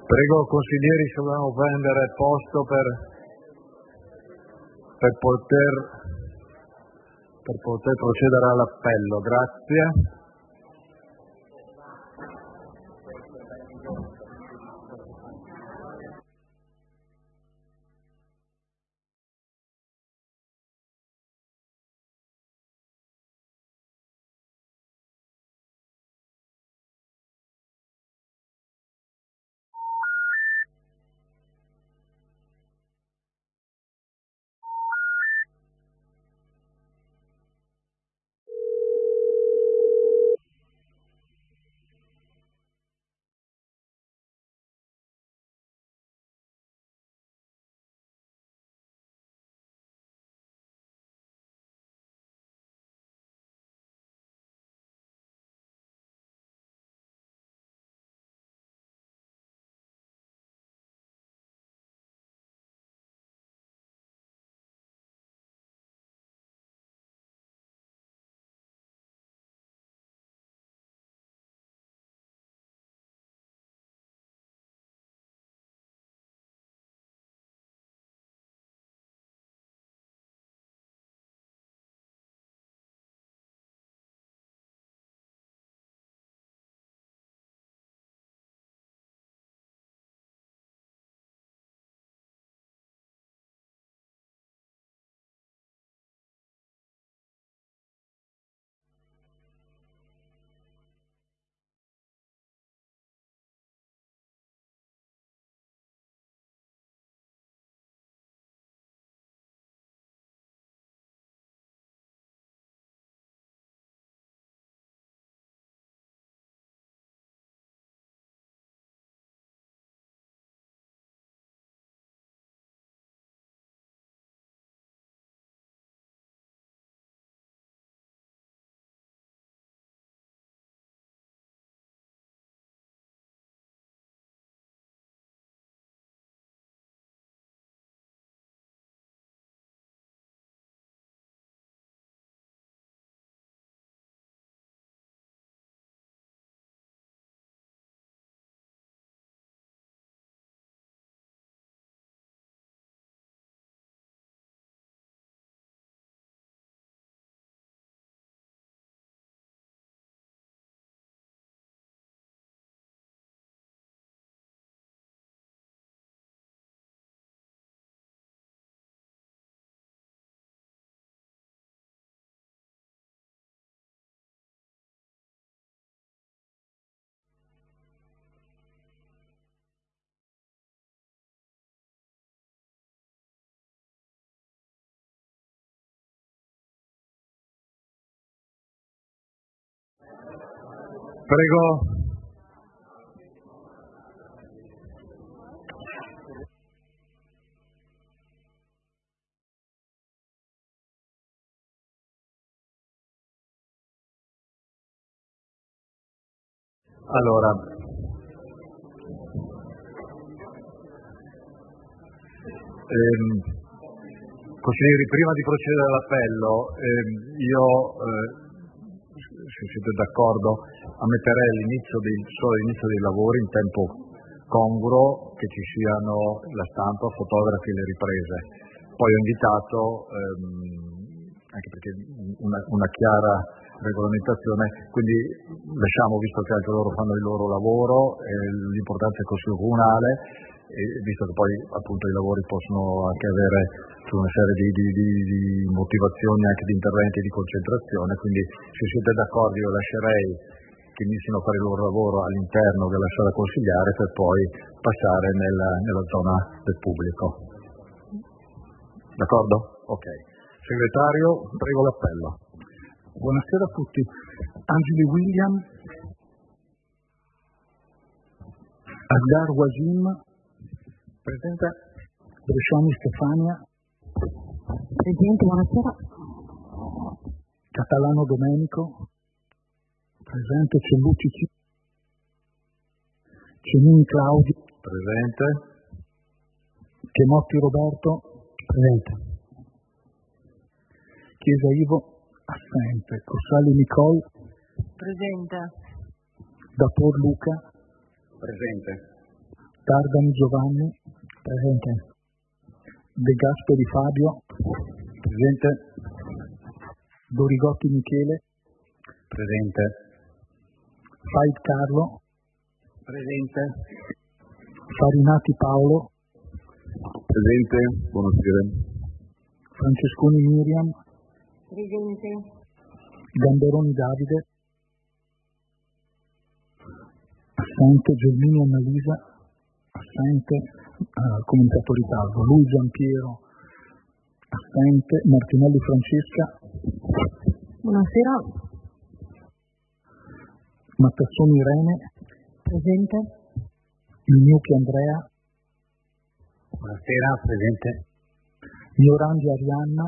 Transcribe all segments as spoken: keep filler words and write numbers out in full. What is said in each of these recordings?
Prego consiglieri se vogliamo prendere posto per, per, poter, per poter procedere all'appello. Grazie. Prego. Allora, ehm, consiglieri, prima di procedere all'appello, ehm, io, eh, se siete d'accordo, ammetterei all'inizio dei, solo all'inizio dei lavori in tempo congruo che ci siano la stampa, fotografi e le riprese. Poi ho invitato, ehm, anche perché una, una chiara regolamentazione, quindi lasciamo, visto che anche loro fanno il loro lavoro, eh, l'importanza del Consiglio Comunale, e visto che poi appunto i lavori possono anche avere una serie di, di, di, di motivazioni, anche di interventi di concentrazione, quindi se siete d'accordo io lascerei che inizino a fare il loro lavoro all'interno della sala consigliare per poi passare nella, nella zona del pubblico. D'accordo? Ok. Segretario, prego l'appello. Buonasera a tutti. Angeli William, Agar Wasim, presente. Bresciani Stefania, presente, buonasera. Catalano Domenico, presente. Cellucci Cenini Claudio, presente. Chemotti Roberto, presente. Chiesa Ivo, assente. Corsali Nicole, presente. Dapor Luca, presente. Tardani Giovanni. Presente. De Gasperi Fabio. Presente. Dorigotti Michele. Presente. Fait Carlo. Presente. Farinati Paolo. Presente. Buonasera. Francesconi Miriam. Presente. Gamberoni Davide. Assente. Gelmini Annalisa. Assente. Uh, comunicato ritardo. Lui Giampiero. Assente. Martinelli Francesca. Buonasera. Mattassoni Irene. Presente. Ignucchi Andrea. Buonasera. Presente. Miorangi Arianna.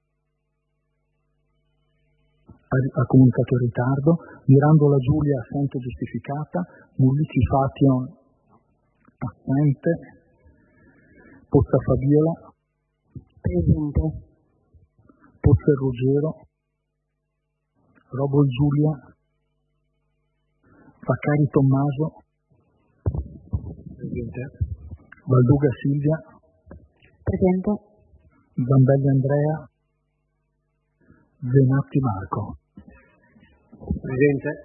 Ha comunicato in ritardo. Mirandola Giulia, assente giustificata. Mullici Fation, assente. Pozza Fabiola. Presente. Pozza Ruggero. Robol Giulia. Faccari Tommaso. Presente. Valduga Silvia. Presente. Zambelli Andrea. Zenatti Marco. Presente.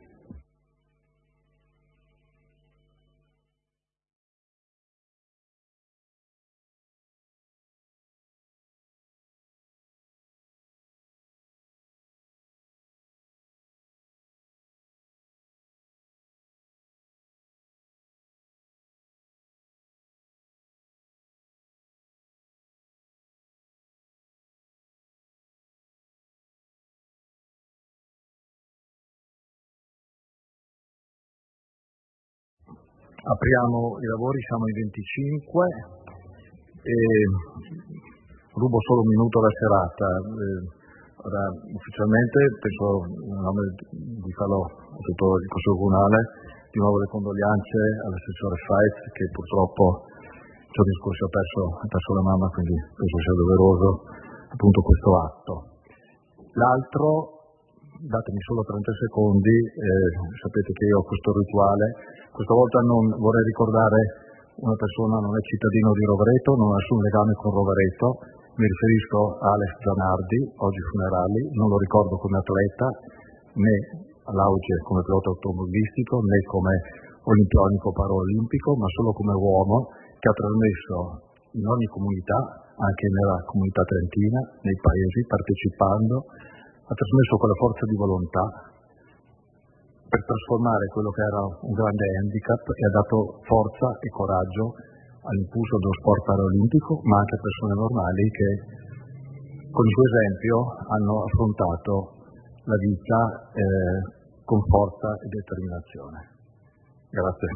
Apriamo i lavori, siamo ai venticinque e rubo solo un minuto alla serata. Eh, ora, ufficialmente, penso in nome di Falò, a tutto il Consiglio Comunale, di nuovo le condoglianze all'assessore Faez, che purtroppo i giorni scorsi ha perso, ha perso la mamma, quindi penso sia doveroso appunto questo atto. L'altro, datemi solo trenta secondi, eh, sapete che io ho questo rituale. Questa volta non vorrei ricordare una persona, non è cittadino di Rovereto, non ha nessun legame con Rovereto, mi riferisco a Alex Zanardi, oggi funerali, non lo ricordo come atleta, né all'Auge come pilota automobilistico, né come olimpionico paraolimpico, ma solo come uomo che ha trasmesso in ogni comunità, anche nella comunità trentina, nei paesi, partecipando, ha trasmesso quella forza di volontà per trasformare quello che era un grande handicap e ha dato forza e coraggio all'impulso dello sport paraolimpico, ma anche a persone normali che con il suo esempio hanno affrontato la vita eh, con forza e determinazione. Grazie.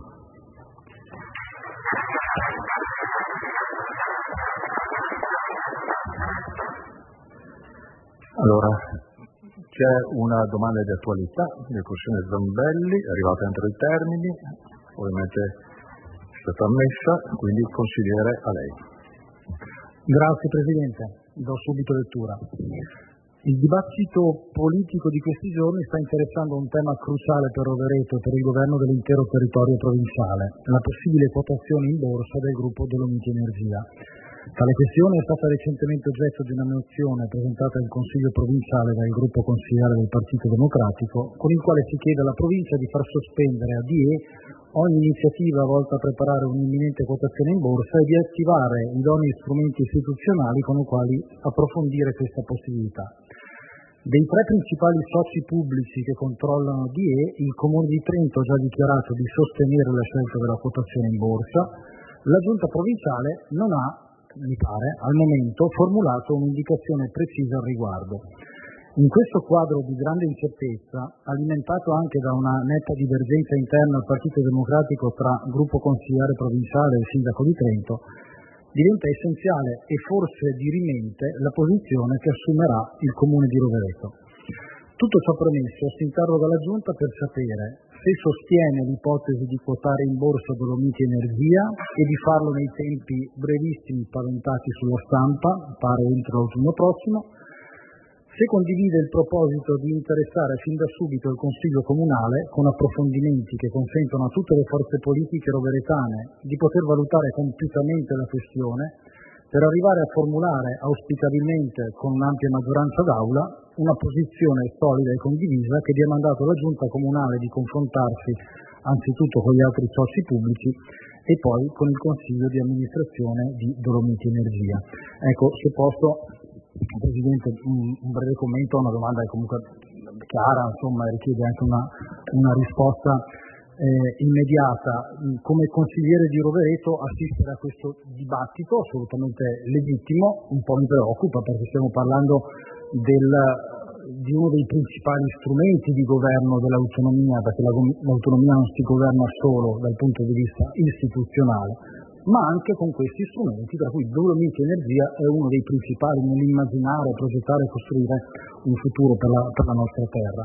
Allora, c'è una domanda di attualità del consigliere Zambelli, è arrivata entro i termini, ovviamente è stata ammessa, quindi consigliere a lei. Grazie Presidente, do subito lettura. Il dibattito politico di questi giorni sta interessando un tema cruciale per Rovereto e per il governo dell'intero territorio provinciale, la possibile quotazione in borsa del gruppo Dolomiti Energia. Tale questione è stata recentemente oggetto di una mozione presentata in Consiglio provinciale dal gruppo consigliare del Partito Democratico, con il quale si chiede alla provincia di far sospendere a D I E ogni iniziativa volta a preparare un'imminente quotazione in borsa e di attivare idonei strumenti istituzionali con i quali approfondire questa possibilità. Dei tre principali soci pubblici che controllano D I E, il Comune di Trento ha già dichiarato di sostenere la scelta della quotazione in borsa, la Giunta provinciale non ha, mi pare, al momento formulato un'indicazione precisa al riguardo. In questo quadro di grande incertezza, alimentato anche da una netta divergenza interna al Partito Democratico tra gruppo consigliare provinciale e il sindaco di Trento, diventa essenziale e forse dirimente la posizione che assumerà il Comune di Rovereto. Tutto ciò premesso, si interroga la Giunta per sapere se sostiene l'ipotesi di quotare in borsa Dolomiti Energia e di farlo nei tempi brevissimi paventati sulla stampa, pare entro l'autunno prossimo, Se condivide il proposito di interessare fin da subito il Consiglio Comunale con approfondimenti che consentono a tutte le forze politiche roveretane di poter valutare compiutamente la questione, per arrivare a formulare auspicabilmente con un'ampia maggioranza d'Aula una posizione solida e condivisa che dia mandato alla Giunta Comunale di confrontarsi anzitutto con gli altri soci pubblici e poi con il Consiglio di amministrazione di Dolomiti Energia. Ecco, se posso, Presidente, un, un breve commento a una domanda che comunque chiara, insomma, richiede anche una, una risposta eh, immediata. Come consigliere di Rovereto assistere a questo dibattito assolutamente legittimo un po' mi preoccupa, perché stiamo parlando del, di uno dei principali strumenti di governo dell'autonomia, perché la, l'autonomia non si governa solo dal punto di vista istituzionale, ma anche con questi strumenti, tra cui Dolomiti Energia è uno dei principali nell'immaginare, progettare e costruire un futuro per la, per la nostra terra.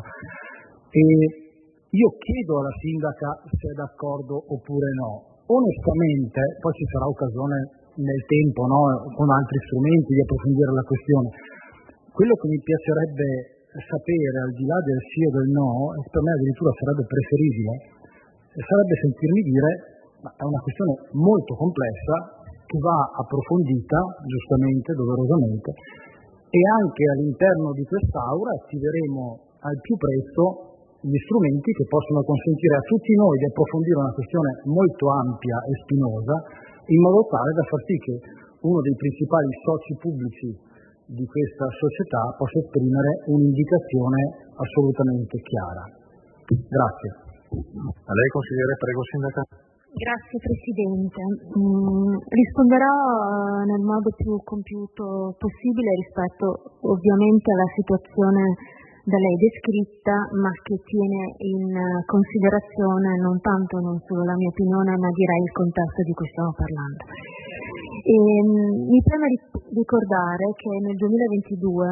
E io chiedo alla Sindaca se è d'accordo oppure no. Onestamente, poi ci sarà occasione nel tempo, no, con altri strumenti di approfondire la questione. Quello che mi piacerebbe sapere, al di là del sì o del no, e per me addirittura sarebbe preferibile, sarebbe sentirmi dire: ma è una questione molto complessa che va approfondita, giustamente, doverosamente, e anche all'interno di quest'Aula attiveremo al più presto gli strumenti che possono consentire a tutti noi di approfondire una questione molto ampia e spinosa, in modo tale da far sì che uno dei principali soci pubblici di questa società possa esprimere un'indicazione assolutamente chiara. Grazie. A lei, consigliere, prego, Sindaca. Grazie Presidente. Mm, risponderò nel modo più compiuto possibile rispetto ovviamente alla situazione da lei descritta, ma che tiene in considerazione non tanto non solo la mia opinione, ma direi il contesto di cui stiamo parlando. E, mi preme ricordare che nel duemilaventidue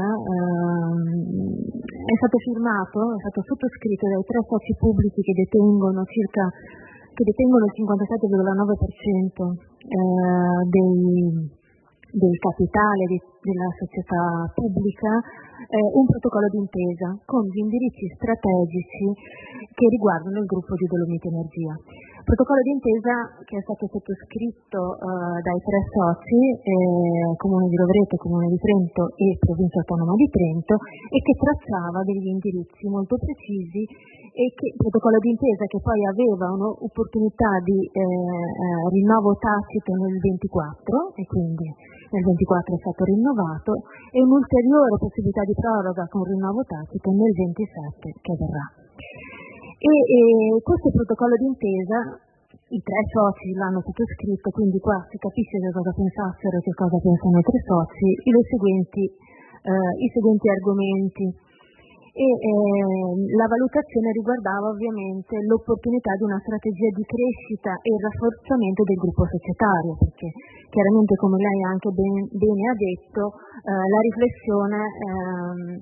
ehm, è stato firmato, è stato sottoscritto dai tre soci pubblici che detengono circa che detengono il cinquantasette virgola nove per cento eh, dei, del capitale di, della società pubblica, eh, un protocollo d'intesa con gli indirizzi strategici che riguardano il gruppo di Dolomiti Energia. Protocollo d'intesa che è stato sottoscritto eh, dai tre soci, eh, Comune di Rovereto, Comune di Trento e Provincia Autonoma di Trento, e che tracciava degli indirizzi molto precisi, e che protocollo d'intesa che poi aveva un'opportunità di eh, eh, rinnovo tacito nel ventiquattro, e quindi nel ventiquattro è stato rinnovato, e un'ulteriore possibilità di proroga con rinnovo tacito nel ventisette che verrà. E, e questo protocollo d'intesa i tre soci l'hanno sottoscritto, quindi qua si capisce che cosa pensassero e che cosa pensano i tre soci, i seguenti, eh, i seguenti argomenti. E eh, la valutazione riguardava ovviamente l'opportunità di una strategia di crescita e il rafforzamento del gruppo societario, perché chiaramente, come lei anche ben, bene ha detto, eh, la riflessione ehm,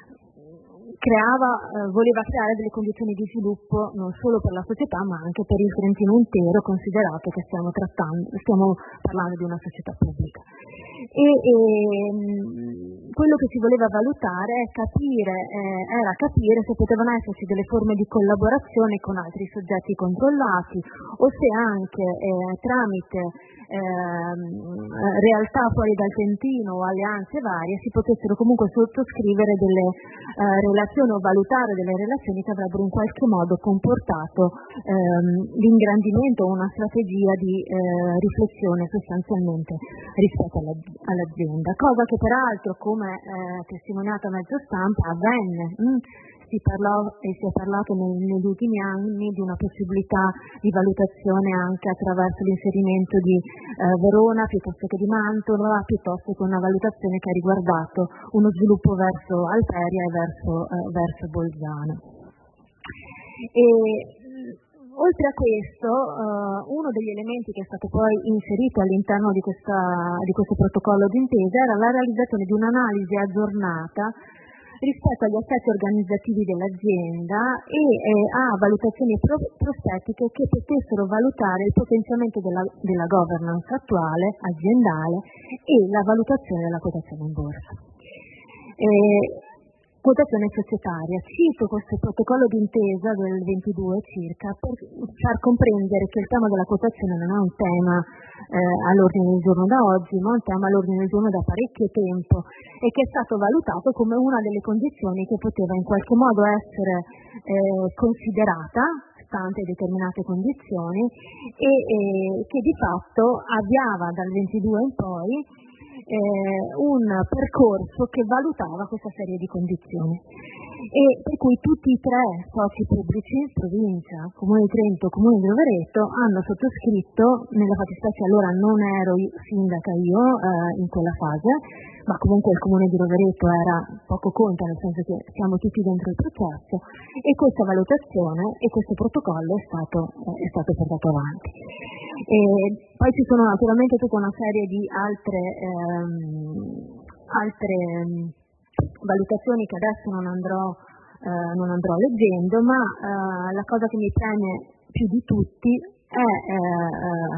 creava, eh, voleva creare delle condizioni di sviluppo non solo per la società ma anche per il Trentino intero, considerato che stiamo trattando, stiamo parlando di una società pubblica. E, e quello che si voleva valutare è capire, eh, era capire se potevano esserci delle forme di collaborazione con altri soggetti controllati, o se anche eh, tramite eh, realtà fuori dal Trentino o alleanze varie si potessero comunque sottoscrivere delle eh, relazioni o valutare delle relazioni che avrebbero in qualche modo comportato ehm, l'ingrandimento o una strategia di eh, riflessione sostanzialmente rispetto alla all'azienda, cosa che peraltro, come eh, testimoniato a mezzo stampa, avvenne. Mm, si parlò e si è parlato nel, negli ultimi anni di una possibilità di valutazione anche attraverso l'inserimento di eh, Verona piuttosto che di Mantova, piuttosto che una valutazione che ha riguardato uno sviluppo verso Alperia e verso, eh, verso Bolzano. E, oltre a questo, uh, uno degli elementi che è stato poi inserito all'interno di, questa, di questo protocollo d'intesa era la realizzazione di un'analisi aggiornata rispetto agli aspetti organizzativi dell'azienda e eh, a valutazioni pro- prospettiche che potessero valutare il potenziamento della, della governance attuale, aziendale, e la valutazione della quotazione in borsa. E, quotazione societaria. Cito questo protocollo d'intesa del ventidue circa per far comprendere che il tema della quotazione non è un tema eh, all'ordine del giorno da oggi, ma un tema all'ordine del giorno da parecchio tempo e che è stato valutato come una delle condizioni che poteva in qualche modo essere eh, considerata stante determinate condizioni e, e che di fatto avviava dal ventidue in poi Eh, un percorso che valutava questa serie di condizioni e per cui tutti i tre soci pubblici, provincia, Comune di Trento, Comune di Rovereto, hanno sottoscritto, nella fattispecie allora non ero sindaca io eh, in quella fase, ma comunque il Comune di Rovereto era poco conto, nel senso che siamo tutti dentro il processo, e questa valutazione e questo protocollo è stato, eh, è stato portato avanti. E poi ci sono naturalmente tutta una serie di altre, ehm, altre valutazioni che adesso non andrò, eh, non andrò leggendo, ma eh, la cosa che mi preme più di tutti è eh,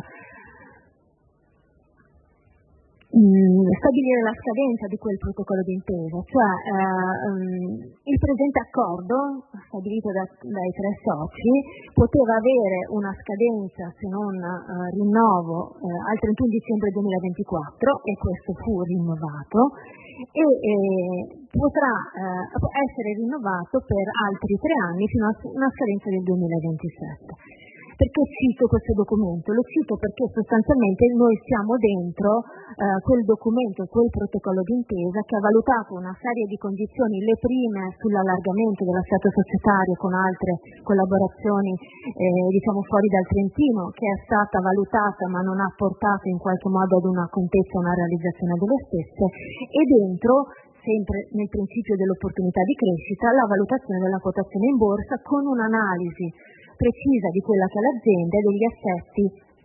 stabilire la scadenza di quel protocollo d'intesa, cioè eh, il presente accordo stabilito da, dai tre soci poteva avere una scadenza, se non eh, rinnovo, eh, al trentuno dicembre duemilaventiquattro, e questo fu rinnovato e eh, potrà eh, essere rinnovato per altri tre anni fino a una scadenza del duemilaventisette. Perché cito questo documento? Lo cito perché sostanzialmente noi siamo dentro eh, quel documento, quel protocollo d'intesa che ha valutato una serie di condizioni, le prime sull'allargamento dell'assetto societario con altre collaborazioni eh, diciamo fuori dal Trentino, che è stata valutata ma non ha portato in qualche modo ad una contezza, una realizzazione delle stesse, e dentro, sempre nel principio dell'opportunità di crescita, la valutazione della quotazione in borsa con un'analisi precisa di quella che è l'azienda e degli assetti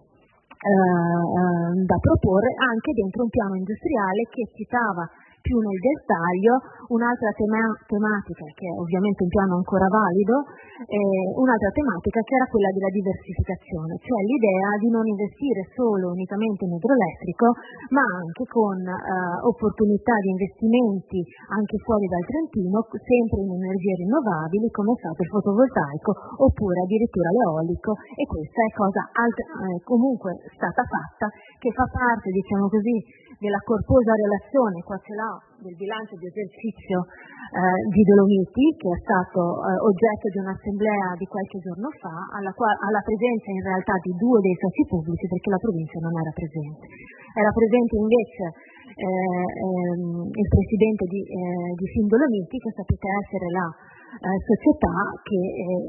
eh, da proporre anche dentro un piano industriale che citava più nel dettaglio un'altra tema- tematica che è ovviamente un piano ancora valido, eh, un'altra tematica che era quella della diversificazione, cioè l'idea di non investire solo unicamente in idroelettrico, ma anche con eh, opportunità di investimenti anche fuori dal Trentino, sempre in energie rinnovabili come è stato il fotovoltaico oppure addirittura l'eolico, e questa è cosa alt- eh, comunque stata fatta, che fa parte, diciamo così, della corposa relazione, qua ce l'ha, del bilancio di esercizio eh, di Dolomiti, che è stato eh, oggetto di un'assemblea di qualche giorno fa, alla, quale, alla presenza in realtà di due dei soci pubblici, perché la provincia non era presente. Era presente invece eh, ehm, il presidente di, eh, di Fin Dolomiti, che sapete essere la eh, società che eh,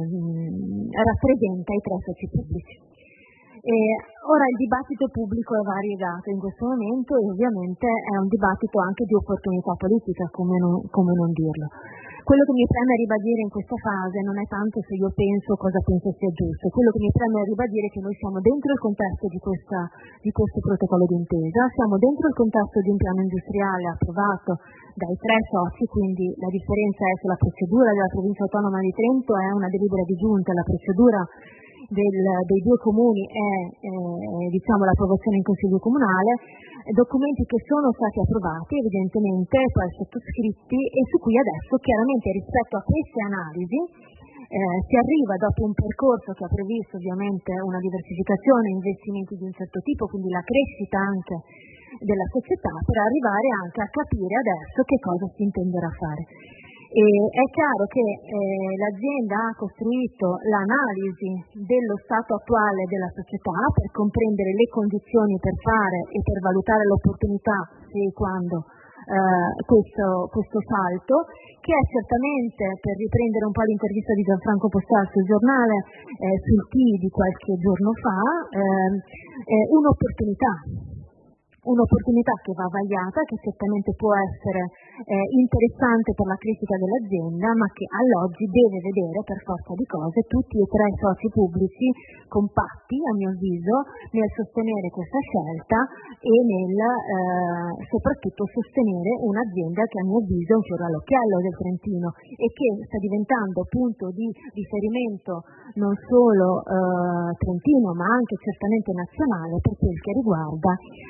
eh, rappresenta i tre soci pubblici. E ora il dibattito pubblico è variegato in questo momento e ovviamente è un dibattito anche di opportunità politica, come non, come non dirlo. Quello che mi preme ribadire in questa fase non è tanto se io penso cosa penso sia giusto, quello che mi preme ribadire è che noi siamo dentro il contesto di, questa, di questo protocollo d'intesa, siamo dentro il contesto di un piano industriale approvato dai tre soci, quindi la differenza è che la procedura della Provincia Autonoma di Trento è una delibera di giunta, la procedura Del, dei due comuni è eh, diciamo l'approvazione in Consiglio Comunale, documenti che sono stati approvati evidentemente, poi sottoscritti, e su cui adesso chiaramente rispetto a queste analisi eh, si arriva dopo un percorso che ha previsto ovviamente una diversificazione, investimenti di un certo tipo, quindi la crescita anche della società, per arrivare anche a capire adesso che cosa si intenderà fare. E è chiaro che eh, l'azienda ha costruito l'analisi dello stato attuale della società per comprendere le condizioni per fare e per valutare l'opportunità, se e quando, eh, questo, questo salto, che è certamente, per riprendere un po' l'intervista di Gianfranco Postal sul giornale, eh, sul T di qualche giorno fa, eh, eh, un'opportunità. Un'opportunità che va vagliata, che certamente può essere eh, interessante per la crescita dell'azienda, ma che all'oggi deve vedere per forza di cose tutti e tre i soci pubblici compatti, a mio avviso, nel sostenere questa scelta e nel eh, soprattutto sostenere un'azienda che a mio avviso è un fiore all'occhiello del Trentino e che sta diventando punto di riferimento non solo eh, trentino, ma anche certamente nazionale per quel che riguarda eh,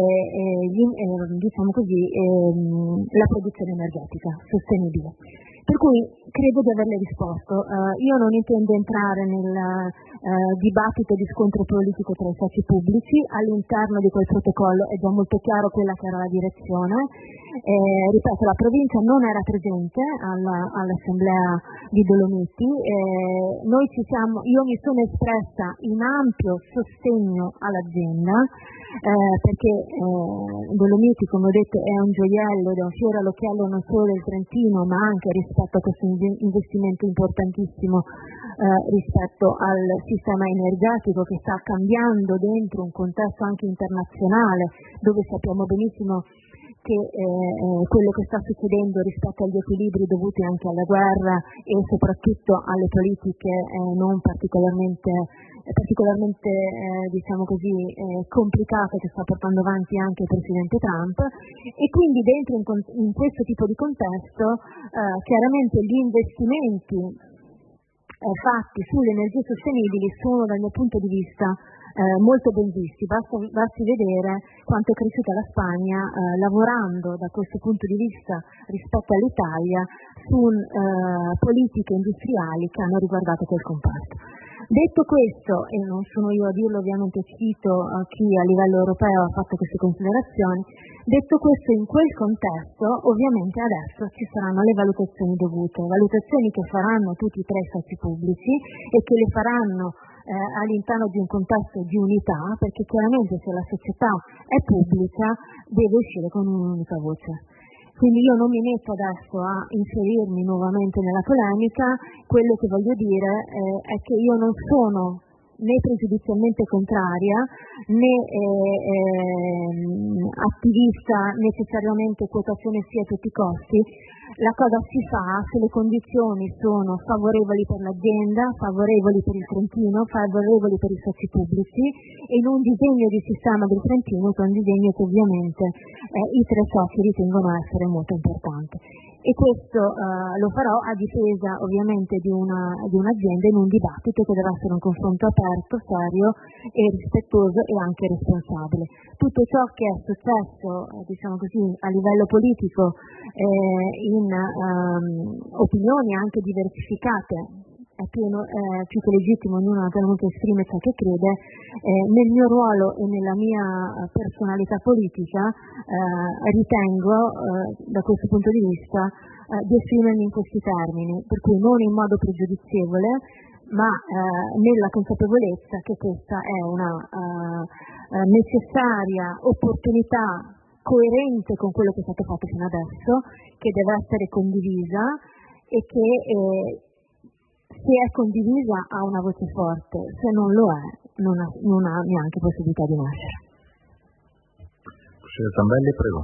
eh, gli, eh, diciamo così, eh, la produzione energetica sostenibile. Per cui credo di averle risposto. Uh, io non intendo entrare nel uh, dibattito di scontro politico tra i soci pubblici. All'interno di quel protocollo è già molto chiaro quella che era la direzione. Eh, ripeto, la provincia non era presente alla, all'assemblea di Dolomiti. Eh, noi ci siamo, io mi sono espressa in ampio sostegno all'azienda, eh, perché eh, Dolomiti, come ho detto, è un gioiello ed è un fiore all'occhiello non solo del Trentino, ma anche rispetto a questo investimento importantissimo eh, rispetto al sistema energetico che sta cambiando dentro un contesto anche internazionale, dove sappiamo benissimo che eh, quello che sta succedendo rispetto agli equilibri dovuti anche alla guerra e soprattutto alle politiche eh, non particolarmente, eh, particolarmente eh, diciamo così, eh, complicate che sta portando avanti anche il Presidente Trump, e quindi dentro in, in questo tipo di contesto eh, chiaramente gli investimenti eh, fatti sulle energie sostenibili sono dal mio punto di vista Eh, molto ben visti. Basta, basti vedere quanto è cresciuta la Spagna eh, lavorando da questo punto di vista rispetto all'Italia su eh, politiche industriali che hanno riguardato quel comparto. Detto questo, e non sono io a dirlo, ovviamente cito eh, chi a livello europeo ha fatto queste considerazioni, detto questo, in quel contesto ovviamente adesso ci saranno le valutazioni dovute, valutazioni che faranno tutti i tre soci pubblici e che le faranno Eh, all'interno di un contesto di unità, perché chiaramente se la società è pubblica deve uscire con un'unica voce. Quindi io non mi metto adesso a inserirmi nuovamente nella polemica. Quello che voglio dire eh, è che io non sono né pregiudizialmente contraria né eh, eh, attivista necessariamente quotazione sì a tutti i costi. La cosa si fa se le condizioni sono favorevoli per l'azienda, favorevoli per il Trentino, favorevoli per i soci pubblici, e in un disegno di sistema del Trentino, che è un disegno che ovviamente eh, i tre soci ritengono essere molto importante. E questo eh, lo farò a difesa ovviamente di, una, di un'azienda in un dibattito che deve essere un confronto aperto, serio e rispettoso e anche responsabile. Tutto ciò che è successo, eh, diciamo così, a livello politico eh, in um, opinioni anche diversificate, è più, eh, più che legittimo, ognuno naturalmente esprime ciò che crede. Eh, nel mio ruolo e nella mia personalità politica eh, ritengo eh, da questo punto di vista eh, di esprimermi in questi termini, per cui non in modo pregiudizievole, ma eh, nella consapevolezza che questa è una eh, necessaria opportunità coerente con quello che è stato fatto fino adesso, che deve essere condivisa e che eh, se è condivisa ha una voce forte, se non lo è non ha, non ha neanche possibilità di nascere. Signor Zambelli, prego.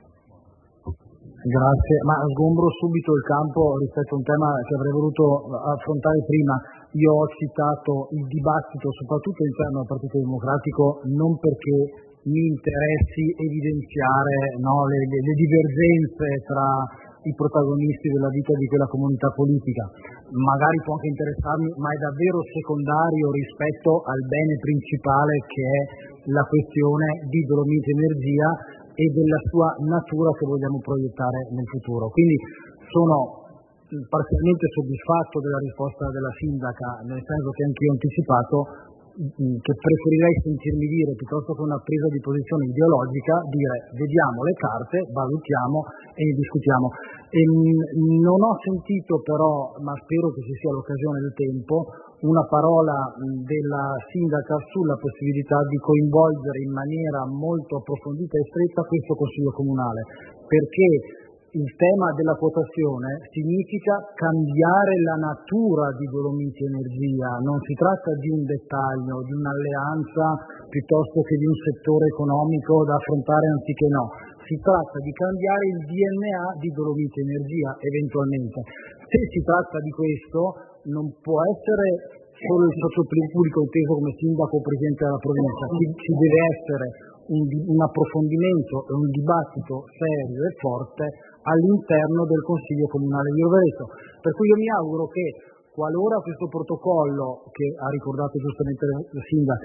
Grazie, ma sgombro subito il campo rispetto a un tema che avrei voluto affrontare prima. Io ho citato il dibattito soprattutto interno al Partito Democratico non perché mi interessi evidenziare no, le, le, le divergenze tra i protagonisti della vita di quella comunità politica. Magari può anche interessarmi, ma è davvero secondario rispetto al bene principale che è la questione di Dolomiti Energia e della sua natura che vogliamo proiettare nel futuro. Quindi sono parzialmente soddisfatto della risposta della sindaca, nel senso che anch'io ho anticipato che preferirei sentirmi dire, piuttosto che una presa di posizione ideologica, dire vediamo le carte, valutiamo e ne discutiamo. E non ho sentito però, ma spero che ci sia l'occasione del tempo, una parola della sindaca sulla possibilità di coinvolgere in maniera molto approfondita e stretta questo Consiglio Comunale, perché il tema della quotazione significa cambiare la natura di Dolomiti Energia, non si tratta di un dettaglio, di un'alleanza piuttosto che di un settore economico da affrontare anziché no, si tratta di cambiare il D N A di Dolomiti Energia eventualmente. Se si tratta di questo non può essere solo il socio pubblico inteso come sindaco o presidente della provincia, ci, ci deve essere un, un approfondimento e un dibattito serio e forte all'interno del Consiglio Comunale di Rovereto. Per cui io mi auguro che qualora questo protocollo, che ha ricordato giustamente la sindaca,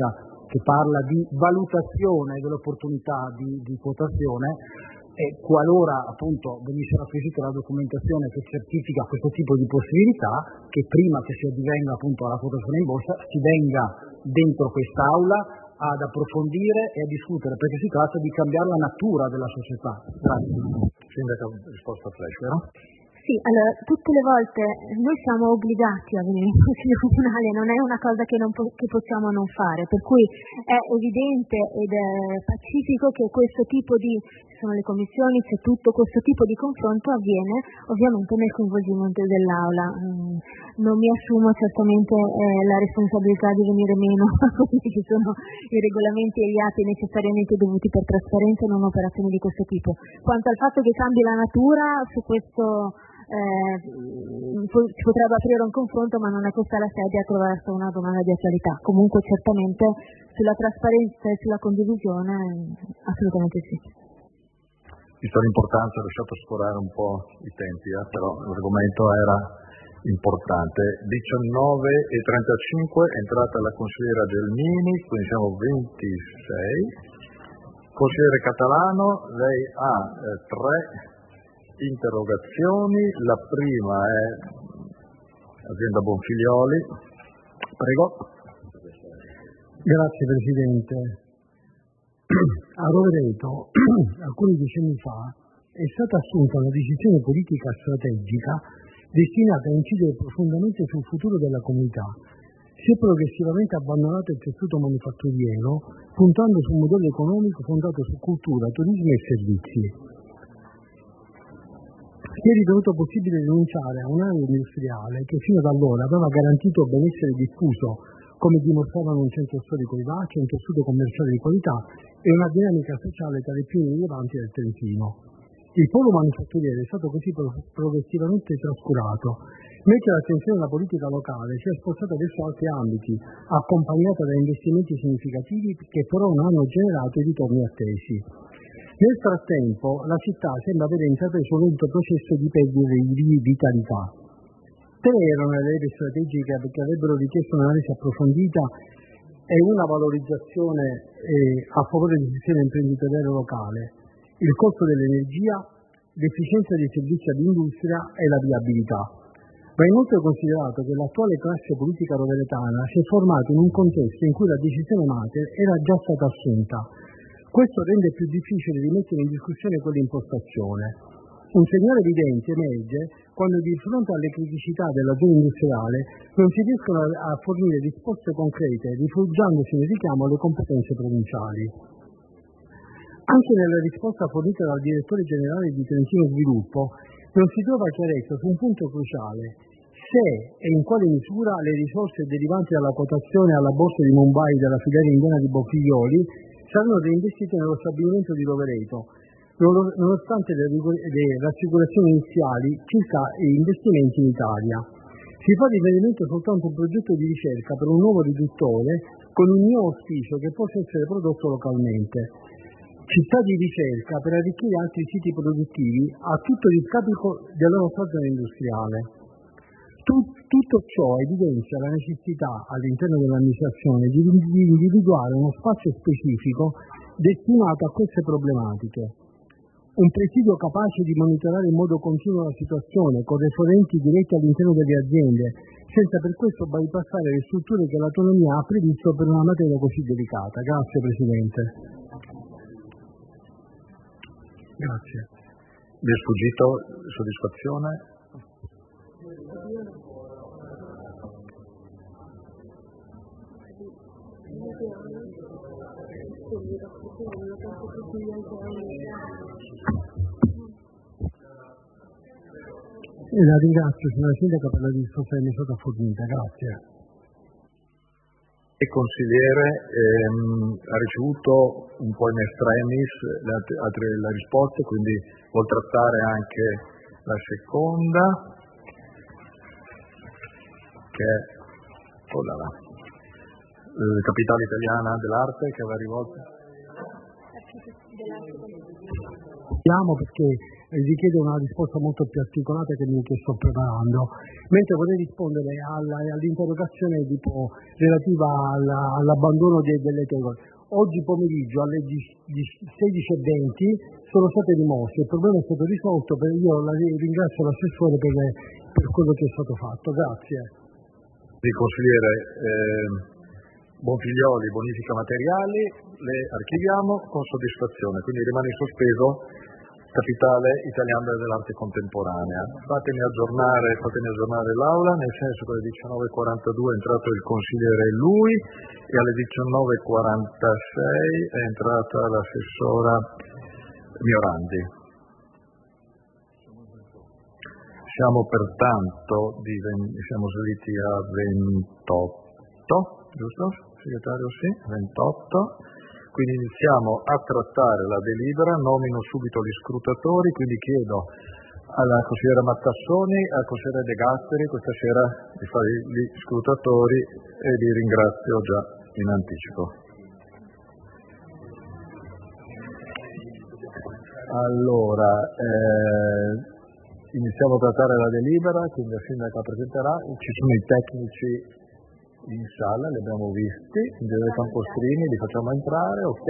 che parla di valutazione dell'opportunità di, di quotazione, e qualora appunto venisse acquisita la documentazione che certifica questo tipo di possibilità, che prima che si addivenga appunto alla quotazione in borsa si venga dentro quest'aula ad approfondire e a discutere, perché si tratta di cambiare la natura della società. Grazie. Sindaco, risposta flash, vero? Sì, allora, tutte le volte noi siamo obbligati a venire in Consiglio Comunale, non è una cosa che, non po- che possiamo non fare, per cui è evidente ed è pacifico che questo tipo di, ci sono le commissioni, c'è tutto questo tipo di confronto avviene ovviamente nel coinvolgimento dell'Aula. Mm, non mi assumo certamente eh, la responsabilità di venire meno, perché ci sono i regolamenti e gli atti necessariamente dovuti per trasparenza e non operazioni di questo tipo. Quanto al fatto che cambi la natura, su questo Eh, si potrebbe aprire un confronto, ma non è questa la sede attraverso una domanda di attualità. Comunque certamente sulla trasparenza e sulla condivisione assolutamente sì. Vista l'importanza, ho lasciato sforare un po' i tempi, eh, però l'argomento era importante. diciannove e trentacinque, entrata la consigliera Gelmini, quindi siamo ventisei. Consigliere Catalano, lei ha eh, tre interrogazioni. La prima è azienda Bonfiglioli. Prego. Grazie Presidente. A Rovereto, alcuni decenni fa, è stata assunta una decisione politica strategica destinata a incidere profondamente sul futuro della comunità. Si è progressivamente abbandonato il tessuto manifatturiero, puntando su un modello economico fondato su cultura, turismo e servizi. Si è ritenuto possibile rinunciare a un'area industriale che fino ad allora aveva garantito benessere diffuso, come dimostravano un centro storico vivace, un tessuto commerciale di qualità e una dinamica sociale tra le più rilevanti del Trentino. Il polo manifatturiero è stato così progressivamente trascurato, mentre l'attenzione della politica locale si è spostata verso altri ambiti, accompagnata da investimenti significativi che però non hanno generato i ritorni attesi. Nel frattempo la città sembra aver intrapreso un lento processo di perdita di vitalità. Tre erano le leve strategiche che avrebbero richiesto un'analisi approfondita e una valorizzazione eh, a favore del sistema imprenditoriale locale: il costo dell'energia, l'efficienza dei servizi all'industria e la viabilità. Va inoltre considerato che l'attuale classe politica roveretana si è formata in un contesto in cui la decisione mater era già stata assunta. Questo rende più difficile rimettere in discussione quell'impostazione. Un segnale evidente emerge quando di fronte alle criticità della zona industriale non si riescono a fornire risposte concrete, rifugiandosi nel richiamo alle competenze provinciali. Anche nella risposta fornita dal direttore generale di Trentino Sviluppo non si trova chiarezza su un punto cruciale: se e in quale misura le risorse derivanti dalla quotazione alla borsa di Mumbai della filiera indiana di Bonfiglioli saranno reinvestite nello stabilimento di Rovereto, nonostante le, le rassicurazioni iniziali circa gli investimenti in Italia. Si fa riferimento soltanto a un progetto di ricerca per un nuovo riduttore con un mio auspicio che possa essere prodotto localmente. Città di ricerca per arricchire altri siti produttivi a tutto il discapito della nostra zona industriale. Tut, tutto ciò evidenzia la necessità all'interno dell'amministrazione di, di individuare uno spazio specifico destinato a queste problematiche. Un presidio capace di monitorare in modo continuo la situazione, con referenti diretti all'interno delle aziende, senza per questo bypassare le strutture che l'autonomia ha previsto per una materia così delicata. Grazie Presidente. Grazie. Vi è sfuggito soddisfazione? E la ringrazio, signora Sindaca, per la risposta che mi è stata fornita. Grazie. Il consigliere ehm, ha ricevuto un po' in extremis le altre le risposte, quindi vuol trattare anche la seconda, che è oh là là, eh, Capitale Italiana dell'Arte, che aveva rivolto. Siamo perché richiede una risposta molto più articolata che, mi, che sto preparando, mentre vorrei rispondere alla, all'interrogazione tipo, relativa alla, all'abbandono de, delle tegole. Oggi pomeriggio alle sedici e venti sono state rimosse, il problema è stato risolto, per, io la, ringrazio l'assessore per, le, per quello che è stato fatto. Grazie. Il consigliere eh, Bonfiglioli, bonifica materiali, le archiviamo con soddisfazione, quindi rimane in sospeso Capitale Italiana dell'Arte Contemporanea. Fatemi aggiornare, fatemi aggiornare l'Aula, nel senso che alle diciannove e quarantadue è entrato il consigliere lui e alle diciannove e quarantasei è entrata l'assessora Miorandi. Siamo pertanto di, siamo saliti a ventotto, giusto? Segretario, sì, ventotto. Quindi iniziamo a trattare la delibera, nomino subito gli scrutatori, quindi chiedo alla consigliera Mattassoni e al consigliere De Gasperi questa sera di fare gli scrutatori e li ringrazio già in anticipo. Allora, eh, iniziamo a trattare la delibera, quindi la sindaca presenterà, ci sono i tecnici in sala, li abbiamo visti, ingegnere Campostrini, li facciamo entrare, ok.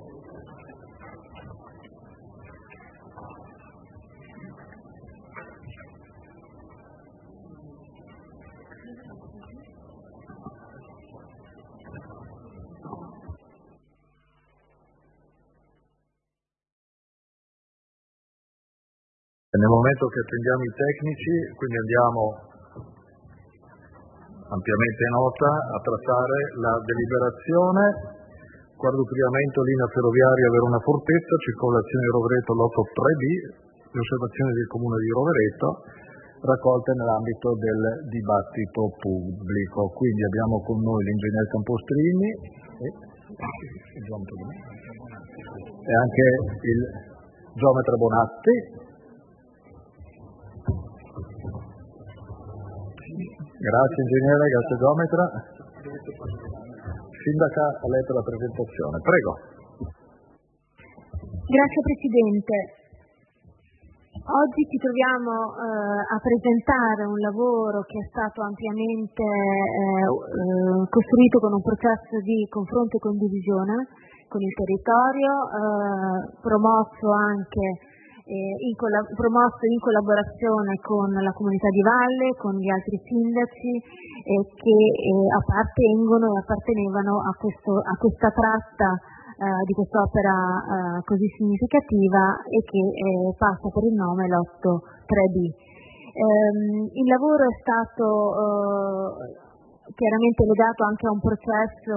Nel momento che attendiamo i tecnici, quindi andiamo ampiamente nota a trattare la deliberazione, quadruplimento linea ferroviaria Verona Fortezza, circolazione Rovereto lotto tre B, le osservazioni del Comune di Rovereto, raccolte nell'ambito del dibattito pubblico. Quindi abbiamo con noi l'ingegner Campostrini e, e anche il geometra Bonatti. Grazie ingegnere, grazie geometra. Sindaca, a lei per la presentazione. Prego. Grazie Presidente. Oggi ci troviamo eh, a presentare un lavoro che è stato ampiamente eh, costruito con un processo di confronto e condivisione con il territorio, eh, promosso anche Eh, in colla- promosso in collaborazione con la comunità di valle, con gli altri sindaci eh, che eh, appartengono e appartenevano a, questo, a questa tratta eh, di quest'opera eh, così significativa e che eh, passa per il nome lotto tre B. Ehm, il lavoro è stato eh, chiaramente legato anche a un processo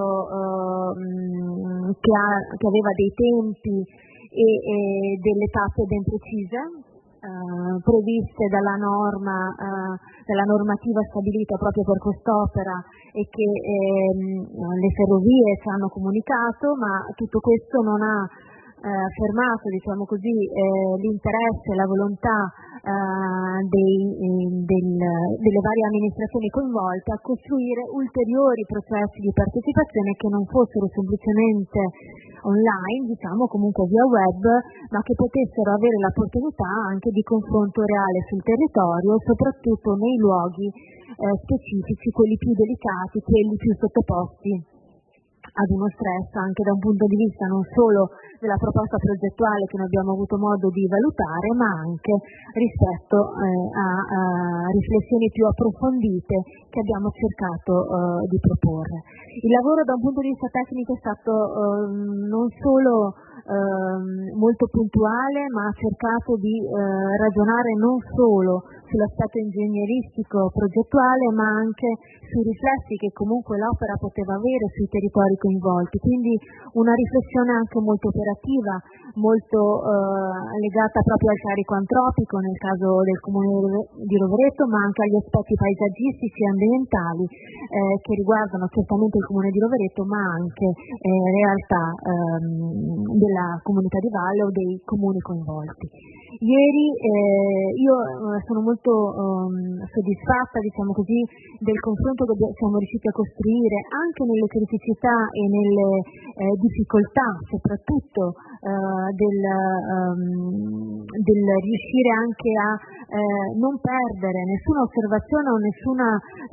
eh, che, ha, che aveva dei tempi e, e delle tappe ben precise eh, previste dalla norma eh, dalla normativa stabilita proprio per quest'opera e che ehm, le ferrovie ci hanno comunicato, ma tutto questo non ha eh, fermato, diciamo così, eh, l'interesse e la volontà eh, dei, eh, del, delle varie amministrazioni coinvolte a costruire ulteriori processi di partecipazione che non fossero semplicemente online, diciamo comunque via web, ma che potessero avere l'opportunità anche di confronto reale sul territorio, soprattutto nei luoghi eh, specifici, quelli più delicati, quelli più sottoposti ad uno stress anche da un punto di vista non solo della proposta progettuale che noi abbiamo avuto modo di valutare, ma anche rispetto eh, a, a riflessioni più approfondite che abbiamo cercato eh, di proporre. Il lavoro da un punto di vista tecnico è stato eh, non solo eh, molto puntuale, ma ha cercato di eh, ragionare non solo sull'aspetto ingegneristico progettuale, ma anche sui riflessi che comunque l'opera poteva avere sui territori coinvolti, quindi una riflessione anche molto operativa, molto eh, legata proprio al carico antropico nel caso del Comune di Rovereto, ma anche agli aspetti paesaggistici e ambientali eh, che riguardano certamente il Comune di Rovereto, ma anche eh, realtà ehm, della comunità di valle o dei comuni coinvolti. Ieri eh, io eh, sono molto um, soddisfatta, diciamo così, del confronto che siamo riusciti a costruire anche nelle criticità e nelle eh, difficoltà, soprattutto eh, del, um, del riuscire anche a eh, non perdere nessuna osservazione o nessuna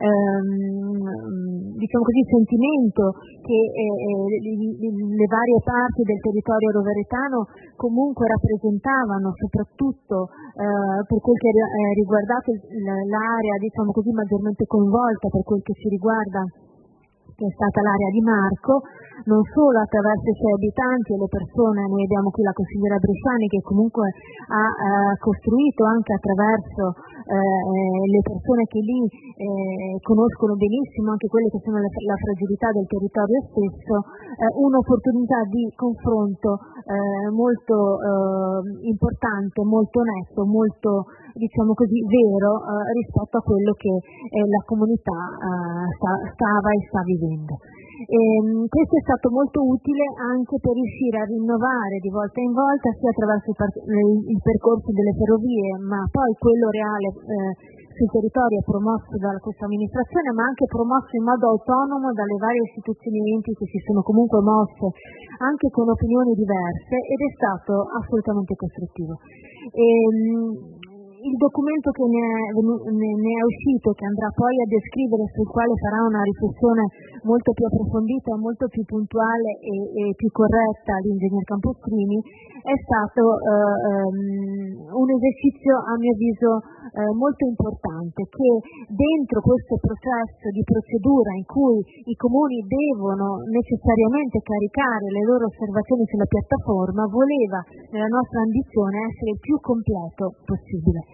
ehm, diciamo così sentimento che eh, le, le varie parti del territorio roveretano comunque rappresentavano, soprattutto eh, per quel che ha riguardato l'area, diciamo così, maggiormente coinvolta per quel che ci riguarda, che è stata l'area di Marco, non solo attraverso i suoi abitanti e le persone. Noi abbiamo qui la consigliera Bresciani che comunque ha eh, costruito anche attraverso eh, le persone che lì eh, conoscono benissimo anche quelle che sono le, la fragilità del territorio stesso, eh, un'opportunità di confronto eh, molto eh, importante, molto onesto, molto, diciamo così, vero eh, rispetto a quello che eh, la comunità eh, sta, stava e sta vivendo. E, questo è stato molto utile anche per riuscire a rinnovare di volta in volta, sia attraverso il, par- il percorso delle ferrovie, ma poi quello reale eh, sul territorio promosso da questa amministrazione, ma anche promosso in modo autonomo dalle varie istituzioni e enti che si sono comunque mosse anche con opinioni diverse, ed è stato assolutamente costruttivo. E, il documento che ne è, ne è uscito, che andrà poi a descrivere, sul quale farà una riflessione molto più approfondita, molto più puntuale e, e più corretta l'ingegner Campostrini, è stato eh, um, un esercizio a mio avviso eh, molto importante, che dentro questo processo di procedura in cui i comuni devono necessariamente caricare le loro osservazioni sulla piattaforma, voleva, nella nostra ambizione, essere il più completo possibile.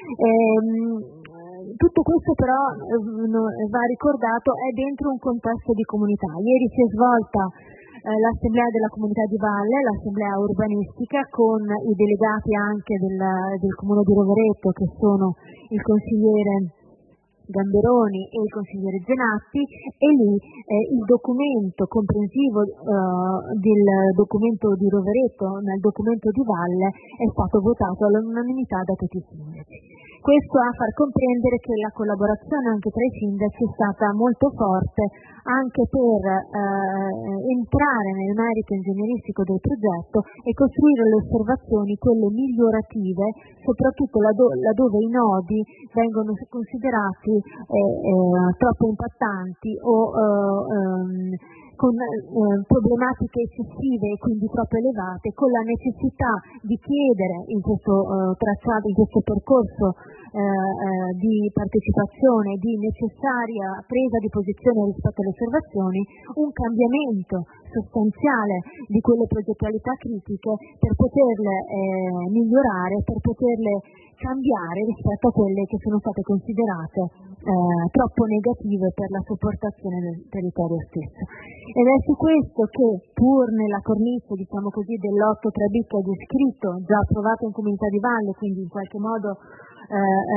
Ehm, tutto questo però eh, no, va ricordato, è dentro un contesto di comunità. Ieri si è svolta eh, l'assemblea della comunità di Valle, l'assemblea urbanistica, con i delegati anche del, del comune di Rovereto, che sono il consigliere Gamberoni e il consigliere Genatti, e lì eh, il documento comprensivo eh, del documento di Rovereto nel documento di Valle è stato votato all'unanimità da tutti i sindaci. Questo a far comprendere che la collaborazione anche tra i sindaci è stata molto forte, anche per eh, entrare nel merito ingegneristico del progetto e costruire le osservazioni, quelle migliorative, soprattutto laddove, laddove i nodi vengono considerati eh, eh, troppo impattanti o eh, ehm, con eh, problematiche eccessive e quindi troppo elevate, con la necessità di chiedere in questo eh, tracciato, in questo percorso eh, eh, di partecipazione, di necessaria presa di posizione rispetto alle osservazioni, un cambiamento sostanziale di quelle progettualità critiche per poterle eh, migliorare, per poterle cambiare rispetto a quelle che sono state considerate eh, troppo negative per la sopportazione del territorio stesso. Ed è su questo che, pur nella cornice, diciamo così, dell'otto tre B che ho descritto, già approvato in Comunità di Valle, quindi in qualche modo eh,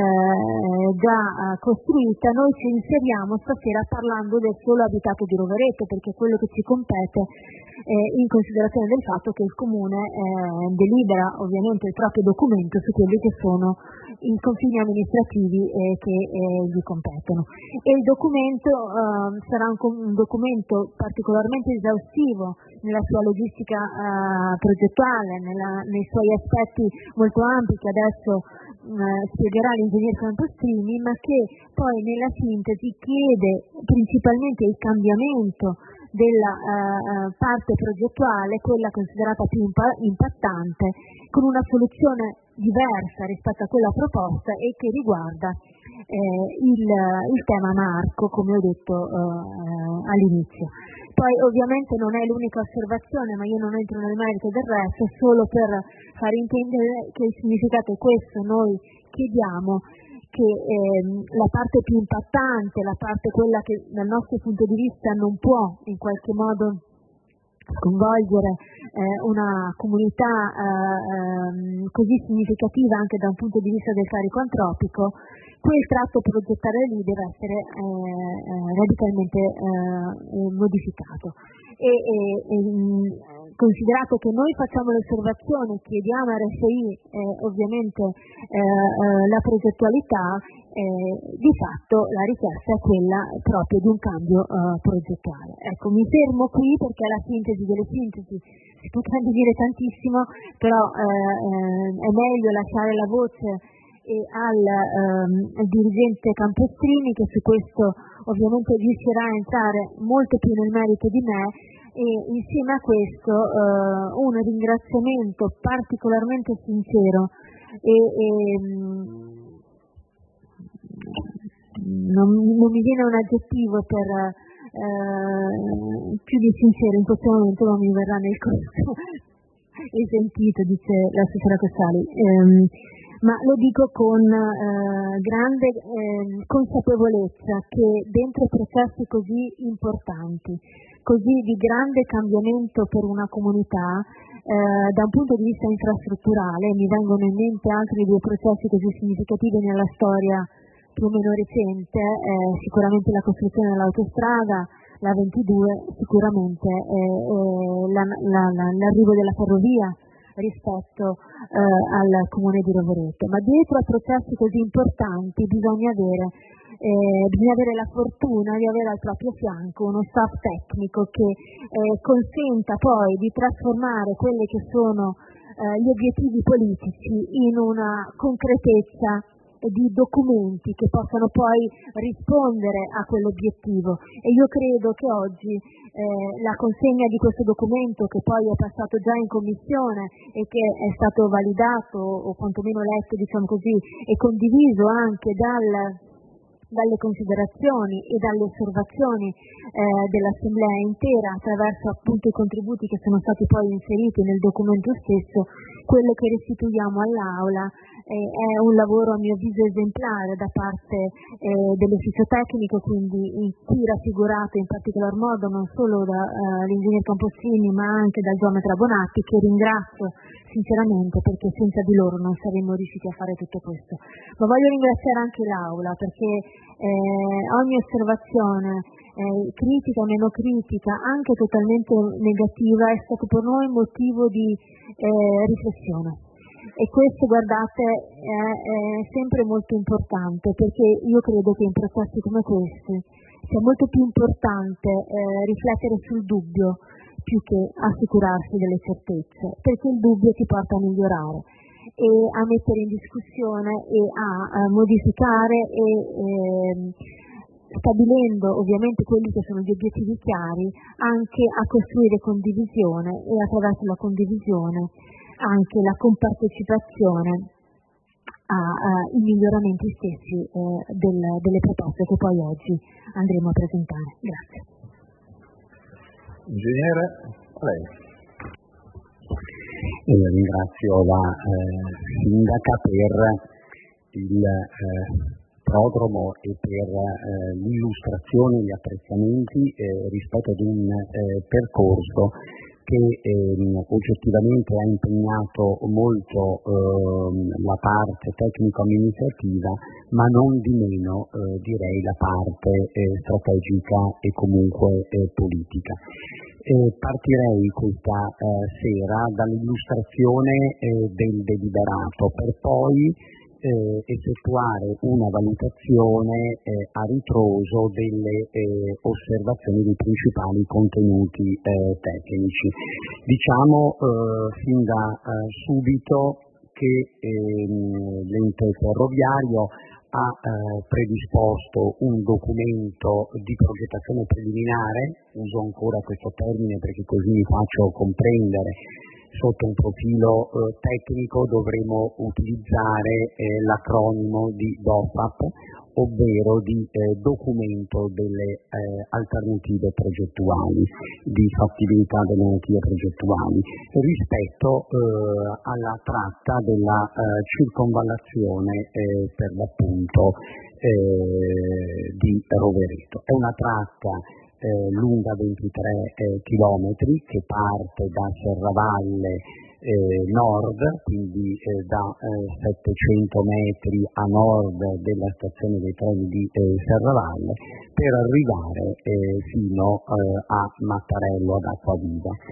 eh, già eh, costruita, noi ci inseriamo stasera parlando del solo abitato di Rovereto, perché è quello che ci compete, eh, in considerazione del fatto che il Comune eh, delibera ovviamente il proprio documento su quelli che sono i confini amministrativi eh, che eh, gli competono. E il documento eh, sarà un, un documento particolarmente esaustivo nella sua logistica eh, progettuale, nella, nei suoi aspetti molto ampi che adesso eh, spiegherà l'ingegner Campostrini, ma che poi nella sintesi chiede principalmente il cambiamento della eh, parte progettuale, quella considerata più impa- impattante, con una soluzione diversa rispetto a quella proposta e che riguarda eh, il, il tema Marco, come ho detto eh, all'inizio. Poi ovviamente non è l'unica osservazione, ma io non entro nel merito del resto, solo per far intendere che il significato è questo. Noi chiediamo che ehm, la parte più impattante, la parte quella che dal nostro punto di vista non può in qualche modo sconvolgere eh, una comunità eh, così significativa anche da un punto di vista del carico antropico, quel tratto progettale lì deve essere eh, radicalmente eh, modificato. E, e, e considerato che noi facciamo le osservazioni, chiediamo a R F I eh, ovviamente eh, eh, la progettualità, eh, di fatto la richiesta è quella proprio di un cambio eh, progettuale. Ecco, mi fermo qui perché è la sintesi delle sintesi, si potrebbe dire tantissimo, però eh, è meglio lasciare la voce e al, ehm, al dirigente Campestrini, che su questo ovviamente riuscirà a entrare molto più nel merito di me, e insieme a questo eh, un ringraziamento particolarmente sincero e, e non, non mi viene un aggettivo per eh, più di sincero in questo momento, non mi verrà nel corso e sentito, dice l'assessora Cossali. Ehm, ma lo dico con eh, grande eh, consapevolezza che dentro processi così importanti, così di grande cambiamento per una comunità, eh, da un punto di vista infrastrutturale, mi vengono in mente altri due processi così significativi nella storia più o meno recente, eh, sicuramente la costruzione dell'autostrada, la ventidue, sicuramente eh, eh, la, la, la, l'arrivo della ferrovia rispetto eh, al comune di Rovereto. Ma dietro a processi così importanti bisogna avere, eh, bisogna avere la fortuna di avere al proprio fianco uno staff tecnico che eh, consenta poi di trasformare quelli che sono eh, gli obiettivi politici in una concretezza di documenti che possano poi rispondere a quell'obiettivo. E io credo che oggi eh, la consegna di questo documento, che poi è passato già in commissione e che è stato validato o quantomeno letto, diciamo così, e condiviso anche dal dalle considerazioni e dalle osservazioni eh, dell'Assemblea intera attraverso appunto i contributi che sono stati poi inseriti nel documento stesso, quello che restituiamo all'Aula eh, è un lavoro a mio avviso esemplare da parte eh, dell'ufficio tecnico, quindi in cui raffigurato in particolar modo non solo dall'ingegner uh, Campostrini ma anche dal geometra Bonatti, che ringrazio sinceramente perché senza di loro non saremmo riusciti a fare tutto questo. Ma voglio ringraziare anche l'Aula perché eh, ogni osservazione, eh, critica o meno critica, anche totalmente negativa, è stato per noi motivo di eh, riflessione. E questo, guardate, è, è sempre molto importante, perché io credo che in processi come questi sia molto più importante eh, riflettere sul dubbio più che assicurarsi delle certezze, perché il dubbio ti porta a migliorare e a mettere in discussione e a, a modificare e eh, stabilendo ovviamente quelli che sono gli obiettivi chiari, anche a costruire condivisione e attraverso la condivisione anche la compartecipazione ai miglioramenti stessi eh, del, delle proposte che poi oggi andremo a presentare. Grazie. Ingegnere, lei. Io ringrazio la eh, Sindaca per il eh, prodromo e per eh, l'illustrazione e gli apprezzamenti eh, rispetto ad un eh, percorso che ehm, oggettivamente ha impegnato molto ehm, la parte tecnico-amministrativa, ma non di meno eh, direi la parte eh, strategica e comunque eh, politica. Eh, partirei questa eh, sera dall'illustrazione eh, del deliberato per poi Eh, effettuare una valutazione eh, a ritroso delle eh, osservazioni dei principali contenuti eh, tecnici. Diciamo eh, fin da eh, subito che ehm, l'ente ferroviario ha eh, predisposto un documento di progettazione preliminare, uso ancora questo termine perché così mi faccio comprendere. Sotto un profilo eh, tecnico dovremo utilizzare eh, l'acronimo di D O F A P, ovvero di eh, documento delle eh, alternative progettuali, di fattibilità delle alternative progettuali, rispetto eh, alla tratta della eh, circonvallazione eh, per l'appunto eh, di Rovereto. È una tratta Eh, lunga ventitré eh, chilometri che parte da Serravalle eh, nord, quindi eh, da eh, settecento metri a nord della stazione dei treni di eh, Serravalle, per arrivare eh, fino eh, a Mattarello ad Acquaviva.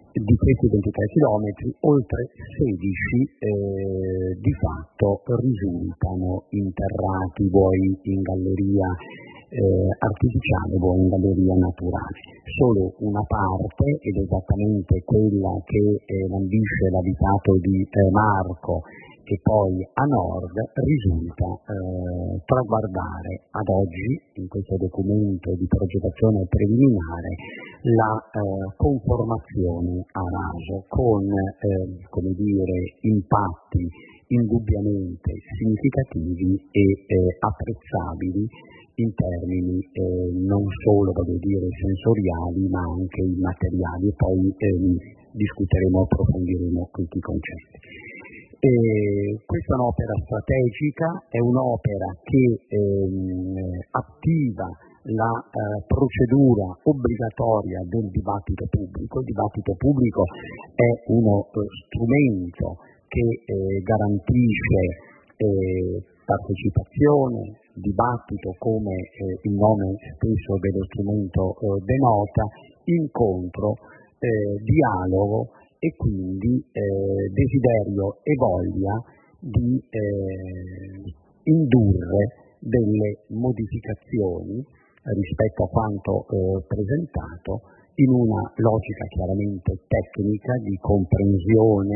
di questi ventitré chilometri, oltre sedici eh, di fatto risultano interrati, vuoi in galleria eh, artificiale, vuoi in galleria naturale. Solo una parte, ed esattamente quella che eh, lambisce l'abitato di eh, Marco e poi a nord, risulta eh, traguardare ad oggi, in questo documento di progettazione preliminare, la eh, conformazione a raso con eh, come dire, impatti indubbiamente significativi e eh, apprezzabili in termini eh, non solo, voglio dire, sensoriali, ma anche immateriali, e poi eh, discuteremo, approfondiremo questi concetti. E questa è un'opera strategica, è un'opera che ehm, attiva la eh, procedura obbligatoria del dibattito pubblico. Il dibattito pubblico è uno eh, strumento che eh, garantisce eh, partecipazione, dibattito, come eh, il nome stesso dello strumento eh, denota, incontro, eh, dialogo e quindi eh, desiderio e voglia di eh, indurre delle modificazioni rispetto a quanto eh, presentato in una logica chiaramente tecnica di comprensione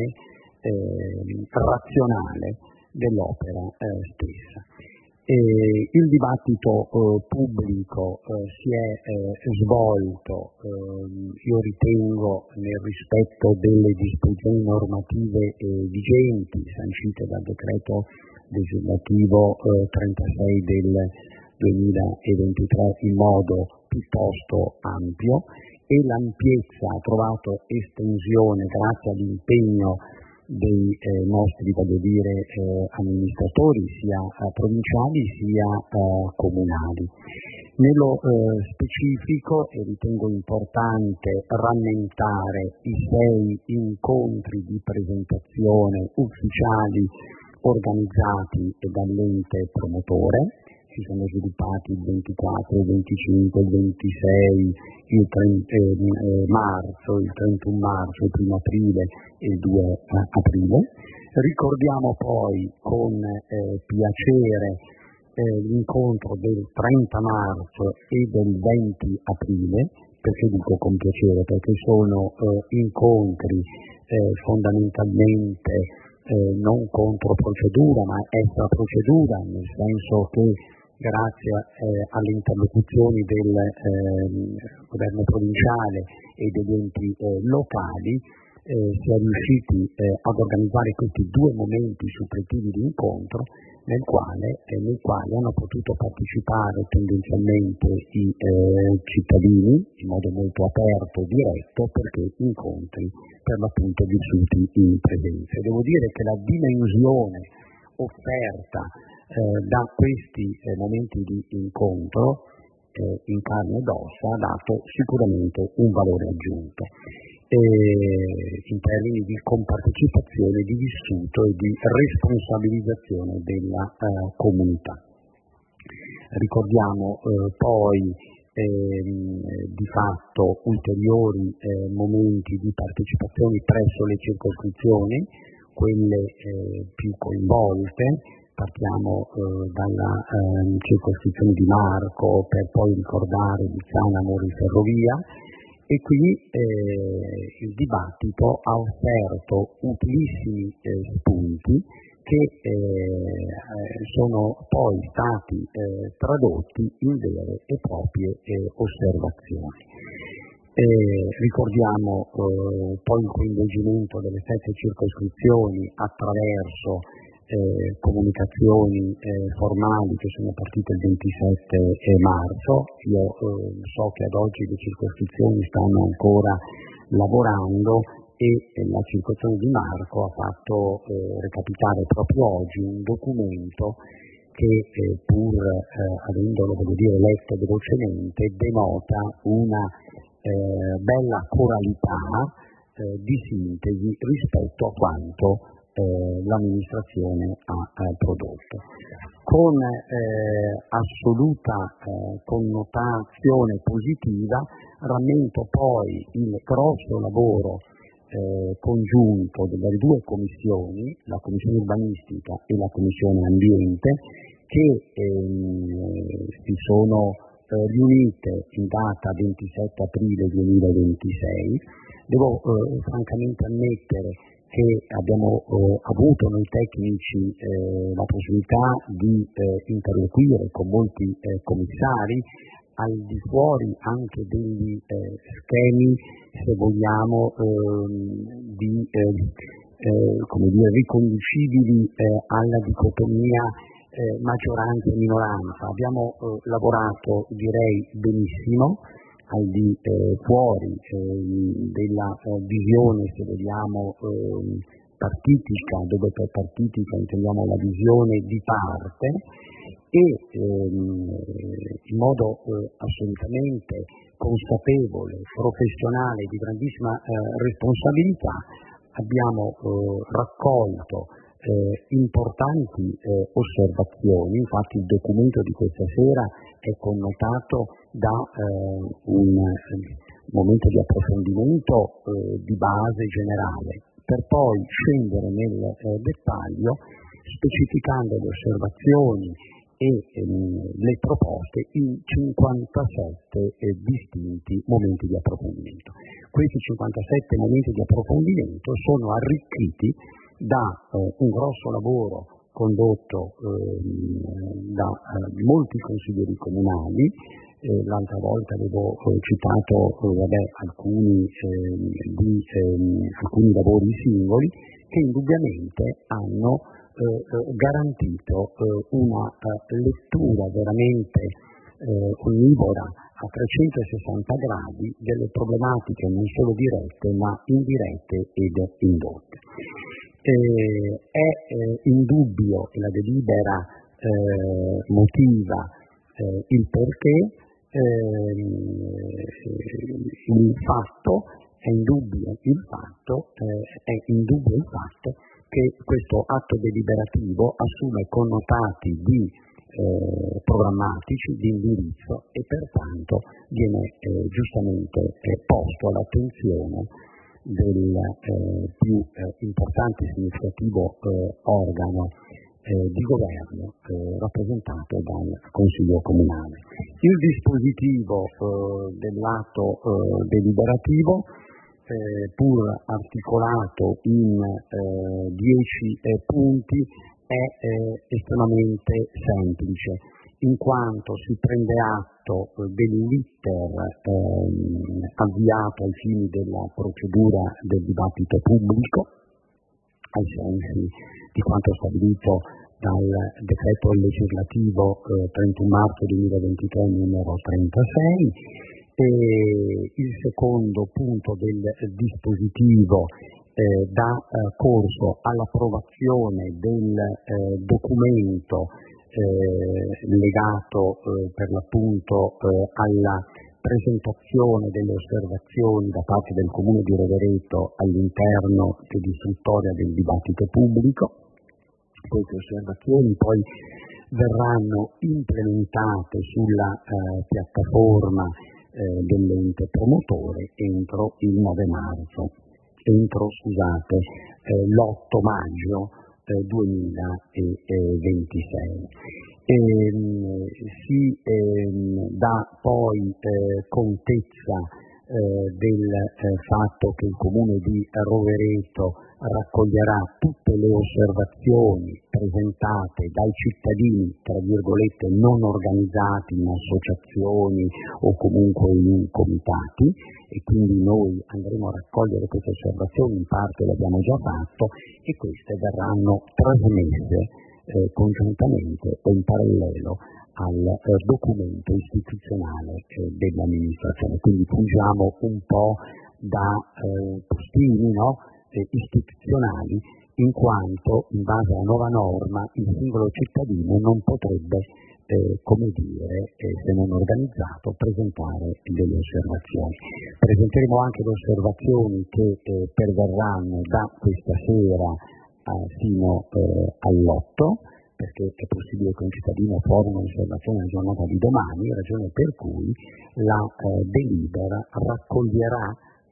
eh, razionale dell'opera eh, stessa. E il dibattito eh, pubblico eh, si è eh, svolto, eh, io ritengo, nel rispetto delle disposizioni normative eh, vigenti, sancite dal decreto legislativo eh, trentasei del duemilaventitré, in modo piuttosto ampio, e l'ampiezza ha trovato estensione grazie all'impegno dei eh, nostri, voglio dire, eh, amministratori, sia eh, provinciali sia eh, comunali. Nello eh, specifico, e ritengo importante rammentare i sei incontri di presentazione ufficiali organizzati dall'ente promotore. Si sono sviluppati il ventiquattro, il venticinque, il ventisei, il trenta eh, marzo, il trentuno marzo, il primo aprile e il due aprile. Ricordiamo poi con eh, piacere eh, l'incontro del trenta marzo e del venti aprile. Perché dico con piacere? Perché sono eh, incontri eh, fondamentalmente eh, non contro procedura, ma extra procedura, nel senso che grazie eh, alle interlocuzioni del eh, governo provinciale e degli enti eh, locali eh, si è riusciti eh, ad organizzare questi due momenti suppletivi di incontro nel quale, eh, nel quale hanno potuto partecipare tendenzialmente i eh, cittadini in modo molto aperto e diretto, perché incontri per l'appunto vissuti in presenza. Devo dire che la dimensione offerta eh, da questi eh, momenti di incontro eh, in carne ed ossa ha dato sicuramente un valore aggiunto eh, in termini di compartecipazione, di vissuto e di responsabilizzazione della eh, comunità. Ricordiamo eh, poi ehm, di fatto ulteriori eh, momenti di partecipazione presso le circoscrizioni, quelle eh, più coinvolte. Partiamo eh, dalla eh, circoscrizione di Marco, per poi ricordare Luzzana, Mori, Ferrovia, e qui eh, il dibattito ha offerto utilissimi eh, spunti che eh, sono poi stati eh, tradotti in vere e proprie eh, osservazioni. Eh, ricordiamo eh, poi il coinvolgimento delle sette circoscrizioni attraverso eh, comunicazioni eh, formali che sono partite il ventisette marzo. Io eh, so che ad oggi le circoscrizioni stanno ancora lavorando e eh, la circoscrizione di Marco ha fatto eh, recapitare proprio oggi un documento che eh, pur eh, avendolo, voglio dire, letto velocemente, denota una Eh, bella coralità eh, di sintesi rispetto a quanto eh, l'amministrazione ha eh, prodotto. Con eh, assoluta eh, connotazione positiva rammento poi il grosso lavoro eh, congiunto delle due commissioni, la Commissione Urbanistica e la Commissione Ambiente, che ehm, si sono eh, riunite in data ventisette aprile duemilaventisei. Devo eh, francamente ammettere che abbiamo eh, avuto noi tecnici eh, la possibilità di eh, interloquire con molti eh, commissari, al di fuori anche degli eh, schemi, se vogliamo, ehm, di eh, eh, come dire, riconducibili eh, alla dicotomia eh, maggioranza e minoranza. Abbiamo eh, lavorato, direi, benissimo, al di eh, fuori eh, della eh, visione, se vogliamo, eh, partitica, dove per partitica intendiamo la visione di parte, e ehm, in modo eh, assolutamente consapevole, professionale, di grandissima eh, responsabilità, abbiamo eh, raccolto eh, importanti eh, osservazioni. Infatti il documento di questa sera è connotato da eh, un momento di approfondimento eh, di base generale, per poi scendere nel eh, dettaglio, specificando le osservazioni e ehm, le proposte in cinquantasette eh, distinti momenti di approfondimento. Questi cinquantasette momenti di approfondimento sono arricchiti da eh, un grosso lavoro condotto ehm, da eh, molti consiglieri comunali. Eh, l'altra volta avevo eh, citato eh, vabbè, alcuni, eh, di, eh, alcuni lavori singoli che indubbiamente hanno Eh, garantito eh, una eh, lettura veramente eh, onnivora a trecentosessanta gradi delle problematiche non solo dirette ma indirette ed indotte. Eh, è eh, indubbio, e la delibera eh, motiva eh, il perché, eh, il fatto, è indubbio il fatto, eh, è indubbio il fatto che questo atto deliberativo assume connotati di eh, programmatici, di indirizzo, e pertanto viene eh, giustamente eh, posto all'attenzione del eh, più eh, importante e significativo eh, organo eh, di governo eh, rappresentato dal Consiglio Comunale. Il dispositivo eh, dell'atto eh, deliberativo, Eh, pur articolato in eh, dieci eh, punti, è eh, estremamente semplice, in quanto si prende atto eh, dell'iter eh, avviato ai fini della procedura del dibattito pubblico, ai sensi di quanto stabilito dal decreto legislativo eh, trentuno marzo duemilaventitré numero trentasei. E il secondo punto del dispositivo eh, dà eh, corso all'approvazione del eh, documento eh, legato eh, per l'appunto eh, alla presentazione delle osservazioni da parte del Comune di Rovereto all'interno dell'istruttoria del dibattito pubblico. Queste osservazioni poi verranno implementate sulla eh, piattaforma Eh, dell'ente promotore entro il nove marzo, entro scusate, eh, l'otto maggio eh, duemilaventisei. E, mh, si ehm, dà poi eh, contezza eh, del eh, fatto che il Comune di Rovereto raccoglierà tutte le osservazioni presentate dai cittadini, tra virgolette, non organizzati in associazioni o comunque in comitati, e quindi noi andremo a raccogliere queste osservazioni, in parte l'abbiamo già fatto, e queste verranno trasmesse eh, congiuntamente o in parallelo al eh, documento istituzionale eh, dell'amministrazione. Quindi fungiamo un po' da eh, postini, no? istituzionali, in quanto in base alla nuova norma il singolo cittadino non potrebbe, eh, come dire, eh, se non organizzato, presentare delle osservazioni. Presenteremo anche le osservazioni che eh, perverranno da questa sera eh, fino eh, all'otto, perché è possibile che un cittadino formi un'osservazione nella giornata di domani, ragione per cui la eh, delibera raccoglierà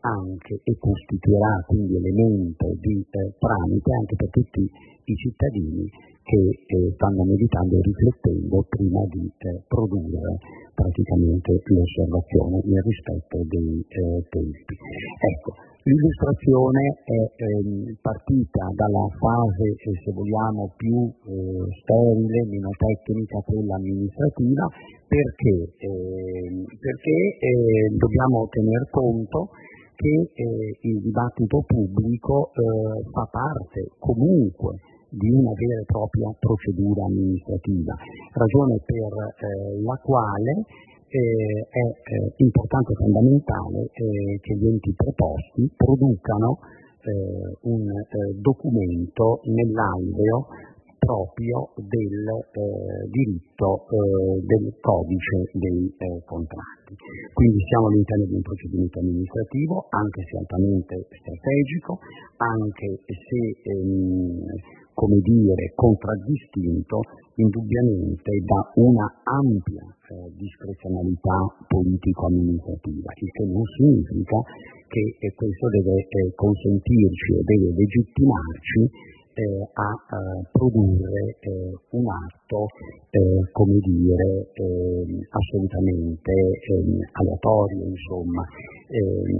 anche e costituirà quindi elemento di eh, tramite anche per tutti i cittadini che eh, stanno meditando e riflettendo prima di eh, produrre praticamente l'osservazione nel rispetto dei eh, tempi. Ecco, l'illustrazione è ehm, partita dalla fase, eh, se vogliamo, più eh, sterile, meno tecnica, quella amministrativa, perché, eh, perché eh, dobbiamo tener conto che eh, il dibattito pubblico eh, fa parte comunque di una vera e propria procedura amministrativa, ragione per eh, la quale eh, è eh, importante e fondamentale eh, che gli enti preposti producano eh, un eh, documento nell'alveo proprio del eh, diritto eh, del codice dei eh, contratti. Quindi siamo all'interno di un procedimento amministrativo, anche se altamente strategico, anche se ehm, come dire, contraddistinto indubbiamente da una ampia eh, discrezionalità politico-amministrativa, il che non significa che eh, questo deve eh, consentirci e deve legittimarci Eh, a eh, produrre eh, un atto, eh, come dire, eh, assolutamente eh, aleatorio, insomma. Eh,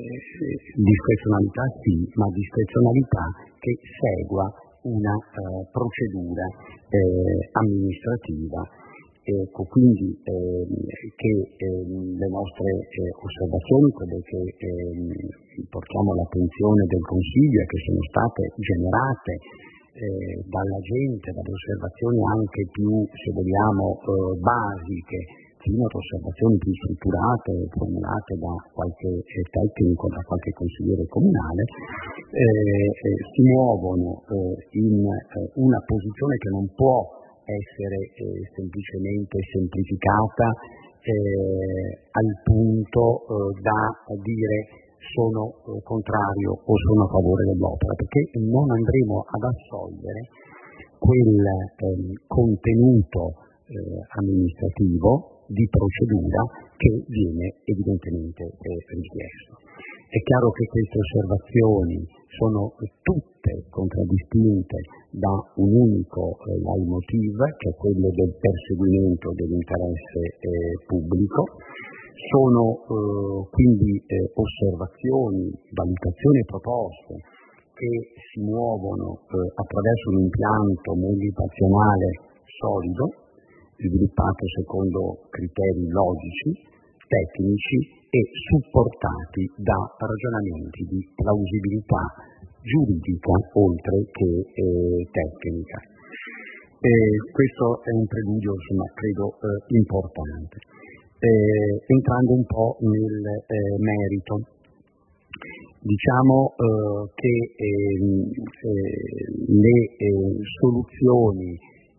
discrezionalità sì, ma discrezionalità che segua una eh, procedura eh, amministrativa. Ecco, quindi eh, che eh, le nostre eh, osservazioni, quelle che eh, portiamo all'attenzione del Consiglio e che sono state generate eh, dalla gente, dalle osservazioni anche più, se vogliamo, eh, basiche, fino ad osservazioni più strutturate, formulate da qualche eh, tecnico, da qualche consigliere comunale, eh, eh, si muovono eh, in eh, una posizione che non può essere eh, semplicemente semplificata eh, al punto eh, da dire sono eh, contrario o sono a favore dell'opera, perché non andremo ad assolvere quel eh, contenuto eh, amministrativo di procedura che viene evidentemente eh, richiesto. È chiaro che queste osservazioni sono tutte contraddistinte da un unico eh, leitmotiv, che è quello del perseguimento dell'interesse eh, pubblico. Sono eh, quindi eh, osservazioni, valutazioni e proposte che si muovono eh, attraverso un impianto motivazionale solido, sviluppato secondo criteri logici, tecnici e supportati da ragionamenti di plausibilità giuridica oltre che eh, tecnica. E questo è un preludio, insomma, credo eh, importante. Eh, entrando un po' nel eh, merito, diciamo eh, che eh, eh, le eh, soluzioni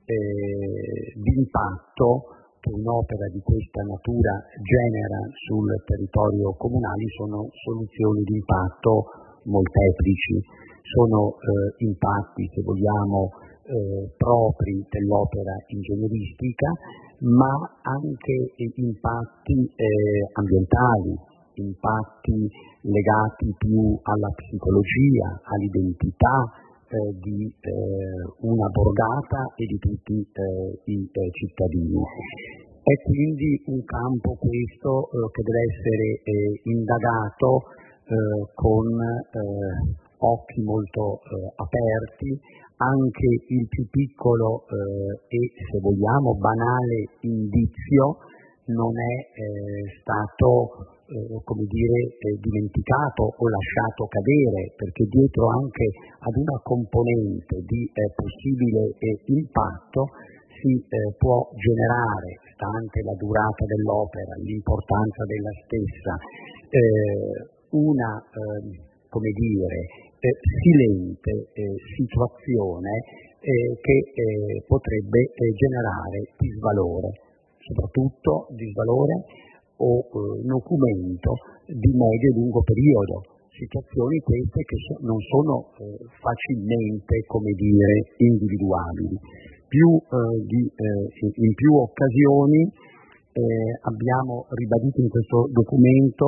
eh, d'impatto che un'opera di questa natura genera sul territorio comunale sono soluzioni di impatto molteplici, sono eh, impatti, se vogliamo, eh, propri dell'opera ingegneristica, ma anche eh, impatti eh, ambientali, impatti legati più alla psicologia, all'identità eh, di eh, una borgata e di tutti eh, i eh, cittadini. È quindi un campo questo eh, che deve essere eh, indagato eh, con eh, occhi molto eh, aperti. Anche il più piccolo eh, e, se vogliamo, banale indizio non è eh, stato eh, come dire, eh, dimenticato o lasciato cadere, perché dietro anche ad una componente di eh, possibile eh, impatto si eh, può generare, stante la durata dell'opera, l'importanza della stessa, eh, una eh, come dire, eh, silente eh, situazione eh, che eh, potrebbe eh, generare disvalore, soprattutto disvalore o eh, nocumento di medio e lungo periodo, situazioni queste che so, non sono eh, facilmente, come dire, individuabili. Più, eh, di, eh, in più occasioni eh, abbiamo ribadito in questo documento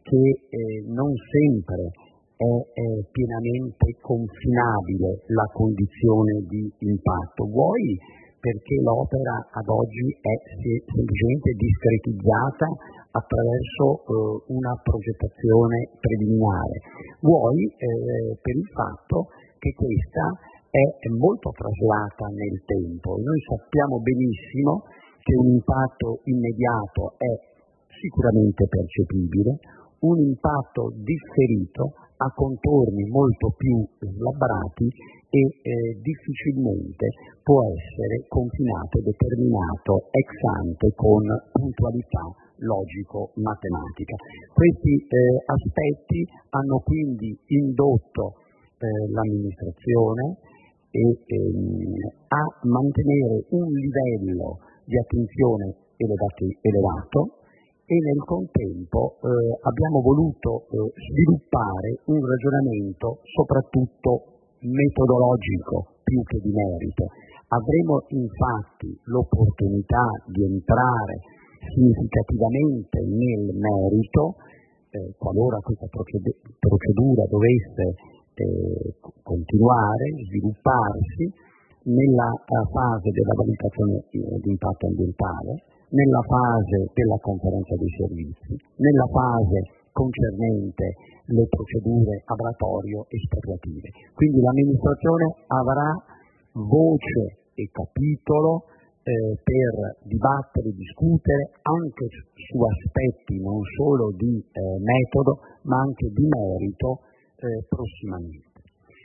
che eh, non sempre è, è pienamente confinabile la condizione di impatto, vuoi perché l'opera ad oggi è semplicemente discretizzata attraverso eh, una progettazione preliminare, vuoi eh, per il fatto che questa è molto traslata nel tempo. Noi sappiamo benissimo che un impatto immediato è sicuramente percepibile, un impatto differito ha contorni molto più slabbrati e eh, difficilmente può essere confinato e determinato ex ante con puntualità logico-matematica. Questi eh, aspetti hanno quindi indotto eh, l'amministrazione e, ehm, a mantenere un livello di attenzione elevati, elevato e nel contempo eh, abbiamo voluto eh, sviluppare un ragionamento soprattutto metodologico più che di merito. Avremo infatti l'opportunità di entrare significativamente nel merito eh, qualora questa procedura dovesse eh, continuare, svilupparsi nella uh, fase della valutazione eh, di impatto ambientale, nella fase della conferenza dei servizi, nella fase concernente le procedure abratorio espropriative. Quindi l'amministrazione avrà voce e capitolo eh, per dibattere, discutere anche su aspetti non solo di eh, metodo ma anche di merito eh, prossimamente.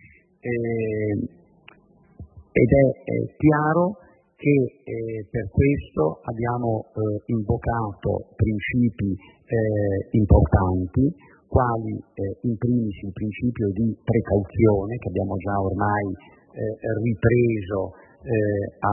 Eh, ed è eh, chiaro che eh, per questo abbiamo eh, invocato principi eh, importanti, quali eh, in primis il principio di precauzione, che abbiamo già ormai eh, ripreso eh, a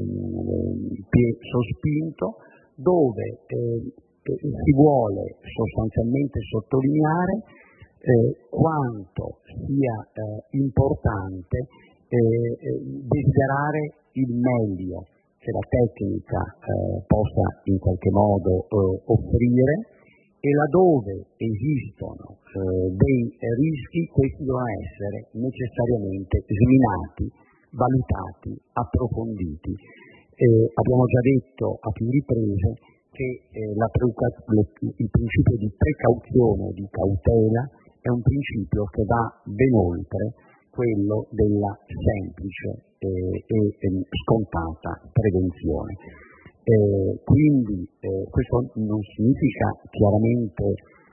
eh, sospinto, dove eh, si vuole sostanzialmente sottolineare eh, quanto sia eh, importante eh, desiderare il meglio che la tecnica eh, possa in qualche modo eh, offrire e laddove esistono eh, dei rischi questi devono essere necessariamente sminati, valutati, approfonditi. Eh, abbiamo già detto a più riprese che eh, la il principio di precauzione e di cautela è un principio che va ben oltre quello della semplice eh, e eh, scontata prevenzione. Eh, quindi eh, questo non significa chiaramente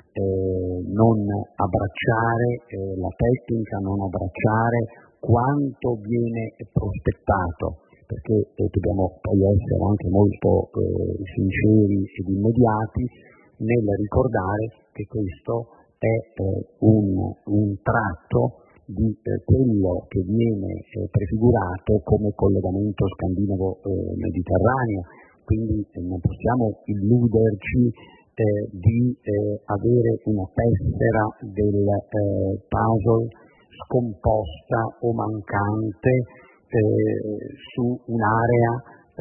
eh, non abbracciare eh, la tecnica, non abbracciare quanto viene prospettato, perché eh, dobbiamo poi essere anche molto eh, sinceri ed immediati nel ricordare che questo è eh, un, un tratto di eh, quello che viene eh, prefigurato come collegamento scandinavo-mediterraneo, eh, quindi eh, non possiamo illuderci eh, di eh, avere una tessera del eh, puzzle scomposta o mancante eh, su un'area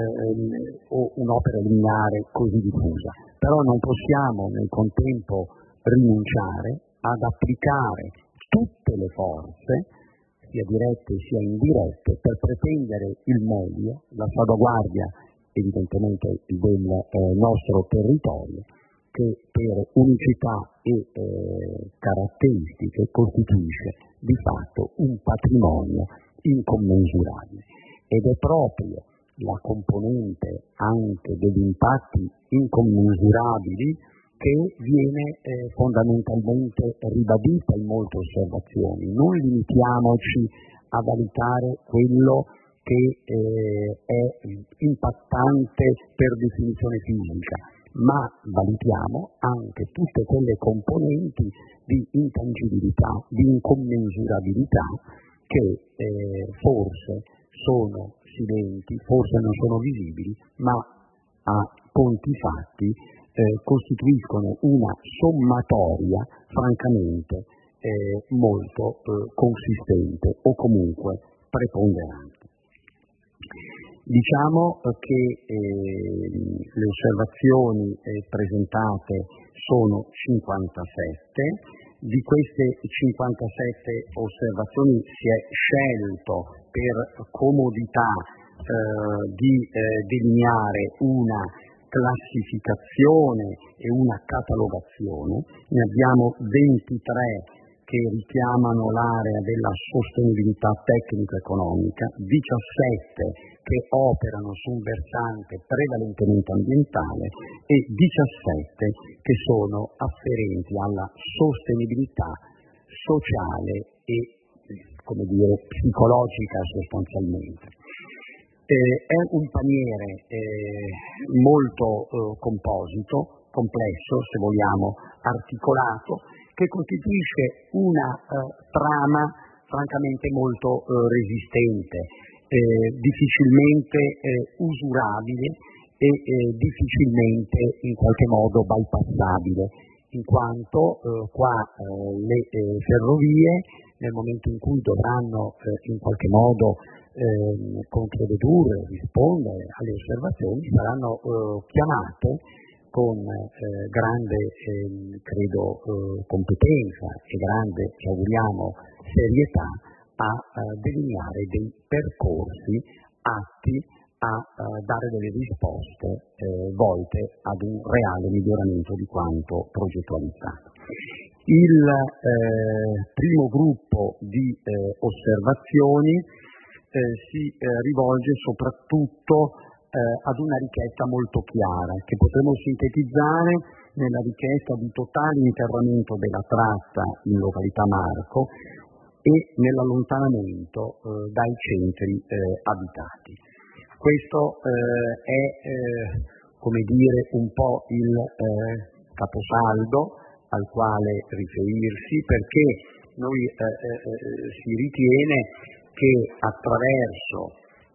eh, o un'opera lineare così diffusa. Però non possiamo nel contempo rinunciare ad applicare tutte le forze, sia dirette sia indirette, per pretendere il meglio, la salvaguardia evidentemente del eh, nostro territorio, che per unicità e eh, caratteristiche costituisce di fatto un patrimonio incommensurabile. Ed è proprio la componente anche degli impatti incommensurabili che viene eh, fondamentalmente ribadita in molte osservazioni. Non limitiamoci a valutare quello che eh, è impattante per definizione fisica, ma valutiamo anche tutte quelle componenti di intangibilità, di incommensurabilità che eh, forse sono silenti, forse non sono visibili, ma a conti fatti Eh, costituiscono una sommatoria francamente eh, molto eh, consistente o comunque preponderante. Diciamo che eh, le osservazioni eh, presentate sono cinquantasette, di queste cinquantasette osservazioni si è scelto per comodità eh, di eh, delineare una classificazione e una catalogazione. Ne abbiamo ventitré che richiamano l'area della sostenibilità tecnico-economica, diciassette che operano su un versante prevalentemente ambientale e diciassette che sono afferenti alla sostenibilità sociale e, come dire, psicologica sostanzialmente. Eh, è un paniere eh, molto eh, composito, complesso, se vogliamo, articolato, che costituisce una eh, trama francamente molto eh, resistente, eh, difficilmente eh, usurabile e eh, difficilmente in qualche modo bypassabile, in quanto eh, qua eh, le eh, ferrovie, nel momento in cui dovranno eh, in qualche modo eh, controvedere, rispondere alle osservazioni, saranno eh, chiamate con eh, grande, eh, credo, eh, competenza e grande, ci auguriamo, serietà a eh, delineare dei percorsi atti a eh, dare delle risposte eh, volte ad un reale miglioramento di quanto progettualizzato. Il eh, primo gruppo di eh, osservazioni eh, si eh, rivolge soprattutto Eh, ad una richiesta molto chiara che potremo sintetizzare nella richiesta di totale interramento della tratta in località Marco e nell'allontanamento eh, dai centri eh, abitati. Questo eh, è eh, come dire un po' il eh, caposaldo al quale riferirsi, perché noi eh, eh, si ritiene che attraverso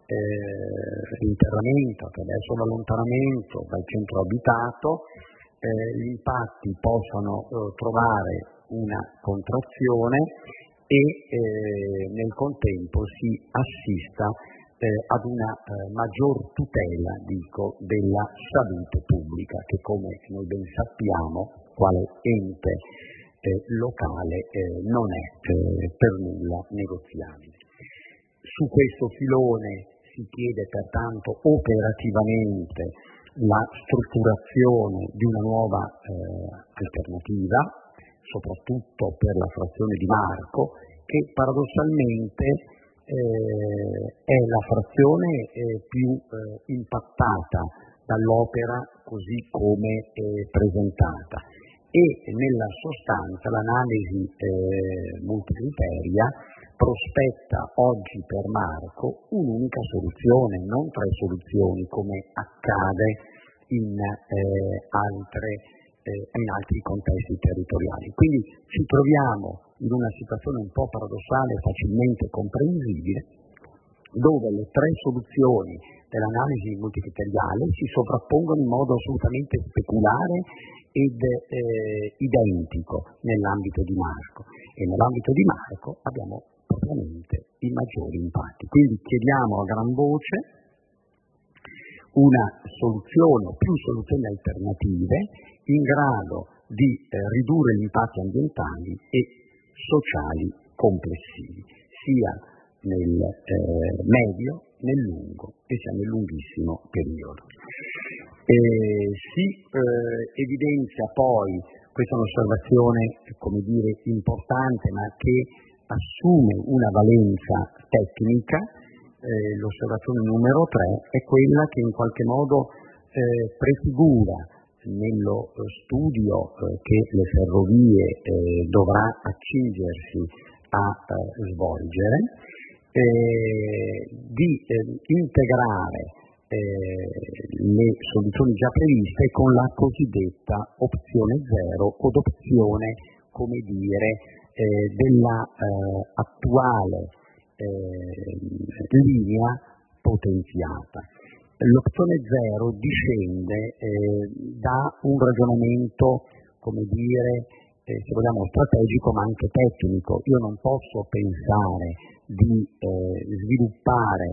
Eh, l'interramento, attraverso l'allontanamento dal centro abitato, eh, gli impatti possano eh, trovare una contrazione e eh, nel contempo si assista eh, ad una eh, maggior tutela, dico, della salute pubblica, che come noi ben sappiamo, quale ente eh, locale eh, non è eh, per nulla negoziabile. Su questo filone si chiede pertanto operativamente la strutturazione di una nuova eh, alternativa, soprattutto per la frazione di Marco, che paradossalmente eh, è la frazione eh, più eh, impattata dall'opera così come eh, presentata, e nella sostanza l'analisi eh, multicriteria prospetta oggi per Marco un'unica soluzione, non tre soluzioni come accade in, eh, altre, eh, in altri contesti territoriali. Quindi ci troviamo in una situazione un po' paradossale e facilmente comprensibile, dove le tre soluzioni dell'analisi multicriteriale si sovrappongono in modo assolutamente speculare ed eh, identico nell'ambito di Marco, e nell'ambito di Marco abbiamo propriamente i maggiori impatti. Quindi chiediamo a gran voce una soluzione o più soluzioni alternative in grado di eh, ridurre gli impatti ambientali e sociali complessivi, sia nel eh, medio, nel lungo e sia nel lunghissimo periodo. Eh, si eh, evidenzia poi, questa è un'osservazione, come dire, importante, ma che assume una valenza tecnica, eh, l'osservazione numero tre è quella che in qualche modo eh, prefigura nello studio eh, che le ferrovie eh, dovrà accingersi a eh, svolgere, eh, di eh, integrare eh, le soluzioni già previste con la cosiddetta opzione zero o opzione, come dire, eh, della eh, attuale eh, linea potenziata. L'opzione zero discende eh, da un ragionamento, come dire, eh, se vogliamo strategico ma anche tecnico. Io non posso pensare di eh, sviluppare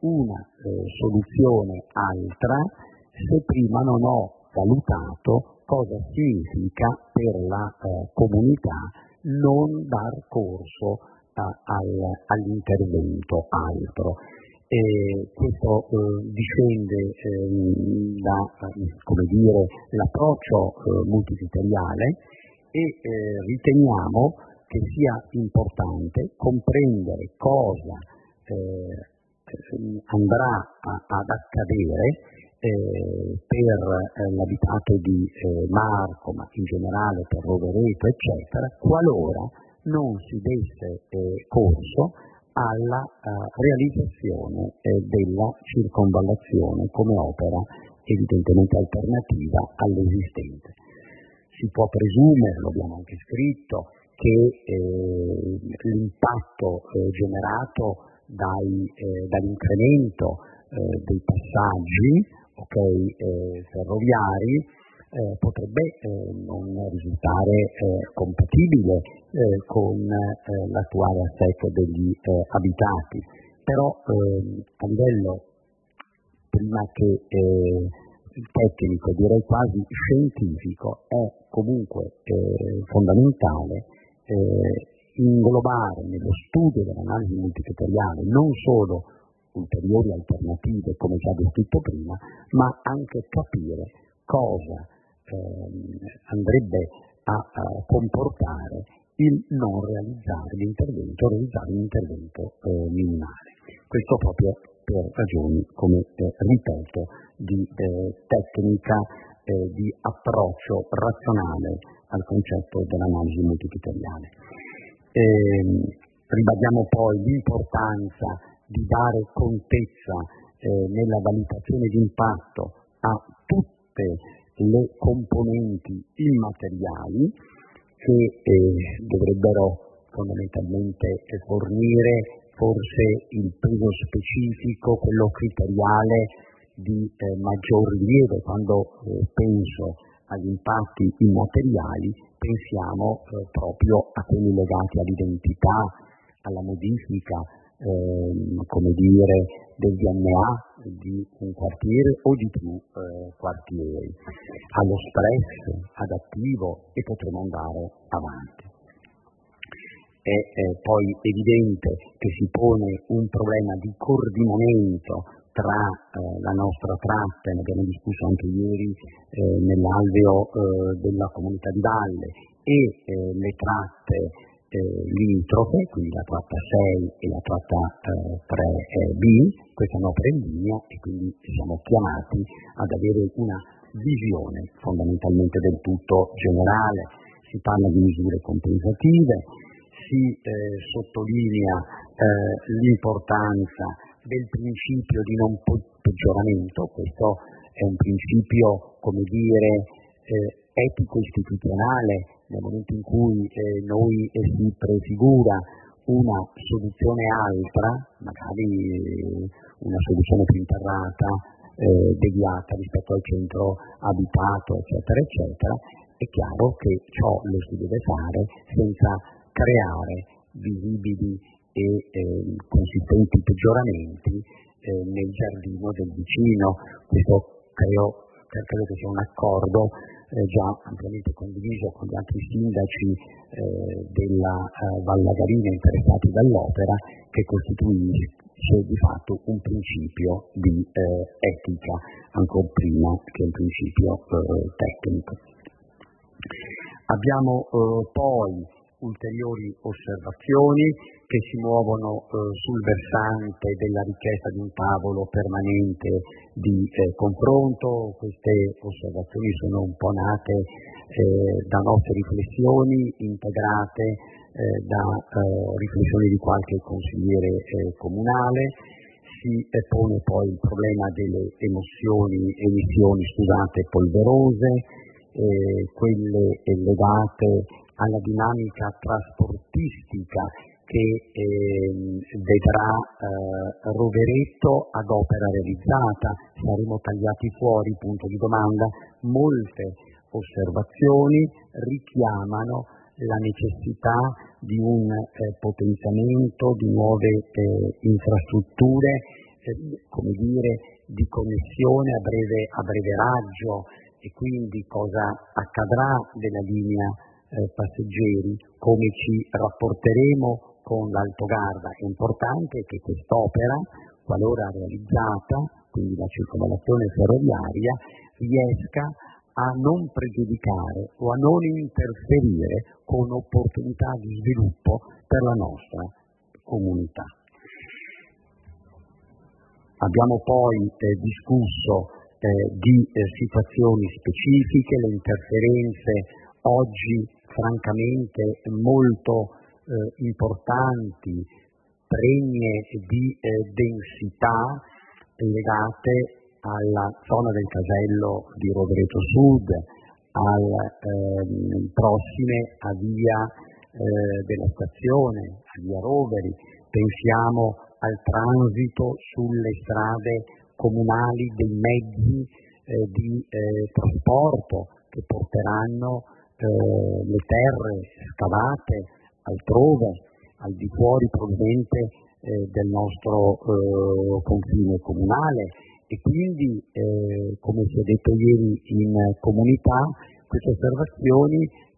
una eh, soluzione altra se prima non ho valutato cosa significa per la eh, comunità non dar corso a, al, all'intervento altro. E questo eh, discende eh, da eh, come dire, l'approccio eh, multicriteriale e eh, riteniamo che sia importante comprendere cosa eh, andrà a, ad accadere eh, per eh, l'abitato di eh, Marco, ma in generale per Rovereto, eccetera, qualora non si desse eh, corso alla uh, realizzazione eh, della circonvallazione come opera evidentemente alternativa all'esistente. Si può presumere, lo abbiamo anche scritto, che eh, l'impatto eh, generato dai, eh, dall'incremento eh, dei passaggi okay, eh, ferroviari Eh, potrebbe eh, non risultare eh, compatibile eh, con eh, l'attuale assetto degli eh, abitati, però eh, a livello prima che eh, tecnico, direi quasi scientifico, è comunque eh, fondamentale eh, inglobare nello studio dell'analisi multicriteriale non solo ulteriori alternative come già descritto prima, ma anche capire cosa andrebbe a, a comportare il non realizzare l'intervento, realizzare un intervento eh, minimale. Questo proprio per ragioni, come eh, ripeto, di eh, tecnica, eh, di approccio razionale al concetto dell'analisi multicriteriale. Eh, ribadiamo poi l'importanza di dare contezza eh, nella valutazione di impatto a tutte le componenti immateriali che eh, dovrebbero fondamentalmente fornire forse il peso specifico, quello criteriale di eh, maggior rilievo. Quando eh, penso agli impatti immateriali pensiamo eh, proprio a quelli legati all'identità, alla modifica eh, come dire del D N A di un quartiere o di più eh, quartieri, allo stress adattivo, e potremo andare avanti. È eh, poi evidente che si pone un problema di coordinamento tra eh, la nostra tratta, ne abbiamo discusso anche ieri eh, nell'alveo eh, della comunità di valle, e eh, le tratte Eh, limitrofe, quindi la tratta sei e la tratta eh, tre B, questa è un'opera in linea e quindi siamo chiamati ad avere una visione fondamentalmente del tutto generale. Si parla di misure compensative, si eh, sottolinea eh, l'importanza del principio di non peggioramento. Questo è un principio, come dire, eh, etico-istituzionale. Nel momento in cui eh, noi eh, si prefigura una soluzione altra, magari eh, una soluzione più interrata, eh, deviata rispetto al centro abitato, eccetera, eccetera, è chiaro che ciò lo si deve fare senza creare visibili e eh, consistenti peggioramenti eh, nel giardino del vicino. Questo creo, credo che sia un accordo Eh, già ampiamente condiviso con gli altri sindaci eh, della eh, Vallagarina interessati dall'opera, che costituisce di fatto un principio di eh, etica, ancora prima che un principio eh, tecnico. Abbiamo eh, poi ulteriori osservazioni che si muovono eh, sul versante della richiesta di un tavolo permanente di eh, confronto. Queste osservazioni sono un po' nate eh, da nostre riflessioni, integrate eh, da eh, riflessioni di qualche consigliere eh, comunale. Si eh, pone poi il problema delle emozioni, emissioni scusate, polverose, eh, quelle eh, legate alla dinamica trasportistica che eh, vedrà eh, Rovereto ad opera realizzata. Saremo tagliati fuori, punto di domanda. Molte osservazioni richiamano la necessità di un eh, potenziamento di nuove eh, infrastrutture eh, come dire, di connessione a breve, a breve raggio, e quindi cosa accadrà della linea eh, passeggeri, come ci rapporteremo con l'Altogarda. È importante che quest'opera, qualora realizzata, quindi la circonvallazione ferroviaria, riesca a non pregiudicare o a non interferire con opportunità di sviluppo per la nostra comunità. Abbiamo poi eh, discusso eh, di eh, situazioni specifiche, le interferenze oggi francamente molto eh, importanti, pregne di eh, densità legate alla zona del casello di Rovereto Sud, al, ehm, prossime a via eh, della stazione, a via Roveri. Pensiamo al transito sulle strade comunali dei mezzi eh, di eh, trasporto che porteranno eh, le terre scavate altrove, al di fuori proveniente eh, del nostro eh, confine comunale, e quindi, eh, come si è detto ieri in comunità, queste osservazioni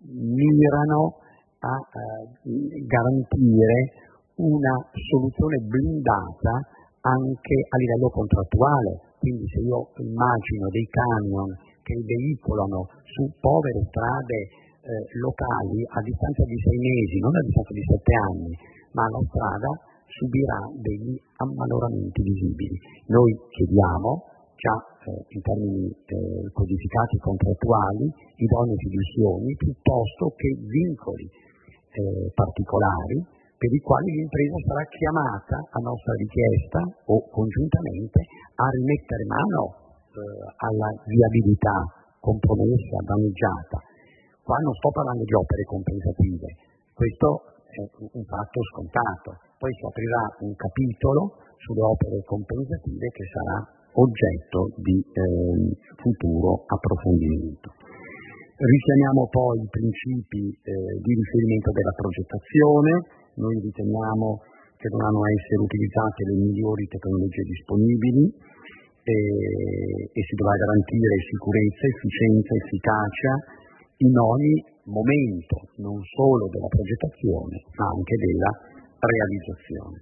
mirano a eh, garantire una soluzione blindata anche a livello contrattuale. Quindi se io immagino dei camion che veicolano su povere strade eh, locali a distanza di sei mesi, non a distanza di sette anni, ma la strada subirà degli ammaloramenti visibili. Noi chiediamo, già eh, in termini eh, codificati contrattuali, idonee fiduzioni piuttosto che vincoli eh, particolari, per i quali l'impresa sarà chiamata, a nostra richiesta o congiuntamente, a rimettere mano eh, alla viabilità compromessa, danneggiata. Qua non sto parlando di opere compensative, questo è un fatto scontato. Poi si aprirà un capitolo sulle opere compensative che sarà oggetto di eh, futuro approfondimento. Richiamiamo poi i principi eh, di riferimento della progettazione. Noi riteniamo che dovranno essere utilizzate le migliori tecnologie disponibili e, e si dovrà garantire sicurezza, efficienza, efficacia in ogni momento, non solo della progettazione, ma anche della realizzazione.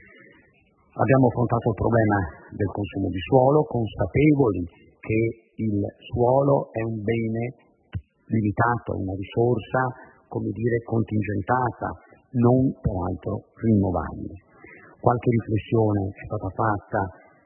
Abbiamo affrontato il problema del consumo di suolo, consapevoli che il suolo è un bene limitato, una risorsa, come dire, contingentata, non peraltro rinnovabile. Qualche riflessione è stata fatta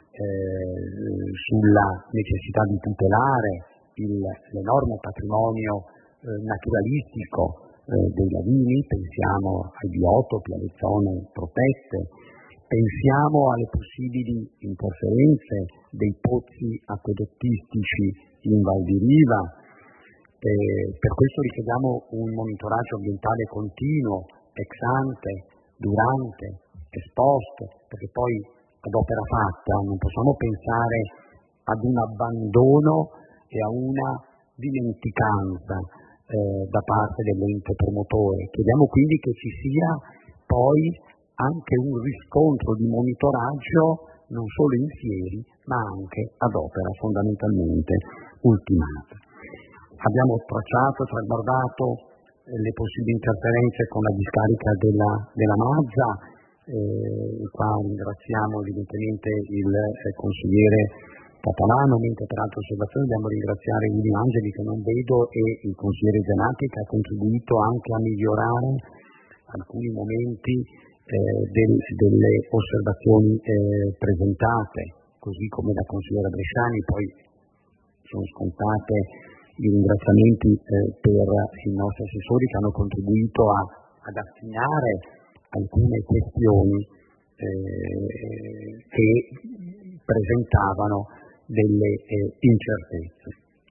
eh, sulla necessità di tutelare il, l'enorme patrimonio eh, naturalistico eh, dei laguni, pensiamo ai biotopi, alle zone protette, pensiamo alle possibili interferenze dei pozzi acquedottistici in Val di Riva. Eh, per questo richiediamo un monitoraggio ambientale continuo, ex ante, durante, ex post, perché poi ad opera fatta non possiamo pensare ad un abbandono e a una dimenticanza eh, da parte dell'ente promotore. Chiediamo quindi che ci sia poi anche un riscontro di monitoraggio non solo in fieri, ma anche ad opera fondamentalmente ultimata. Abbiamo tracciato, trasbordato eh, le possibili interferenze con la discarica della, della Mazza, eh, qua ringraziamo evidentemente il eh, consigliere Catalano, mentre per altre osservazioni dobbiamo ringraziare Willy Angeli, che non vedo, e il consigliere Zanatti, che ha contribuito anche a migliorare alcuni momenti eh, del, delle osservazioni eh, presentate, così come la consigliera Bresciani. Poi sono scontate i ringraziamenti eh, per i nostri assessori che hanno contribuito a, ad affinare alcune questioni eh, che presentavano delle eh, incertezze.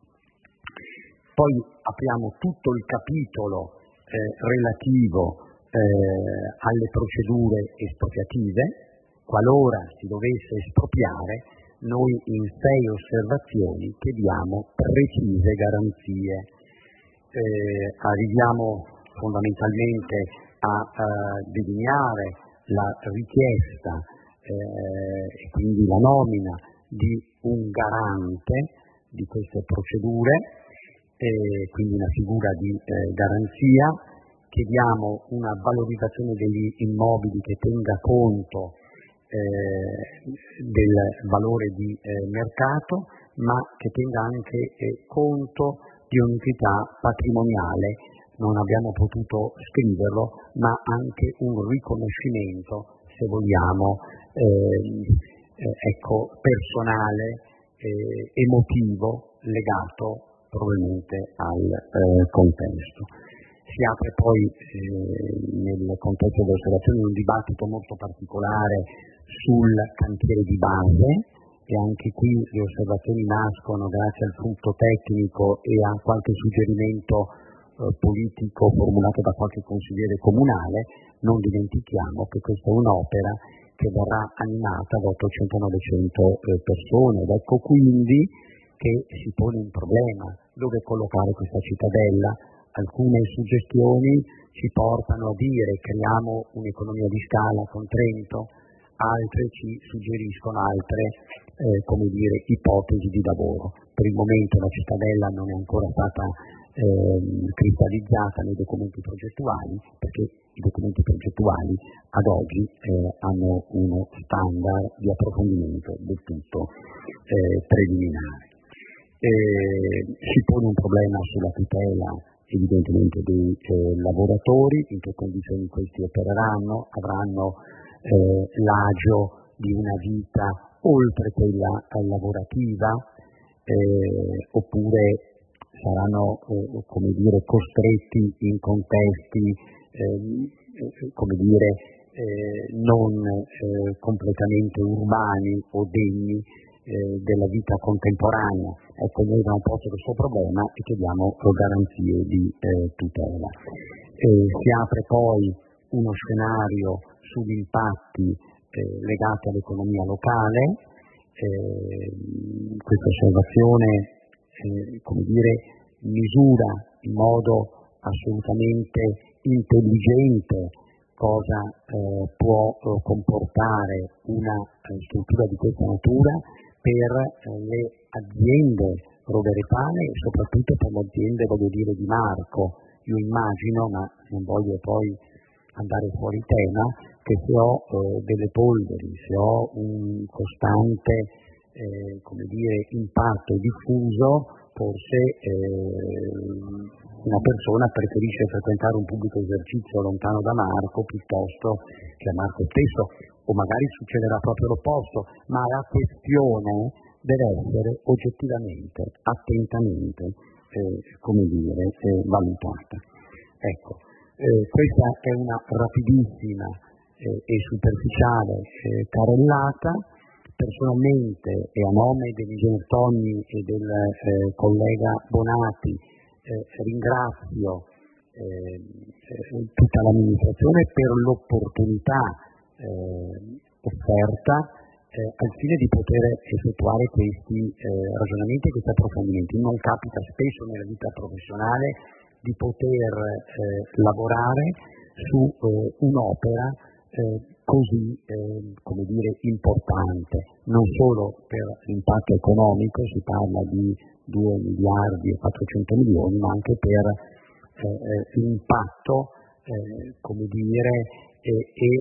Poi apriamo tutto il capitolo eh, relativo eh, alle procedure espropriative. Qualora si dovesse espropriare, noi in sei osservazioni chiediamo precise garanzie. Eh, arriviamo fondamentalmente a, a delineare la richiesta eh, e quindi la nomina di un garante di queste procedure, eh, quindi una figura di eh, garanzia. Chiediamo una valorizzazione degli immobili che tenga conto eh, del valore di eh, mercato, ma che tenga anche eh, conto di un'entità patrimoniale. Non abbiamo potuto scriverlo, ma anche un riconoscimento, se vogliamo, eh, eh, ecco, personale, eh, emotivo, legato probabilmente al eh, contesto. Si apre poi eh, nel contesto delle osservazioni un dibattito molto particolare sul cantiere di base, e anche qui le osservazioni nascono grazie al frutto tecnico e a qualche suggerimento eh, politico formulato da qualche consigliere comunale. Non dimentichiamo che questa è un'opera che verrà animata da ottocento novecento eh, persone, ed ecco quindi che si pone un problema: dove collocare questa cittadella? Alcune suggestioni ci portano a dire creiamo un'economia di scala con Trento, altre ci suggeriscono altre eh, come dire, ipotesi di lavoro. Per il momento la cittadella non è ancora stata eh, cristallizzata nei documenti progettuali, perché i documenti progettuali ad oggi eh, hanno uno standard di approfondimento del tutto eh, preliminare. Eh, si pone un problema sulla tutela evidentemente dei eh, lavoratori, in che condizioni questi opereranno, avranno eh, l'agio di una vita oltre quella eh, lavorativa, eh, oppure saranno eh, come dire, costretti in contesti eh, come dire, eh, non eh, completamente urbani o degni Eh, della vita contemporanea. Ecco, noi abbiamo posto questo problema e chiediamo garanzie di eh, tutela. Eh, si apre poi uno scenario sugli impatti eh, legati all'economia locale. Eh, questa osservazione eh, come dire, misura in modo assolutamente intelligente cosa eh, può eh, comportare una eh, struttura di questa natura per eh, le aziende roveretane e soprattutto per le aziende, voglio dire, di Marco. Io immagino, ma non voglio poi andare fuori tema, che se ho eh, delle polveri, se ho un costante eh, come dire, impatto diffuso, forse eh, una persona preferisce frequentare un pubblico esercizio lontano da Marco piuttosto che a Marco stesso, o magari succederà proprio l'opposto, ma la questione deve essere oggettivamente, attentamente, eh, come dire, eh, valutata. Ecco, eh, questa è una rapidissima eh, e superficiale eh, carrellata. Personalmente e a nome dell'ingegner Tonni e del eh, collega Bonati eh, ringrazio eh, eh, tutta l'amministrazione per l'opportunità eh, offerta eh, al fine di poter effettuare questi eh, ragionamenti e questi approfondimenti. Non capita spesso nella vita professionale di poter eh, lavorare su eh, un'opera eh, così eh, come dire, importante, non solo per l'impatto economico, si parla di due miliardi e quattrocento milioni, ma anche per eh, l'impatto, eh, come dire, e, e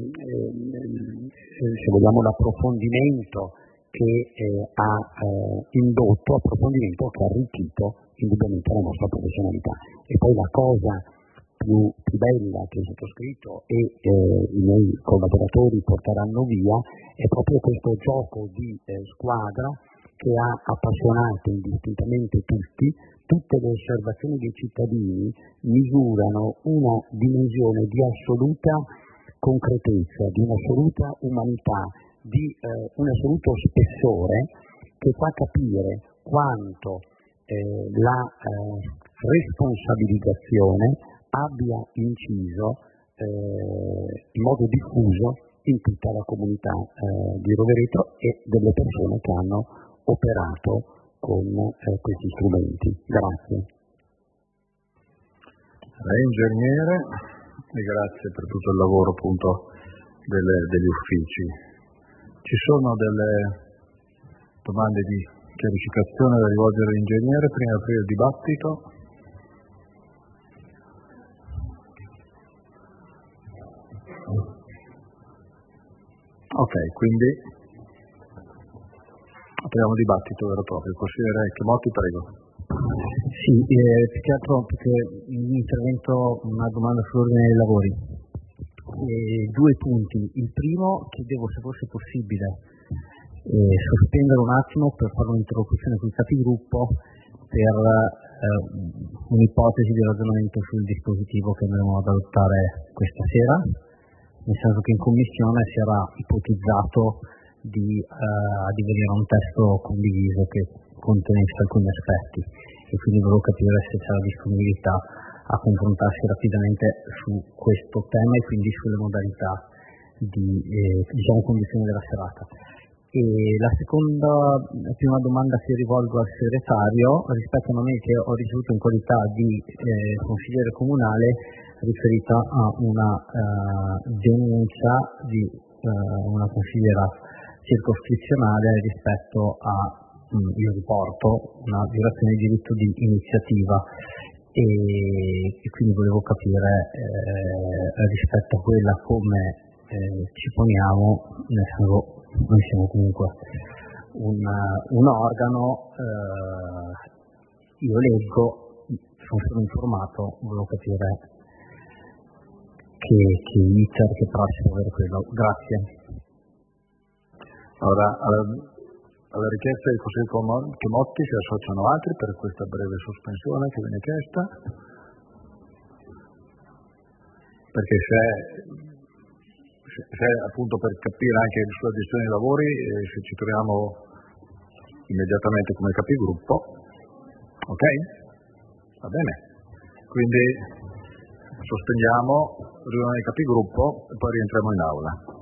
eh, se vogliamo l'approfondimento che eh, ha eh, indotto, approfondimento che ha arricchito indubbiamente la nostra professionalità. E poi la cosa più, più bella che il sottoscritto e eh, i miei collaboratori porteranno via è proprio questo gioco di eh, squadra che ha appassionato indistintamente tutti. Tutte le osservazioni dei cittadini misurano una dimensione di assoluta concretezza, di un'assoluta umanità, di eh, un assoluto spessore che fa capire quanto eh, la eh, responsabilizzazione abbia inciso eh, in modo diffuso in tutta la comunità eh, di Rovereto e delle persone che hanno operato con eh, questi strumenti. Grazie. Lei ingegnere e grazie per tutto il lavoro appunto delle, degli uffici. Ci sono delle domande di chiarificazione da rivolgere all'ingegnere prima di aprire il dibattito? Ok, quindi apriamo il dibattito vero e proprio. Consigliere Chimotti, prego. Sì, eh, più che altro perché l'intervento, una domanda sull'ordine dei lavori. Eh, due punti. Il primo, chiedevo se fosse possibile eh, sospendere un attimo per fare un'interlocuzione con i capigruppo per eh, un'ipotesi di ragionamento sul dispositivo che andremo ad adottare questa sera, nel senso che in commissione si era ipotizzato di eh, addivenire a un testo condiviso che contenesse alcuni aspetti, e quindi volevo capire se c'è la disponibilità a confrontarsi rapidamente su questo tema e quindi sulle modalità di eh, diciamo condizione della serata. E la seconda, la prima domanda che rivolgo al segretario, rispetto a me che ho ricevuto in qualità di eh, consigliere comunale, riferita a una eh, denuncia di eh, una consigliera circoscrizionale rispetto a mh, io riporto una violazione di diritto di iniziativa, e, e quindi volevo capire eh, rispetto a quella come eh, ci poniamo, nel senso noi siamo comunque un, un organo, eh, io leggo, sono stato informato, volevo capire che, che iter, che prassi può avere quello. Grazie. Allora, alla, alla richiesta del consigliere Chimotti si associano altri per questa breve sospensione che viene chiesta? Perché se, se, se appunto per capire anche sulla gestione dei lavori, eh, se ci troviamo immediatamente come capigruppo, ok? Va bene. Quindi sospendiamo, riunione di capigruppo e poi rientriamo in aula.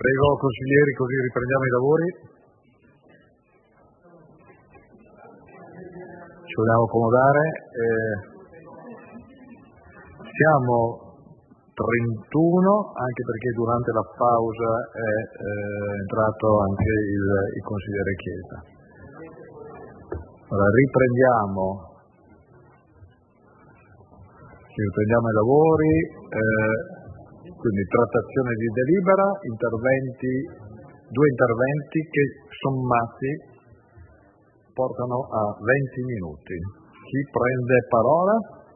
Prego consiglieri, così riprendiamo i lavori. Ci vogliamo accomodare. Eh, siamo trentuno, anche perché durante la pausa è eh, entrato anche il, il consigliere Chiesa. Allora, riprendiamo, riprendiamo i lavori. Eh, Quindi trattazione di delibera, interventi, due interventi che sommati portano a venti minuti. Chi prende parola?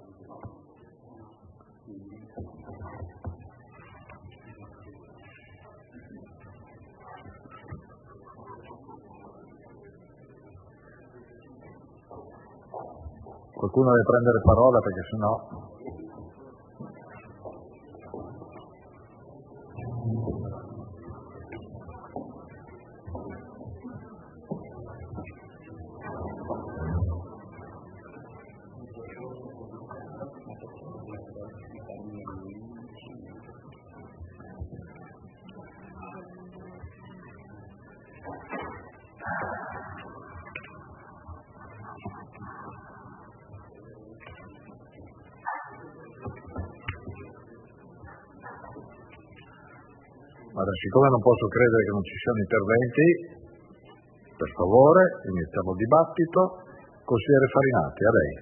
Qualcuno deve prendere parola perché sennò... Allora, siccome non posso credere che non ci siano interventi, per favore, iniziamo il dibattito. Consigliere Farinati, a lei.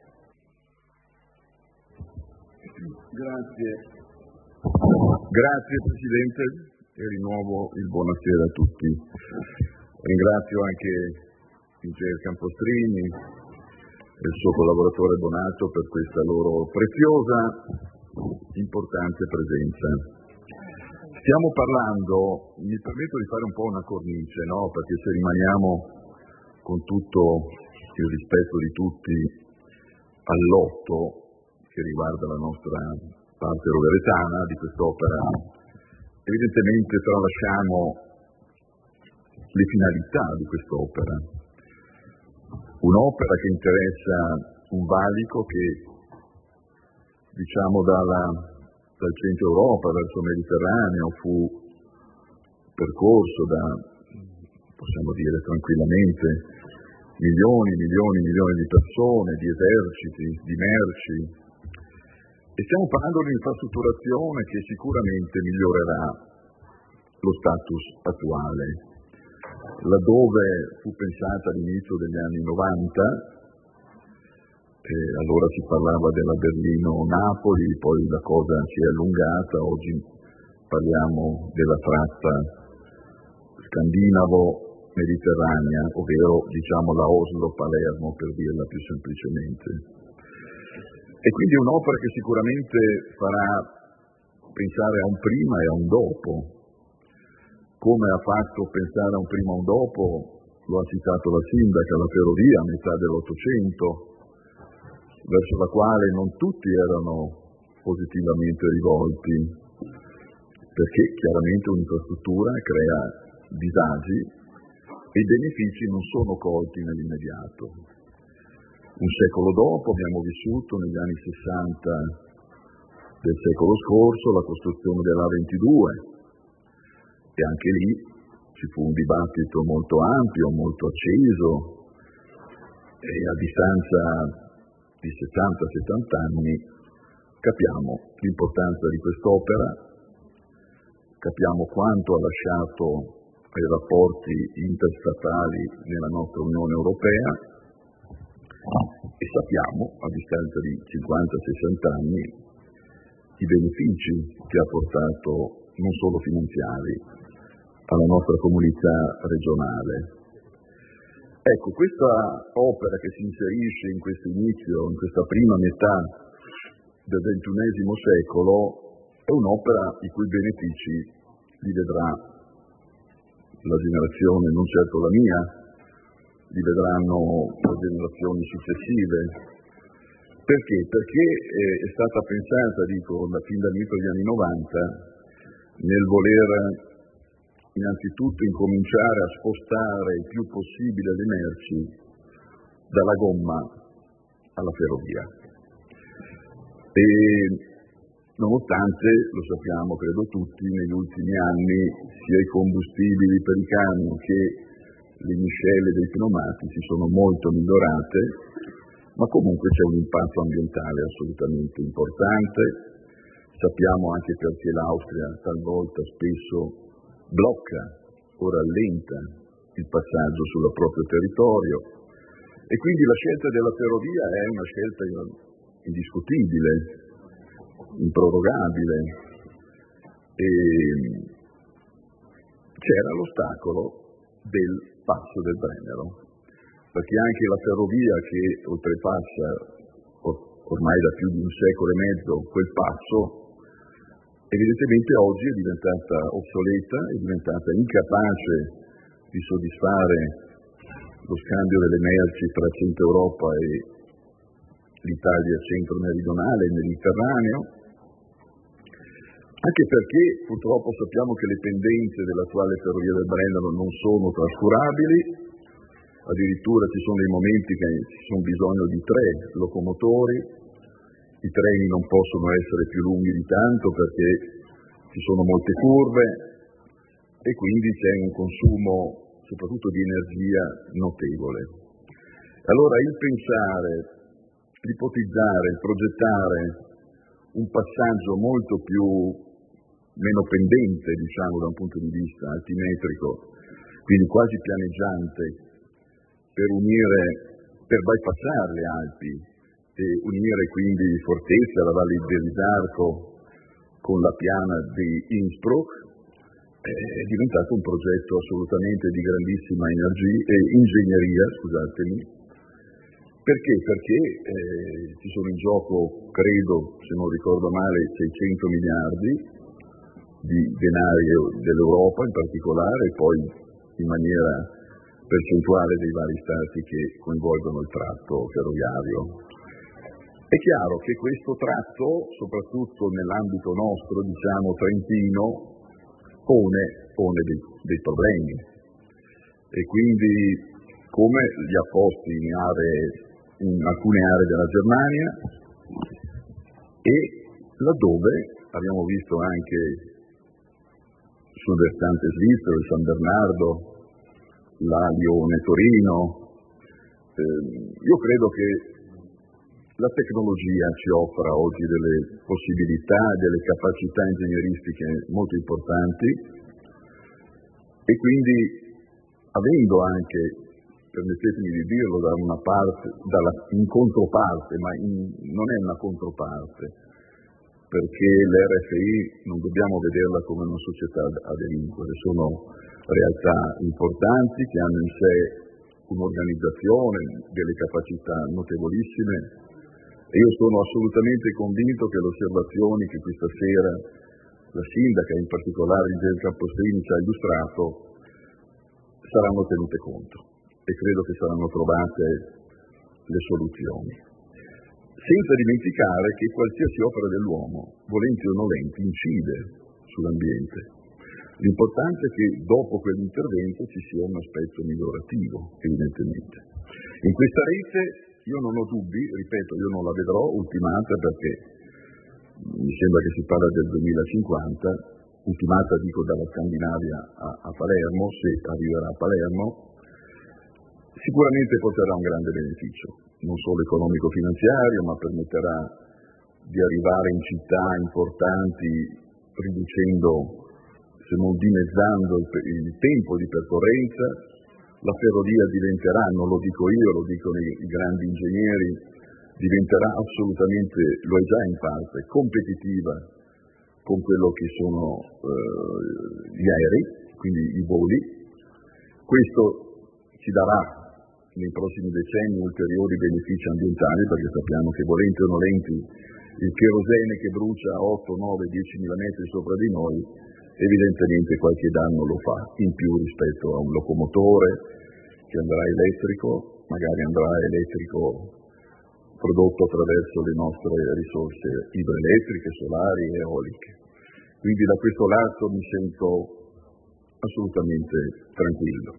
Grazie. Grazie Presidente e rinnovo il buonasera a tutti. Ringrazio anche Ingegner Campostrini e il suo collaboratore Bonato per questa loro preziosa, importante presenza. Stiamo parlando, mi permetto di fare un po' una cornice, no? Perché se rimaniamo con tutto il rispetto di tutti al lotto che riguarda la nostra parte roveretana di quest'opera, evidentemente tralasciamo le finalità di quest'opera. Un'opera che interessa un valico che, diciamo, dalla dal centro Europa verso il Mediterraneo fu percorso da, possiamo dire tranquillamente, milioni, milioni, milioni di persone, di eserciti, di merci. E stiamo parlando di un'infrastrutturazione che sicuramente migliorerà lo status attuale. Laddove fu pensata all'inizio degli anni novanta, E allora si parlava della Berlino-Napoli, poi la cosa si è allungata, oggi parliamo della tratta scandinavo-mediterranea, ovvero diciamo la Oslo-Palermo per dirla più semplicemente. E quindi è un'opera che sicuramente farà pensare a un prima e a un dopo. Come ha fatto pensare a un prima e un dopo, lo ha citato la sindaca, la ferrovia a metà dell'Ottocento, verso la quale non tutti erano positivamente rivolti, perché chiaramente un'infrastruttura crea disagi e i benefici non sono colti nell'immediato. Un secolo dopo abbiamo vissuto negli anni sessanta del secolo scorso la costruzione dell'A ventidue e anche lì ci fu un dibattito molto ampio, molto acceso e a distanza di sessanta settanta anni capiamo l'importanza di quest'opera, capiamo quanto ha lasciato ai rapporti interstatali nella nostra Unione Europea e sappiamo, a distanza di cinquanta sessanta anni, i benefici che ha portato non solo finanziari alla nostra comunità regionale. Ecco, questa opera che si inserisce in questo inizio, in questa prima metà del ventunesimo secolo, è un'opera i cui benefici li vedrà la generazione, non certo la mia, li vedranno le generazioni successive. Perché? Perché è stata pensata, dico, da fin dall'inizio degli anni novanta, nel voler innanzitutto incominciare a spostare il più possibile le merci dalla gomma alla ferrovia. E nonostante, lo sappiamo credo tutti, negli ultimi anni sia i combustibili per i camion che le miscele dei pneumatici sono molto migliorate, ma comunque c'è un impatto ambientale assolutamente importante. Sappiamo anche perché l'Austria talvolta spesso blocca o rallenta il passaggio sul proprio territorio, e quindi la scelta della ferrovia è una scelta indiscutibile, improrogabile. E c'era l'ostacolo del passo del Brennero, perché anche la ferrovia che oltrepassa ormai da più di un secolo e mezzo quel passo, evidentemente oggi è diventata obsoleta, è diventata incapace di soddisfare lo scambio delle merci tra Centro Europa e l'Italia centro-meridionale e mediterraneo, anche perché purtroppo sappiamo che le pendenze dell'attuale ferrovia del Brennero non sono trascurabili, addirittura ci sono dei momenti che ci sono bisogno di tre locomotori, i treni non possono essere più lunghi di tanto perché ci sono molte curve e quindi c'è un consumo soprattutto di energia notevole. Allora il pensare, l'ipotizzare, il progettare un passaggio molto più meno pendente, diciamo, da un punto di vista altimetrico, quindi quasi pianeggiante, per unire, per bypassare le Alpi e unire quindi Fortezza, la Valle dell'Isarco con la piana di Innsbruck, è diventato un progetto assolutamente di grandissima energia, eh, ingegneria, scusatemi. Perché? Perché eh, ci sono in gioco, credo, se non ricordo male, seicento miliardi di denari dell'Europa in particolare, e poi in maniera percentuale dei vari stati che coinvolgono il tratto ferroviario. È chiaro che questo tratto, soprattutto nell'ambito nostro, diciamo trentino, pone, pone dei, dei problemi, e quindi come li ha posti in, aree, in alcune aree della Germania, e laddove abbiamo visto anche sul versante svizzero, il San Bernardo, la Lione-Torino. Eh, io credo che la tecnologia ci offra oggi delle possibilità, delle capacità ingegneristiche molto importanti, e quindi avendo anche, permettetemi di dirlo, da una parte, dalla, in controparte, ma in, non è una controparte, perché l'R F I non dobbiamo vederla come una società a delinquere, sono realtà importanti che hanno in sé un'organizzazione, delle capacità notevolissime, e io sono assolutamente convinto che le osservazioni che questa sera la sindaca, in particolare Angelica Postrini, ci ha illustrato saranno tenute conto, e credo che saranno trovate le soluzioni. Senza dimenticare che qualsiasi opera dell'uomo, volenti o nolenti, incide sull'ambiente. L'importante è che dopo quell'intervento ci sia un aspetto migliorativo, evidentemente. In questa rete io non ho dubbi, ripeto, io non la vedrò ultimata, perché mi sembra che si parla del duemilacinquanta, ultimata dico dalla Scandinavia a, a Palermo, se arriverà a Palermo, sicuramente porterà un grande beneficio, non solo economico-finanziario, ma permetterà di arrivare in città importanti riducendo, se non dimezzando, il, il tempo di percorrenza. La ferrovia diventerà, non lo dico io, lo dicono i, i grandi ingegneri, diventerà assolutamente, lo è già in parte, competitiva con quello che sono eh, gli aerei, quindi i voli. Questo ci darà nei prossimi decenni ulteriori benefici ambientali, perché sappiamo che volenti o nolenti il cherosene che brucia a otto, nove, dieci mila metri sopra di noi evidentemente qualche danno lo fa in più rispetto a un locomotore che andrà elettrico, magari andrà elettrico prodotto attraverso le nostre risorse idroelettriche, solari e eoliche. Quindi da questo lato mi sento assolutamente tranquillo.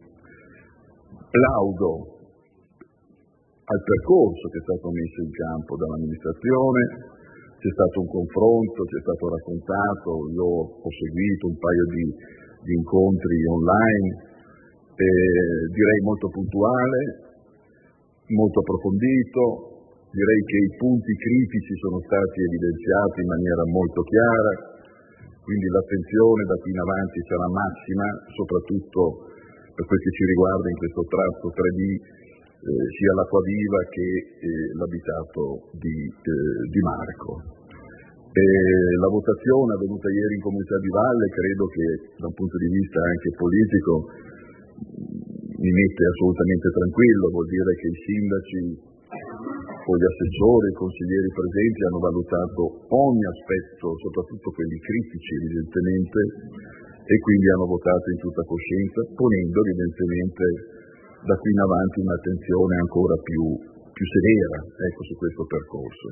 Plaudo al percorso che è stato messo in campo dall'amministrazione, c'è stato un confronto, c'è stato raccontato, io ho seguito un paio di, di incontri online, eh, direi molto puntuale, molto approfondito, direi che i punti critici sono stati evidenziati in maniera molto chiara, quindi l'attenzione da qui in avanti sarà massima, soprattutto per quel che ci riguarda in questo tratto tre D, eh, sia l'Acquaviva che eh, l'abitato di, eh, di Marco. E la votazione avvenuta ieri in Comunità di Valle credo che da un punto di vista anche politico mi mette assolutamente tranquillo, vuol dire che i sindaci o gli assessori, i consiglieri presenti hanno valutato ogni aspetto, soprattutto quelli critici evidentemente, e quindi hanno votato in tutta coscienza, ponendo evidentemente da qui in avanti un'attenzione ancora più, più severa, ecco, su questo percorso.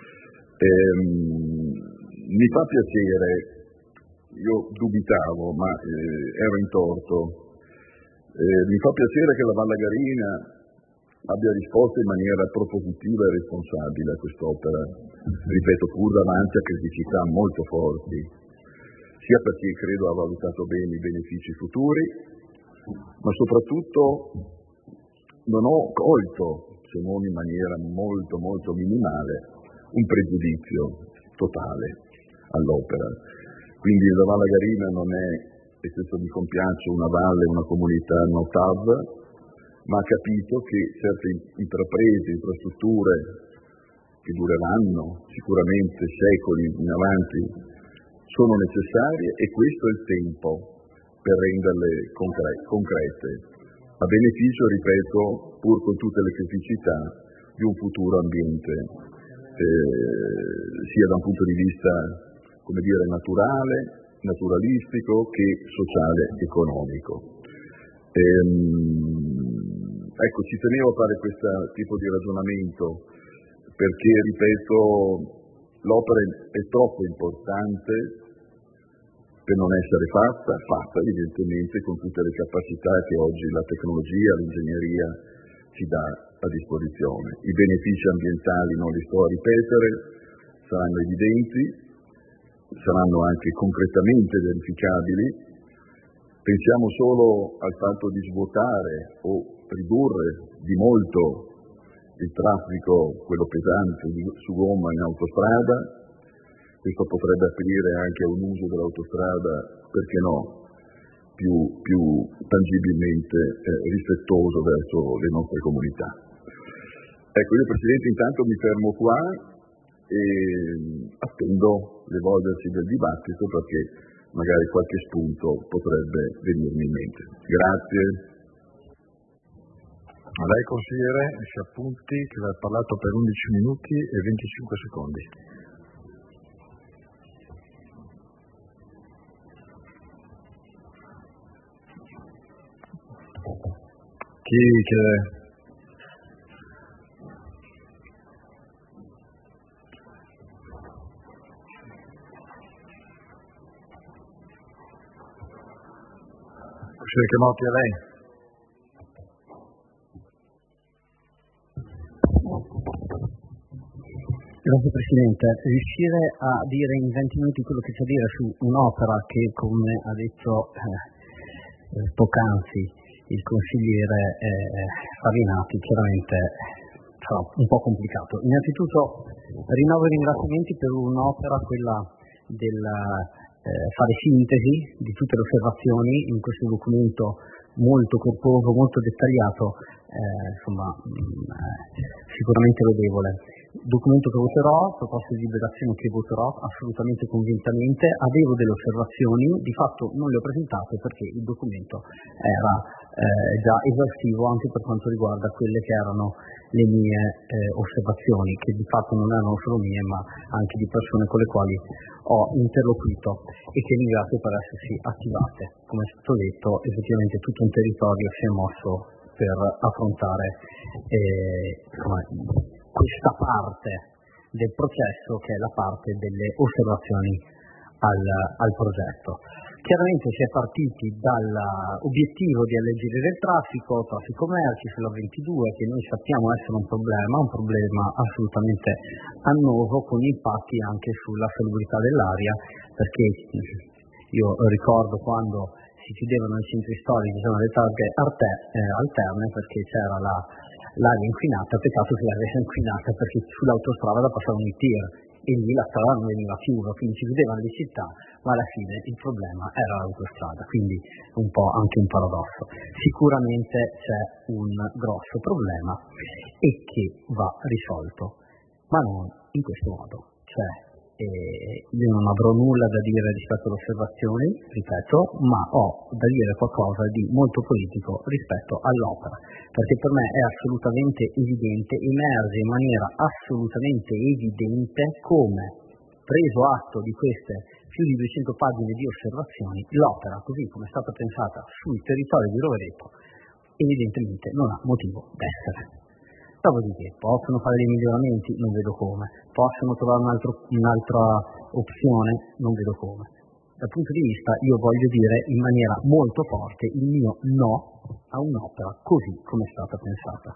Ehm, mi fa piacere, io dubitavo, ma eh, ero in torto, eh, mi fa piacere che la Vallagarina abbia risposto in maniera propositiva e responsabile a quest'opera, ripeto, pur davanti a criticità molto forti, sia perché credo ha valutato bene i benefici futuri, ma soprattutto non ho colto, se non in maniera molto molto minimale, un pregiudizio totale all'opera. Quindi la Vallagarina non è, e questo mi compiace, una valle, una comunità no T A V, ma ha capito che certe intraprese, infrastrutture che dureranno sicuramente secoli in avanti sono necessarie, e questo è il tempo per renderle concre- concrete, a beneficio, ripeto, pur con tutte le criticità, di un futuro ambiente, eh, sia da un punto di vista, come dire, naturale, naturalistico, che sociale, economico. Ehm, ecco, ci tenevo a fare questo tipo di ragionamento, perché, ripeto, l'opera è troppo importante per non essere fatta, fatta evidentemente con tutte le capacità che oggi la tecnologia, l'ingegneria ci dà a disposizione. I benefici ambientali non li sto a ripetere, saranno evidenti, saranno anche concretamente verificabili. Pensiamo solo al fatto di svuotare o ridurre di molto il traffico, quello pesante, su gomma in autostrada. Questo potrebbe aprire anche a un uso dell'autostrada, perché no, più, più tangibilmente eh, rispettoso verso le nostre comunità. Ecco, io Presidente intanto mi fermo qua e attendo l'evolversi del dibattito, perché magari qualche spunto potrebbe venirmi in mente. Grazie. A lei consigliere, si appunti che ha parlato per undici minuti e venticinque secondi. Chi chiede? Consigliere Chemotti, a lei. Grazie Presidente. Riuscire a dire in venti minuti quello che c'è da dire su un'opera che, come ha detto eh, poc'anzi il consigliere eh, Farinati, chiaramente sarà un po' complicato. Innanzitutto rinnovo i ringraziamenti per un'opera, quella del eh, fare sintesi di tutte le osservazioni in questo documento molto corposo, molto dettagliato, eh, insomma mh, sicuramente lodevole. Documento che voterò, proposte di liberazione che voterò assolutamente convintamente. Avevo delle osservazioni, di fatto non le ho presentate perché il documento era eh, già esaustivo anche per quanto riguarda quelle che erano le mie eh, osservazioni, che di fatto non erano solo mie ma anche di persone con le quali ho interloquito e che ringrazio per essersi attivate. Come è stato detto, effettivamente tutto un territorio si è mosso per affrontare eh, insomma, questa parte del processo, che è la parte delle osservazioni al, al progetto. Chiaramente si è partiti dall'obiettivo di alleggerire il traffico, traffico merci sulla ventidue, che noi sappiamo essere un problema, un problema assolutamente annoso, con impatti anche sulla salubrità dell'aria, perché io ricordo quando si chiudevano i centri storici, c'erano le targhe arte, eh, alterne, perché c'era la, l'aria inquinata, peccato che l'aria sia inquinata perché sull'autostrada passavano i tir e lì la strada non veniva chiusa, quindi si chiudevano le città, ma alla fine il problema era l'autostrada, quindi un po' anche un paradosso. Sicuramente c'è un grosso problema e che va risolto, ma non in questo modo, cioè E io non avrò nulla da dire rispetto alle osservazioni, ripeto, ma ho da dire qualcosa di molto politico rispetto all'opera, perché per me è assolutamente evidente, emerge in maniera assolutamente evidente come, preso atto di queste più di duecento pagine di osservazioni, l'opera, così come è stata pensata sul territorio di Rovereto, evidentemente non ha motivo d'essere. Dopodiché possono fare dei miglioramenti? Non vedo come. Possono trovare un altro, un'altra opzione? Non vedo come. Dal punto di vista, io voglio dire in maniera molto forte il mio no a un'opera così come è stata pensata.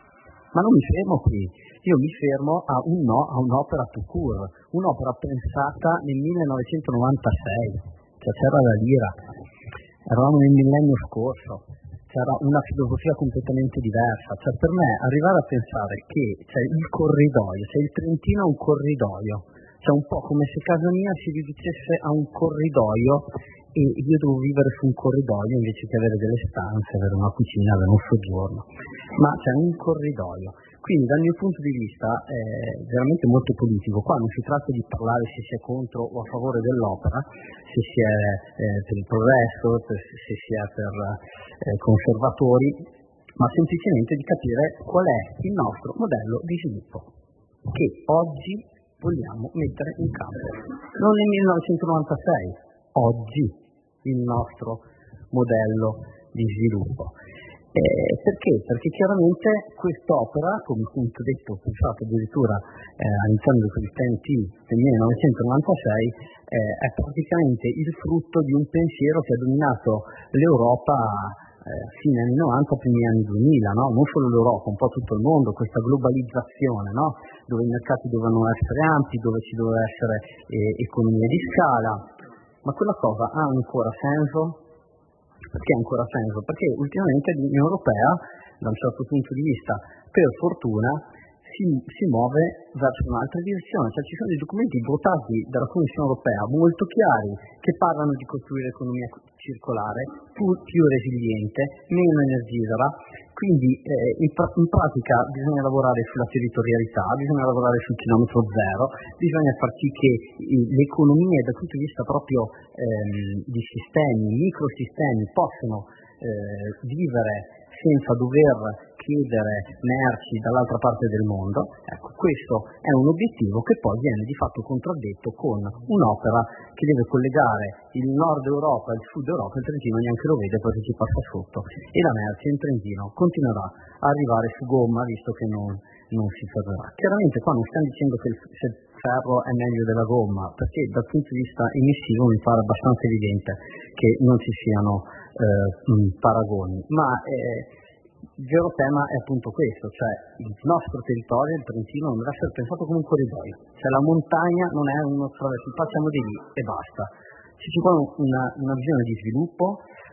Ma non mi fermo qui, io mi fermo a un no a un'opera tout court, un'opera pensata nel millenovecentonovantasei, cioè c'era la lira, eravamo nel millennio scorso. C'era una filosofia completamente diversa, cioè per me arrivare a pensare che c'è il corridoio, c'è il Trentino a un corridoio, cioè un po' come se casa mia si riducesse a un corridoio e io devo vivere su un corridoio invece che avere delle stanze, avere una cucina, avere un soggiorno, ma c'è un corridoio. Quindi dal mio punto di vista è veramente molto politico, qua non si tratta di parlare se si è contro o a favore dell'opera, se si è eh, per il progresso, per, se si è per eh, conservatori, ma semplicemente di capire qual è il nostro modello di sviluppo che oggi vogliamo mettere in campo. Non nel millenovecentonovantasei, oggi il nostro modello di sviluppo. Eh, perché? Perché chiaramente quest'opera, come appunto detto, pensato addirittura eh, all'interno del T N T del millenovecentonovantasei, eh, è praticamente il frutto di un pensiero che ha dominato l'Europa eh, fine anni novanta, primi anni duemila, no? Non solo l'Europa, un po' tutto il mondo, questa globalizzazione, no? Dove i mercati dovevano essere ampi, dove ci doveva essere eh, economia di scala, ma quella cosa ha ancora senso? Perché ha ancora senso? Perché ultimamente l'Unione Europea, da un certo punto di vista, per fortuna, si, si muove verso un'altra direzione, cioè ci sono dei documenti votati dalla Commissione Europea molto chiari che parlano di costruire economia circolare, più, più resiliente, meno energivora, quindi eh, in, pra- in pratica bisogna lavorare sulla territorialità, bisogna lavorare sul chilometro zero, bisogna far sì che i, le economie dal punto di vista proprio ehm, di sistemi, microsistemi possano eh, vivere senza dover chiedere merci dall'altra parte del mondo. Ecco, questo è un obiettivo che poi viene di fatto contraddetto con un'opera che deve collegare il nord Europa e il sud Europa, il Trentino neanche lo vede perché ci passa sotto, e la merce in Trentino continuerà a arrivare su gomma visto che non, non si fermerà. Chiaramente qua non stiamo dicendo che il, se il ferro è meglio della gomma, perché dal punto di vista emissivo mi pare abbastanza evidente che non ci siano eh, paragoni, ma eh, il vero tema è appunto questo, cioè il nostro territorio, il Trentino, non deve essere pensato come un corridoio, cioè la montagna non è uno attraverso, facciamo di lì e basta. Ci vuole una, una visione di sviluppo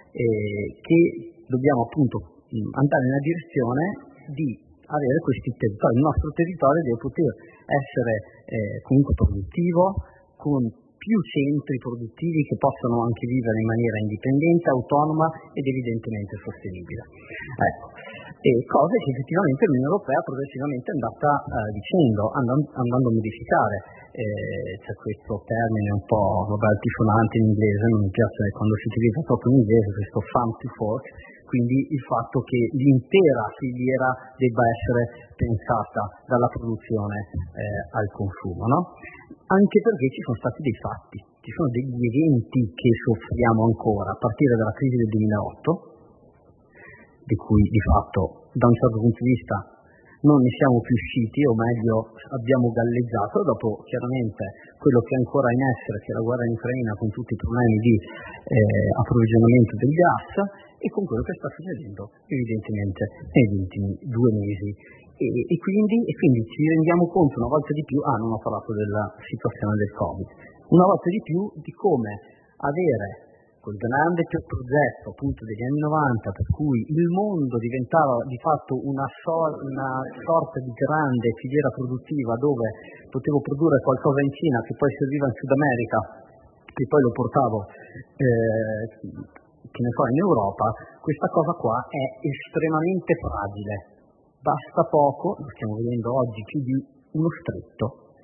eh, che dobbiamo appunto andare nella direzione di avere questi territori. Il nostro territorio deve poter essere eh, comunque produttivo, con più centri produttivi che possono anche vivere in maniera indipendente, autonoma ed evidentemente sostenibile. Ecco. E cose che effettivamente l'Unione Europea progressivamente è andata eh, dicendo, andando, andando a modificare. Eh, c'è questo termine un po' vabbè, altisonante in inglese, non mi piace quando si utilizza proprio in inglese, questo farm to fork, quindi il fatto che l'intera filiera debba essere pensata dalla produzione eh, al consumo, no? Anche perché ci sono stati dei fatti, ci sono degli eventi che soffriamo ancora, a partire dalla crisi del duemilaotto, di cui di fatto da un certo punto di vista non ne siamo più usciti, o meglio abbiamo galleggiato, dopo chiaramente quello che è ancora in essere, che è la guerra in Ucraina, con tutti i problemi di eh, approvvigionamento del gas, e con quello che sta succedendo evidentemente negli ultimi due mesi. E, e, quindi, e quindi ci rendiamo conto una volta di più, ah non ho parlato della situazione del Covid, una volta di più di come avere quel grande progetto appunto degli anni novanta, per cui il mondo diventava di fatto una, so- una sorta di grande filiera produttiva dove potevo produrre qualcosa in Cina che poi serviva in Sud America, che poi lo portavo eh, che ne so in Europa. Questa cosa qua è estremamente fragile, basta poco, lo stiamo vedendo oggi, più di uno stretto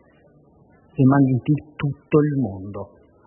e mandi in più tutto il mondo.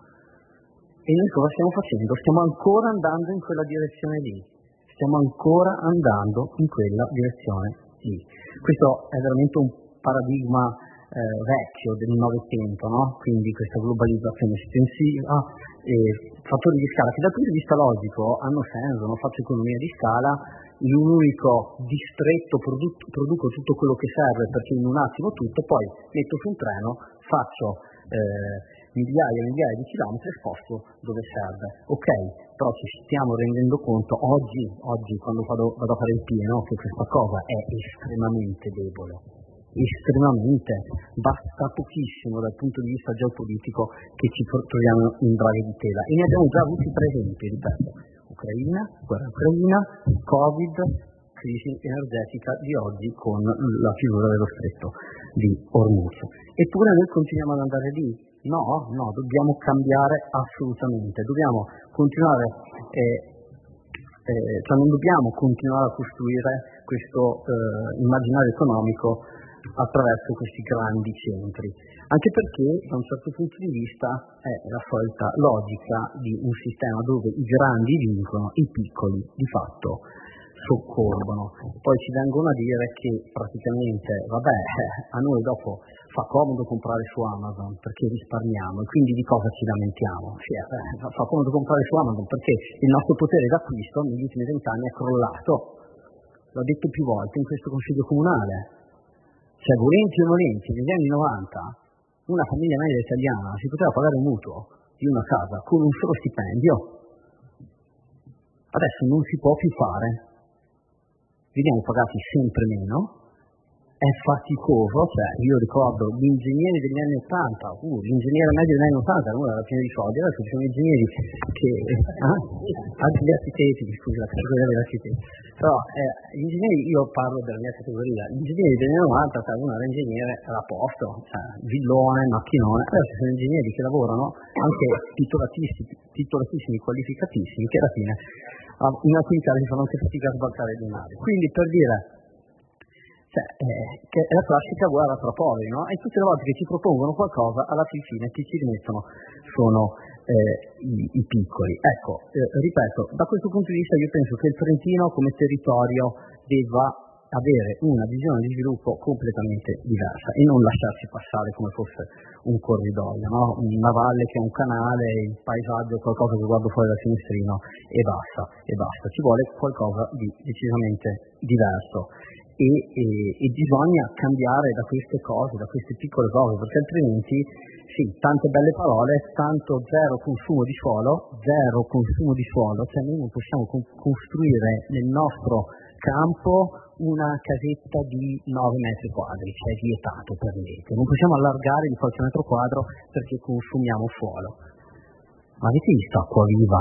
E noi cosa stiamo facendo? Stiamo ancora andando in quella direzione lì, stiamo ancora andando in quella direzione lì. Questo è veramente un paradigma eh, vecchio del Novecento, no? Quindi questa globalizzazione estensiva e fattori di scala che dal punto di vista logico hanno senso, non faccio economia di scala, in un unico distretto produ- produco tutto quello che serve perché in un attimo tutto, poi metto su un treno, faccio eh, migliaia e migliaia di chilometri e sposto dove serve. Ok, però ci stiamo rendendo conto oggi, oggi quando vado, vado a fare il pieno, che questa cosa è estremamente debole, estremamente, basta pochissimo dal punto di vista geopolitico che ci troviamo in braghe di tela. E ne abbiamo già avuti tre esempi, ripeto, Ucraina, guerra ucraina, Covid, crisi energetica di oggi con la chiusura dello stretto di Hormuz. Eppure noi continuiamo ad andare lì. No, no, dobbiamo cambiare assolutamente, dobbiamo continuare, eh, eh, cioè non dobbiamo continuare a costruire questo eh, immaginario economico attraverso questi grandi centri, anche perché da un certo punto di vista è la solita logica di un sistema dove i grandi vincono, i piccoli di fatto soccorrono. Poi ci vengono a dire che praticamente, vabbè, a noi dopo fa comodo comprare su Amazon perché risparmiamo e quindi di cosa ci lamentiamo? Sì, eh, fa comodo comprare su Amazon perché il nostro potere d'acquisto negli ultimi vent'anni è crollato. L'ho detto più volte in questo consiglio comunale. Cioè, volenti o volenti, negli anni novanta una famiglia media italiana si poteva pagare un mutuo di una casa con un solo stipendio. Adesso non si può più fare. Veniamo pagati sempre meno, è faticoso, cioè io ricordo gli ingegneri degli anni ottanta, uh, l'ingegnere medio degli anni ottanta uno era pieno di soldi, adesso ci sono ingegneri che, ah, anche gli architetti, scusi la categoria degli architetti, però eh, gli ingegneri, io parlo della mia categoria, gli ingegneri degli anni novanta, cioè uno era ingegnere, era a posto, cioè villone, macchinone, adesso sono ingegneri che lavorano anche titolatissimi, titolatissimi, qualificatissimi, che alla fine in alcuni casi fanno anche fatica a sbarcare le navi. Quindi per dire, cioè, eh, che è la classica guerra tra poveri, no? E tutte le volte che ci propongono qualcosa, alla fin fine chi ci rimettono sono eh, i, i piccoli. Ecco, eh, ripeto, da questo punto di vista io penso che il Trentino come territorio debba avere una visione di sviluppo completamente diversa e non lasciarsi passare come fosse un corridoio, no? Una valle che è un canale, il paesaggio è qualcosa che guardo fuori dal finestrino e basta, e basta. Ci vuole qualcosa di decisamente diverso e, e, e bisogna cambiare da queste cose, da queste piccole cose, perché altrimenti sì, tante belle parole, tanto zero consumo di suolo, zero consumo di suolo, cioè noi non possiamo con- costruire nel nostro campo una casetta di nove metri quadri, cioè vietato per legge. Non possiamo allargare di qualche metro quadro perché consumiamo suolo. Ma avete visto Acquaviva?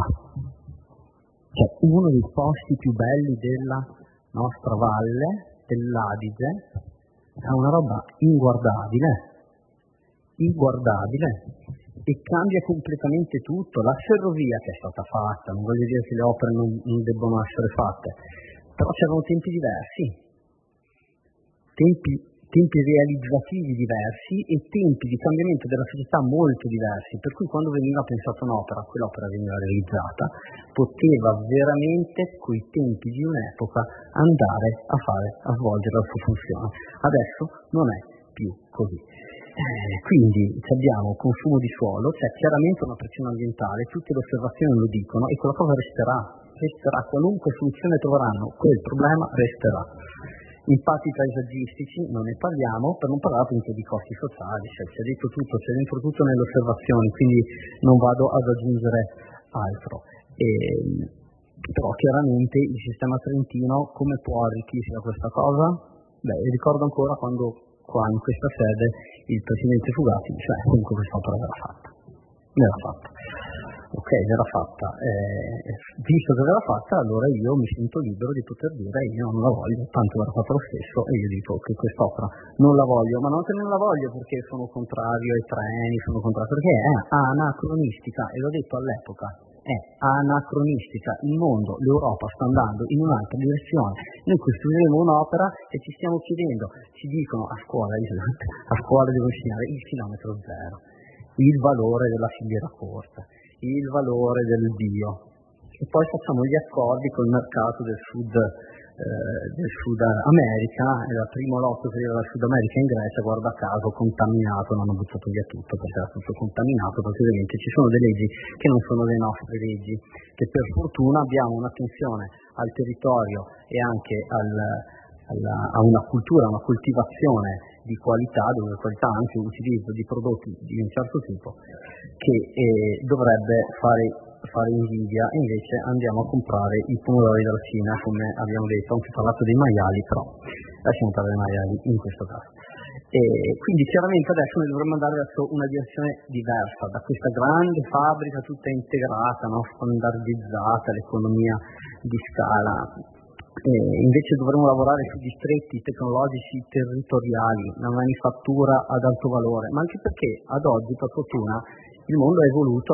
Cioè uno dei posti più belli della nostra valle, dell'Adige, è una roba inguardabile, inguardabile, e cambia completamente tutto. La ferrovia che è stata fatta, non voglio dire che le opere non, non debbono essere fatte, però c'erano tempi diversi, tempi, tempi realizzativi diversi e tempi di cambiamento della società molto diversi, per cui quando veniva pensata un'opera, quell'opera veniva realizzata, poteva veramente, coi tempi di un'epoca, andare a fare, a svolgere la sua funzione. Adesso non è più così. Eh, quindi abbiamo consumo di suolo, c'è chiaramente una pressione ambientale, tutte le osservazioni lo dicono e quella cosa resterà. resterà, qualunque soluzione troveranno, quel problema resterà. Impatti paesaggistici, non ne parliamo, per non parlare appunto di costi sociali, cioè c'è detto tutto, c'è dentro tutto nelle osservazioni, quindi non vado ad aggiungere altro. E, però chiaramente il sistema trentino come può arricchirsi da questa cosa? Beh, ricordo ancora quando qua in questa sede il presidente Fugati, cioè comunque quest'opera verrà fatta, verrà fatta. Ok, verrà fatta. Eh, visto che verrà fatta, allora io mi sento libero di poter dire io non la voglio, tanto verrà fatta lo stesso, e io dico che quest'opera non la voglio, ma non che non la voglio perché sono contrario ai treni, sono contrario, perché è anacronistica, e l'ho detto all'epoca, è anacronistica, il mondo, l'Europa sta andando in un'altra direzione, noi costruiremo un'opera e ci stiamo chiedendo, ci dicono a scuola, a scuola devo insegnare il chilometro zero, il valore della filiera corta, il valore del bio, e poi facciamo gli accordi col mercato del sud, eh, del Sud America, e la prima lotto che era dal Sud America in Grecia, guarda caso, contaminato, non hanno buttato via tutto perché era tutto contaminato, perché ovviamente ci sono delle leggi che non sono le nostre leggi, che per fortuna abbiamo un'attenzione al territorio e anche al, alla, a una cultura, una coltivazione di qualità, dove qualità anche l'utilizzo di prodotti di un certo tipo, che eh, dovrebbe fare, fare invidia, e invece andiamo a comprare i pomodori dalla Cina, come abbiamo detto, anche parlato dei maiali, però lasciamo parlare dei maiali in questo caso. E quindi chiaramente adesso noi dovremmo andare verso una direzione diversa, da questa grande fabbrica tutta integrata, no? Standardizzata, l'economia di scala. E invece dovremmo lavorare su distretti tecnologici territoriali, una manifattura ad alto valore, ma anche perché ad oggi, per fortuna, il mondo è evoluto,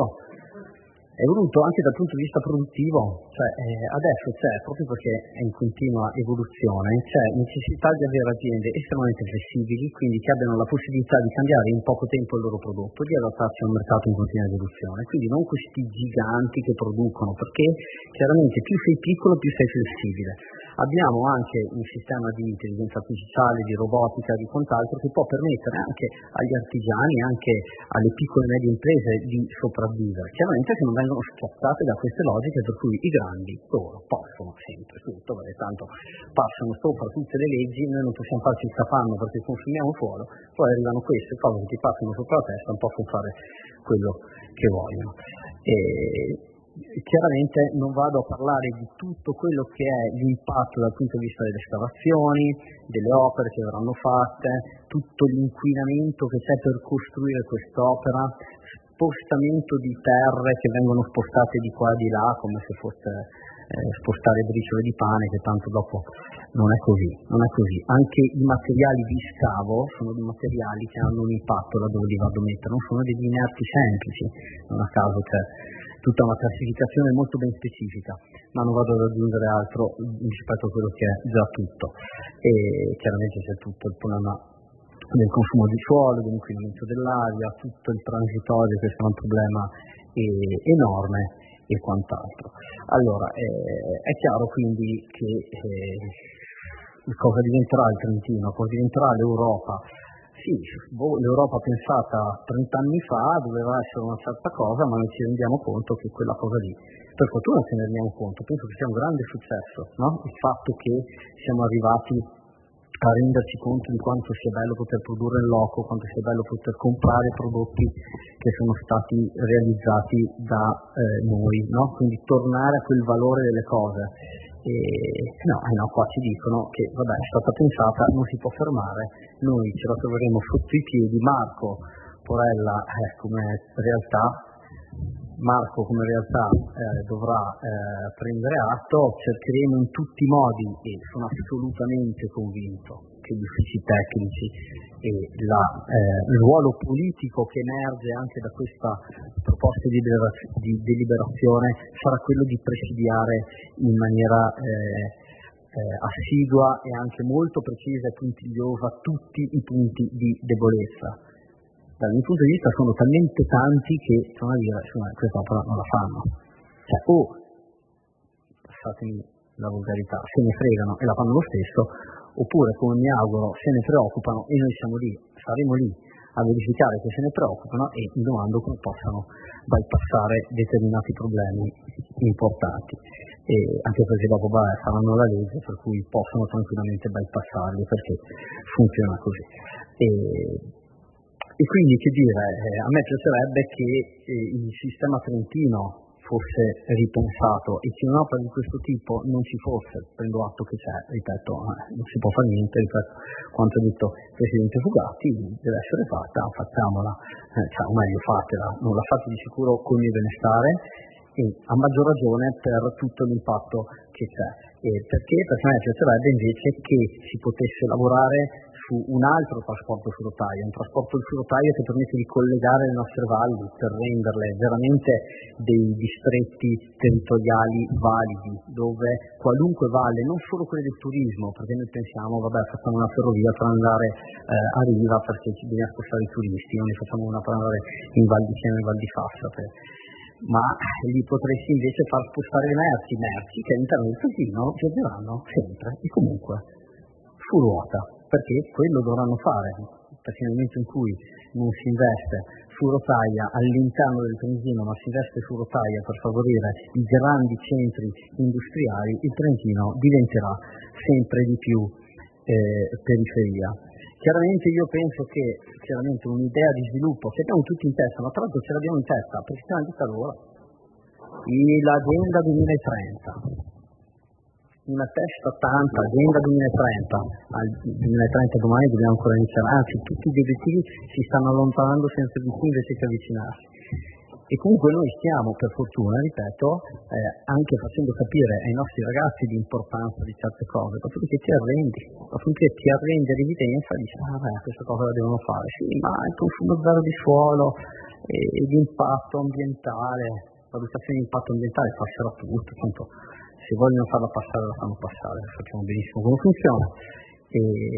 è evoluto anche dal punto di vista produttivo, cioè eh, adesso c'è, proprio perché è in continua evoluzione, c'è necessità di avere aziende estremamente flessibili, quindi che abbiano la possibilità di cambiare in poco tempo il loro prodotto, di adattarsi a un mercato in continua evoluzione, quindi non questi giganti che producono, perché chiaramente più sei piccolo più sei flessibile. Abbiamo anche un sistema di intelligenza artificiale, di robotica, di quant'altro, che può permettere anche agli artigiani, anche alle piccole e medie imprese di sopravvivere. Chiaramente che non vengono schiacciate da queste logiche per cui i grandi loro possono sempre tutto, perché tanto passano sopra tutte le leggi, noi non possiamo farci il capanno perché consumiamo suolo, poi arrivano queste cose che ti passano sopra la testa, non possono fare quello che vogliono. E chiaramente non vado a parlare di tutto quello che è l'impatto dal punto di vista delle escavazioni, delle opere che verranno fatte, tutto l'inquinamento che c'è per costruire quest'opera, spostamento di terre che vengono spostate di qua e di là come se fosse eh, spostare briciole di pane, che tanto dopo non è così, non è così. Anche i materiali di scavo sono dei materiali che hanno un impatto laddove li vado a mettere, non sono degli inerti semplici, non a caso c'è tutta una classificazione molto ben specifica, ma non vado ad aggiungere altro rispetto a quello che è già tutto. E chiaramente c'è tutto il problema del consumo di suolo, dell'inquinamento dell'aria, tutto il transitorio, che è un problema eh, enorme, e quant'altro. Allora, eh, è chiaro quindi che eh, cosa diventerà il Trentino, cosa diventerà l'Europa. Sì, boh, l'Europa pensata trent'anni fa doveva essere una certa cosa, ma noi ci rendiamo conto che quella cosa lì, per fortuna ce ne rendiamo conto, penso che sia un grande successo, no? Il fatto che siamo arrivati a renderci conto di quanto sia bello poter produrre in loco, quanto sia bello poter comprare prodotti che sono stati realizzati da eh, noi, no? Quindi tornare a quel valore delle cose. E, no, eh no, qua ci dicono che vabbè, è stata pensata, non si può fermare, noi ce la troveremo sotto i piedi. Marco Porella eh, come realtà, Marco come realtà eh, dovrà eh, prendere atto, cercheremo in tutti i modi, e sono assolutamente convinto che gli uffici tecnici e la, eh, il ruolo politico che emerge anche da questa proposta di, delibera- di deliberazione sarà quello di presidiare in maniera eh, eh, assidua e anche molto precisa e puntigliosa tutti i punti di debolezza. Dal mio punto di vista sono talmente tanti che, insomma, dire, insomma, quest'opera non la fanno. Cioè, o, passatemi la volgarità, se ne fregano e la fanno lo stesso, oppure, come mi auguro, se ne preoccupano e noi siamo lì, saremo lì a verificare che se ne preoccupano, e mi domando come possano bypassare determinati problemi importanti. e anche perché dopo beh, faranno la legge per cui possono tranquillamente bypassarli perché funziona così. E, e quindi che dire, eh, a me piacerebbe che eh, il sistema trentino fosse ripensato e che un'opera di questo tipo non ci fosse, prendo atto che c'è, ripeto, eh, non si può fare niente, ripeto, quanto ha detto il Presidente Fugatti, deve essere fatta, facciamola, eh, cioè, o meglio fatela, non la fate di sicuro con il benestare e a maggior ragione per tutto l'impatto che c'è. E perché? Perché a me piacerebbe invece che si potesse lavorare su un altro trasporto su rotaia, un trasporto su rotaia che permette di collegare le nostre valli per renderle veramente dei distretti territoriali validi, dove qualunque valle, non solo quelle del turismo, perché noi pensiamo, vabbè, facciamo una ferrovia per andare eh, a Riva perché ci bisogna spostare i turisti, non ne facciamo una per andare in Val di Siena e Val di Fassa, per... ma lì potresti invece far spostare le merci, merci che all'interno del Trentino viaggeranno sempre e comunque su ruota, perché quello dovranno fare, perché nel momento in cui non si investe su rotaia all'interno del Trentino, ma si investe su rotaia per favorire i grandi centri industriali, il Trentino diventerà sempre di più eh, periferia. Chiaramente io penso che chiaramente un'idea di sviluppo che abbiamo tutti in testa, ma tra l'altro ce l'abbiamo in testa, perché stiamo in testa allora, l'agenda duemilatrenta. Una testa tanta, agenda duemilatrenta, al duemilatrenta domani dobbiamo ancora iniziare, anzi tutti gli obiettivi si stanno allontanando sempre di più invece che avvicinarsi. E comunque noi stiamo, per fortuna, ripeto, eh, anche facendo capire ai nostri ragazzi l'importanza di certe cose, dopodiché ti arrendi, dopodiché ti arrendi all'evidenza e dici, ah beh, questa cosa la devono fare, sì, ma il consumo zero di suolo e, e l'impatto ambientale, valutazione di impatto ambientale passerà tutto, appunto. Se vogliono farla passare la fanno passare, sappiamo benissimo come funziona. E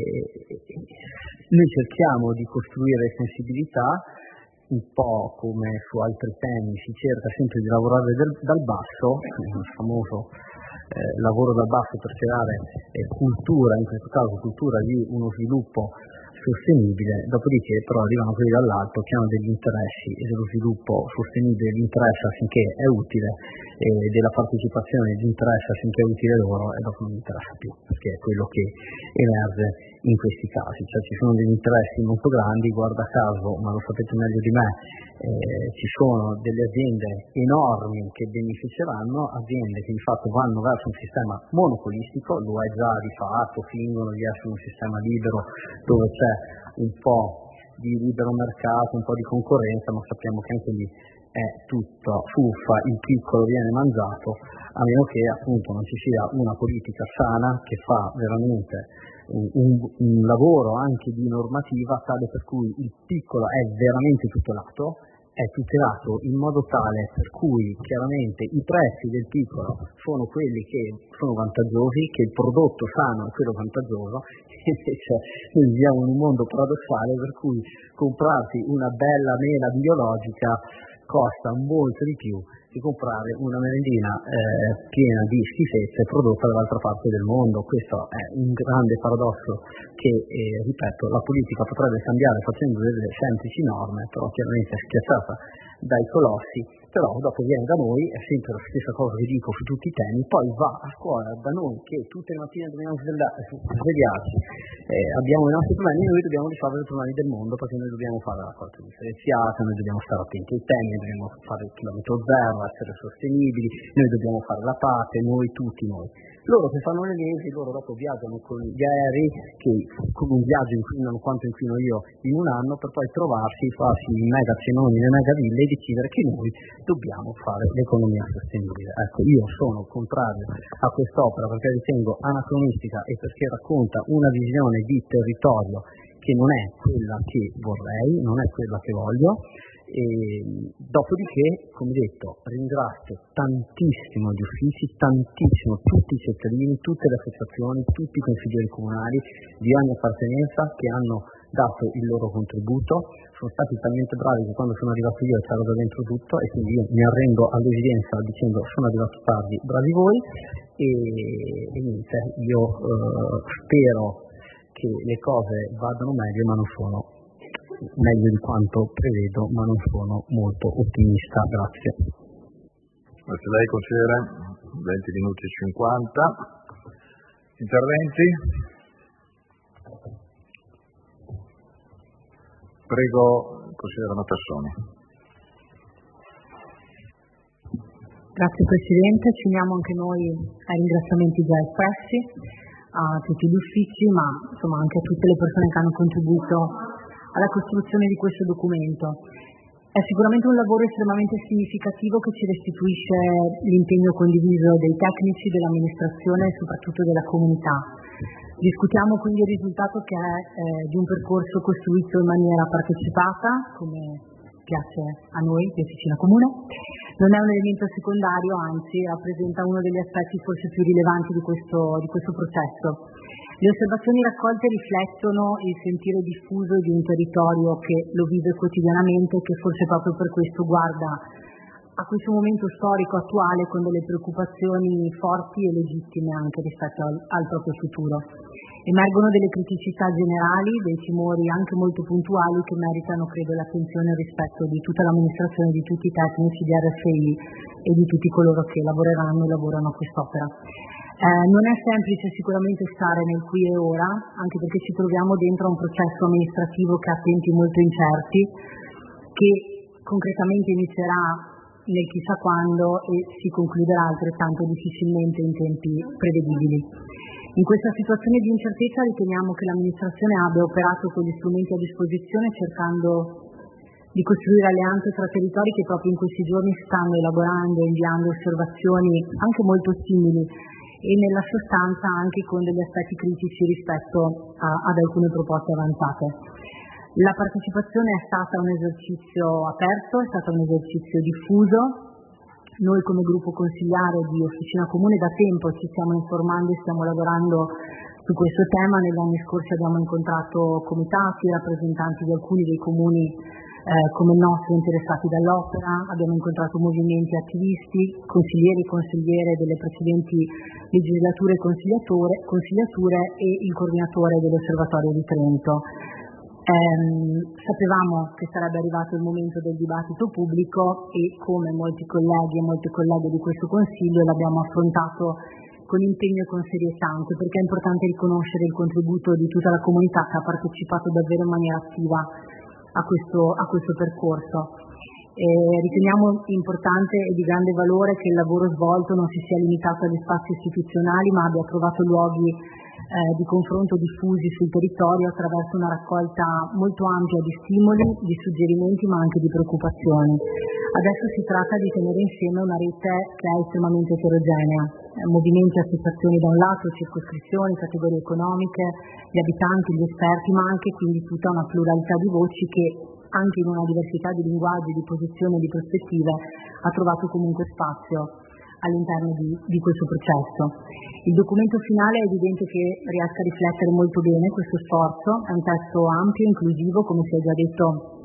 noi cerchiamo di costruire sensibilità, un po' come su altri temi si cerca sempre di lavorare del, dal basso, il famoso eh, lavoro dal basso per creare eh, cultura, in questo caso cultura di uno sviluppo sostenibile, dopodiché però arrivano quelli dall'alto che hanno degli interessi e dello sviluppo sostenibile gli interessa affinché è utile e della partecipazione gli interessa affinché è utile loro e dopo non interessa più, perché è quello che emerge in questi casi, cioè ci sono degli interessi molto grandi, guarda caso, ma lo sapete meglio di me, eh, ci sono delle aziende enormi che beneficeranno, aziende che di fatto vanno verso un sistema monopolistico, lo è già di fatto, fingono di essere un sistema libero dove c'è un po' di libero mercato, un po' di concorrenza, ma sappiamo che anche lì è tutto fuffa, il piccolo viene mangiato, a meno che appunto non ci sia una politica sana che fa veramente un, un, un lavoro anche di normativa tale per cui il piccolo è veramente tutelato, è tutelato in modo tale per cui chiaramente i prezzi del piccolo sono quelli che sono vantaggiosi, che il prodotto sano è quello vantaggioso, e invece noi viviamo in un mondo paradossale per cui comprarsi una bella mela biologica costa molto di più di comprare una merendina eh, piena di schifezze prodotta dall'altra parte del mondo. Questo è un grande paradosso che, eh, ripeto, la politica potrebbe cambiare facendo delle semplici norme, però chiaramente è schiacciata dai colossi, però dopo viene da noi, è sempre la stessa cosa che dico su tutti i temi, poi va a scuola da noi che tutte le mattine dobbiamo svegliarci, eh, abbiamo i nostri problemi, noi dobbiamo risolvere i problemi del mondo perché noi dobbiamo fare la raccolta differenziata, noi dobbiamo stare attenti ai temi, dobbiamo fare il chilometro zero, essere sostenibili, noi dobbiamo fare la pace, noi tutti noi. Loro che fanno le leggi, loro dopo viaggiano con gli aerei che con un viaggio inquinano quanto inquino io in un anno per poi trovarsi, farsi i mega cenoni, le mega ville e decidere che noi dobbiamo fare l'economia sostenibile. Ecco, io sono contrario a quest'opera perché ritengo anacronistica e perché racconta una visione di territorio che non è quella che vorrei, non è quella che voglio. E dopodiché, come detto, ringrazio tantissimo gli uffici, tantissimo tutti i cittadini, tutte le associazioni, tutti i consiglieri comunali di ogni appartenenza che hanno dato il loro contributo, sono stati talmente bravi che quando sono arrivato io c'era già dentro tutto e quindi io mi arrendo all'evidenza dicendo sono arrivato tardi, bravi voi e, e niente, io eh, spero che le cose vadano meglio ma non sono meglio di quanto prevedo, ma non sono molto ottimista. Grazie. Grazie a lei, consigliere. venti minuti e cinquanta. Interventi? Prego, consigliere Matassoni. Grazie Presidente, ci uniamo anche noi ai ringraziamenti già espressi a tutti gli uffici, ma insomma anche a tutte le persone che hanno contribuito alla costruzione di questo documento. È sicuramente un lavoro estremamente significativo che ci restituisce l'impegno condiviso dei tecnici, dell'amministrazione e soprattutto della comunità. Discutiamo quindi il risultato che è eh, di un percorso costruito in maniera partecipata, come piace a noi di Officina Comune. Non è un elemento secondario, anzi rappresenta uno degli aspetti forse più rilevanti di questo, di questo processo. Le osservazioni raccolte riflettono il sentire diffuso di un territorio che lo vive quotidianamente e che forse proprio per questo guarda a questo momento storico attuale con delle preoccupazioni forti e legittime anche rispetto al, al proprio futuro. Emergono delle criticità generali, dei timori anche molto puntuali che meritano, credo, l'attenzione e rispetto di tutta l'amministrazione, di tutti i tecnici di R F I e di tutti coloro che lavoreranno e lavorano a quest'opera. Eh, non è semplice sicuramente stare nel qui e ora, anche perché ci troviamo dentro a un processo amministrativo che ha tempi molto incerti, che concretamente inizierà nel chissà quando e si concluderà altrettanto difficilmente in tempi prevedibili. In questa situazione di incertezza riteniamo che l'amministrazione abbia operato con gli strumenti a disposizione cercando di costruire alleanze tra territori che proprio in questi giorni stanno elaborando e inviando osservazioni anche molto simili e nella sostanza anche con degli aspetti critici rispetto a, ad alcune proposte avanzate. La partecipazione è stata un esercizio aperto, è stato un esercizio diffuso. Noi come gruppo consigliare di Officina Comune da tempo ci stiamo informando e stiamo lavorando su questo tema. Negli anni scorsi abbiamo incontrato comitati, rappresentanti di alcuni dei comuni eh, come il nostro interessati dall'opera, abbiamo incontrato movimenti attivisti, consiglieri e consigliere delle precedenti legislature e consigliature e il coordinatore dell'Osservatorio di Trento. Eh, sapevamo che sarebbe arrivato il momento del dibattito pubblico e come molti colleghi e molte colleghe di questo Consiglio l'abbiamo affrontato con impegno e con serietà, anche perché è importante riconoscere il contributo di tutta la comunità che ha partecipato davvero in maniera attiva a questo, a questo percorso. Eh, riteniamo importante e di grande valore che il lavoro svolto non si sia limitato agli spazi istituzionali ma abbia trovato luoghi Eh, di confronto diffusi sul territorio attraverso una raccolta molto ampia di stimoli, di suggerimenti ma anche di preoccupazioni. Adesso si tratta di tenere insieme una rete che è estremamente eterogenea, eh, movimenti e associazioni da un lato, circoscrizioni, categorie economiche, gli abitanti, gli esperti, ma anche quindi tutta una pluralità di voci che anche in una diversità di linguaggi, di posizioni e di prospettive ha trovato comunque spazio all'interno di, di questo processo. Il documento finale è evidente che riesca a riflettere molto bene questo sforzo, è un testo ampio, inclusivo, come si è già detto,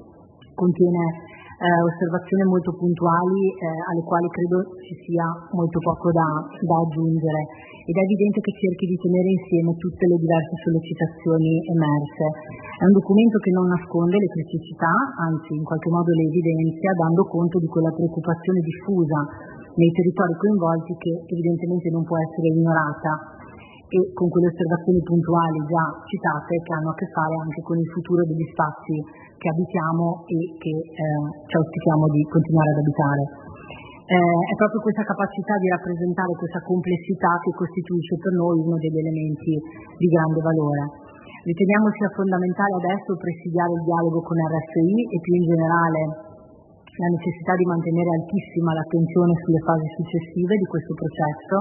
contiene eh, osservazioni molto puntuali eh, alle quali credo ci sia molto poco da, da aggiungere ed è evidente che cerchi di tenere insieme tutte le diverse sollecitazioni emerse. È un documento che non nasconde le criticità, anzi in qualche modo le evidenzia, dando conto di quella preoccupazione diffusa nei territori coinvolti che evidentemente non può essere ignorata e con quelle osservazioni puntuali già citate che hanno a che fare anche con il futuro degli spazi che abitiamo e che eh, ci auspichiamo di continuare ad abitare. Eh, è proprio questa capacità di rappresentare questa complessità che costituisce per noi uno degli elementi di grande valore. Riteniamo sia fondamentale adesso presidiare il dialogo con R F I e più in generale la necessità di mantenere altissima l'attenzione sulle fasi successive di questo processo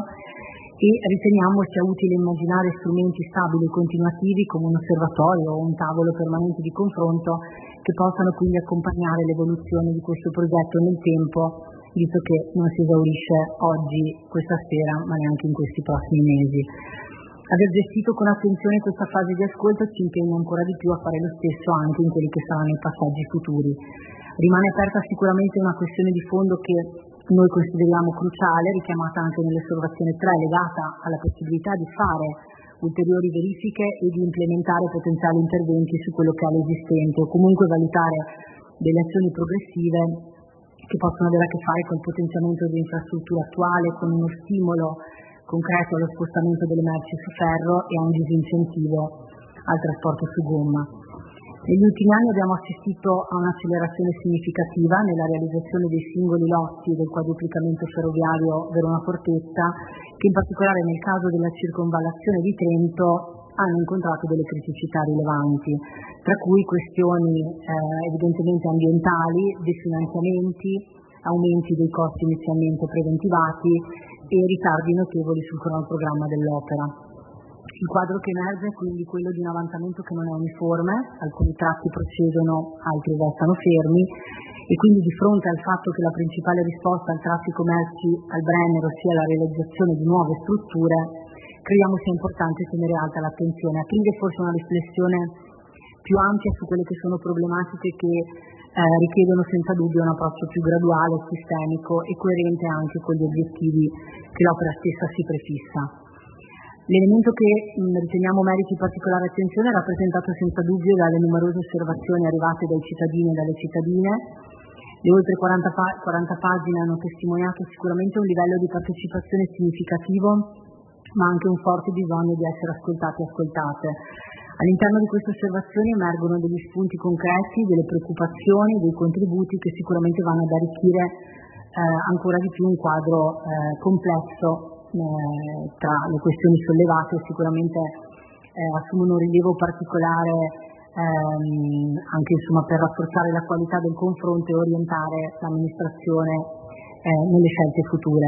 e riteniamo sia utile immaginare strumenti stabili e continuativi come un osservatorio o un tavolo permanente di confronto che possano quindi accompagnare l'evoluzione di questo progetto nel tempo, visto che non si esaurisce oggi, questa sera, ma neanche in questi prossimi mesi. Aver gestito con attenzione questa fase di ascolto ci impegna ancora di più a fare lo stesso anche in quelli che saranno i passaggi futuri. Rimane aperta sicuramente una questione di fondo che noi consideriamo cruciale, richiamata anche nell'osservazione tre, legata alla possibilità di fare ulteriori verifiche e di implementare potenziali interventi su quello che è l'esistente o comunque valutare delle azioni progressive che possono avere a che fare col potenziamento dell'infrastruttura attuale, con uno stimolo concreto allo spostamento delle merci su ferro e a un disincentivo al trasporto su gomma. Negli ultimi anni abbiamo assistito a un'accelerazione significativa nella realizzazione dei singoli lotti del quadruplicamento ferroviario Verona-Fortezza, che in particolare nel caso della circonvallazione di Trento hanno incontrato delle criticità rilevanti, tra cui questioni eh, evidentemente ambientali, definanziamenti, aumenti dei costi inizialmente preventivati e ritardi notevoli sul cronoprogramma dell'opera. Il quadro che emerge è quindi quello di un avanzamento che non è uniforme, alcuni tratti procedono, altri restano fermi, e quindi di fronte al fatto che la principale risposta al traffico merci al Brennero sia la realizzazione di nuove strutture, crediamo sia importante tenere alta l'attenzione, aprire forse una riflessione più ampia su quelle che sono problematiche che eh, richiedono senza dubbio un approccio più graduale, sistemico e coerente anche con gli obiettivi che l'opera stessa si prefissa. L'elemento che mh, riteniamo meriti particolare attenzione è rappresentato senza dubbio dalle numerose osservazioni arrivate dai cittadini e dalle cittadine. Le oltre quaranta, pa- quaranta pagine hanno testimoniato sicuramente un livello di partecipazione significativo, ma anche un forte bisogno di essere ascoltati e ascoltate. All'interno di queste osservazioni emergono degli spunti concreti, delle preoccupazioni, dei contributi che sicuramente vanno ad arricchire eh, ancora di più un quadro eh, complesso eh, tra le questioni sollevate. Sicuramente eh, assumono un rilievo particolare ehm, anche insomma, per rafforzare la qualità del confronto e orientare l'amministrazione eh, nelle scelte future.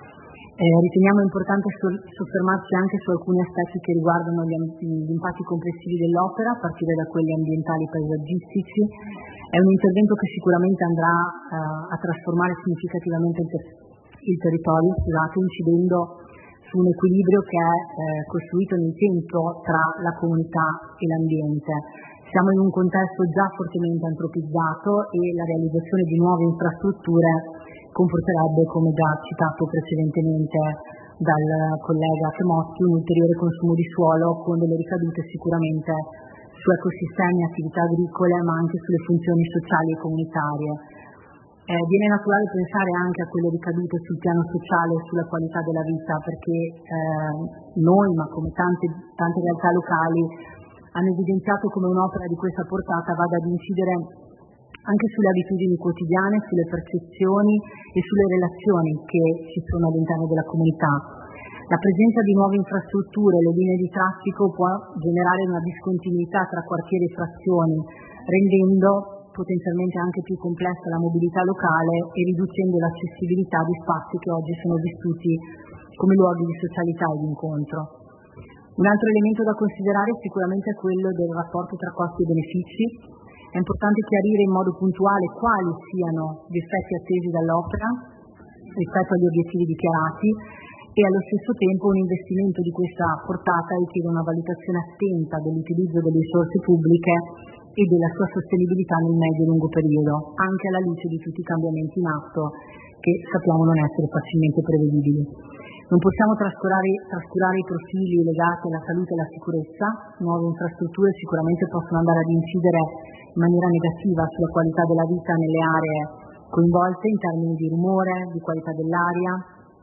Eh, riteniamo importante soffermarci anche su alcuni aspetti che riguardano gli, gli impatti complessivi dell'opera, a partire da quelli ambientali e paesaggistici. È un intervento che sicuramente andrà eh, a trasformare significativamente il, ter- il territorio, scusate, incidendo su un equilibrio che è eh, costruito nel tempo tra la comunità e l'ambiente. Siamo in un contesto già fortemente antropizzato e la realizzazione di nuove infrastrutture comporterebbe, come già citato precedentemente dal collega Tremotti, un ulteriore consumo di suolo con delle ricadute sicuramente su ecosistemi e attività agricole, ma anche sulle funzioni sociali e comunitarie. Eh, viene naturale pensare anche a quelle ricadute sul piano sociale e sulla qualità della vita, perché eh, noi, ma come tante, tante realtà locali, hanno evidenziato come un'opera di questa portata vada ad incidere anche sulle abitudini quotidiane, sulle percezioni e sulle relazioni che ci sono all'interno della comunità. La presenza di nuove infrastrutture e le linee di traffico può generare una discontinuità tra quartieri e frazioni, rendendo potenzialmente anche più complessa la mobilità locale e riducendo l'accessibilità di spazi che oggi sono vissuti come luoghi di socialità e di incontro. Un altro elemento da considerare sicuramente è quello del rapporto tra costi e benefici. È importante chiarire in modo puntuale quali siano gli effetti attesi dall'opera rispetto agli obiettivi dichiarati e allo stesso tempo un investimento di questa portata richiede una valutazione attenta dell'utilizzo delle risorse pubbliche e della sua sostenibilità nel medio e lungo periodo, anche alla luce di tutti i cambiamenti in atto che sappiamo non essere facilmente prevedibili. Non possiamo trascurare, trascurare i profili legati alla salute e alla sicurezza. Nuove infrastrutture sicuramente possono andare ad incidere in maniera negativa sulla qualità della vita nelle aree coinvolte in termini di rumore, di qualità dell'aria,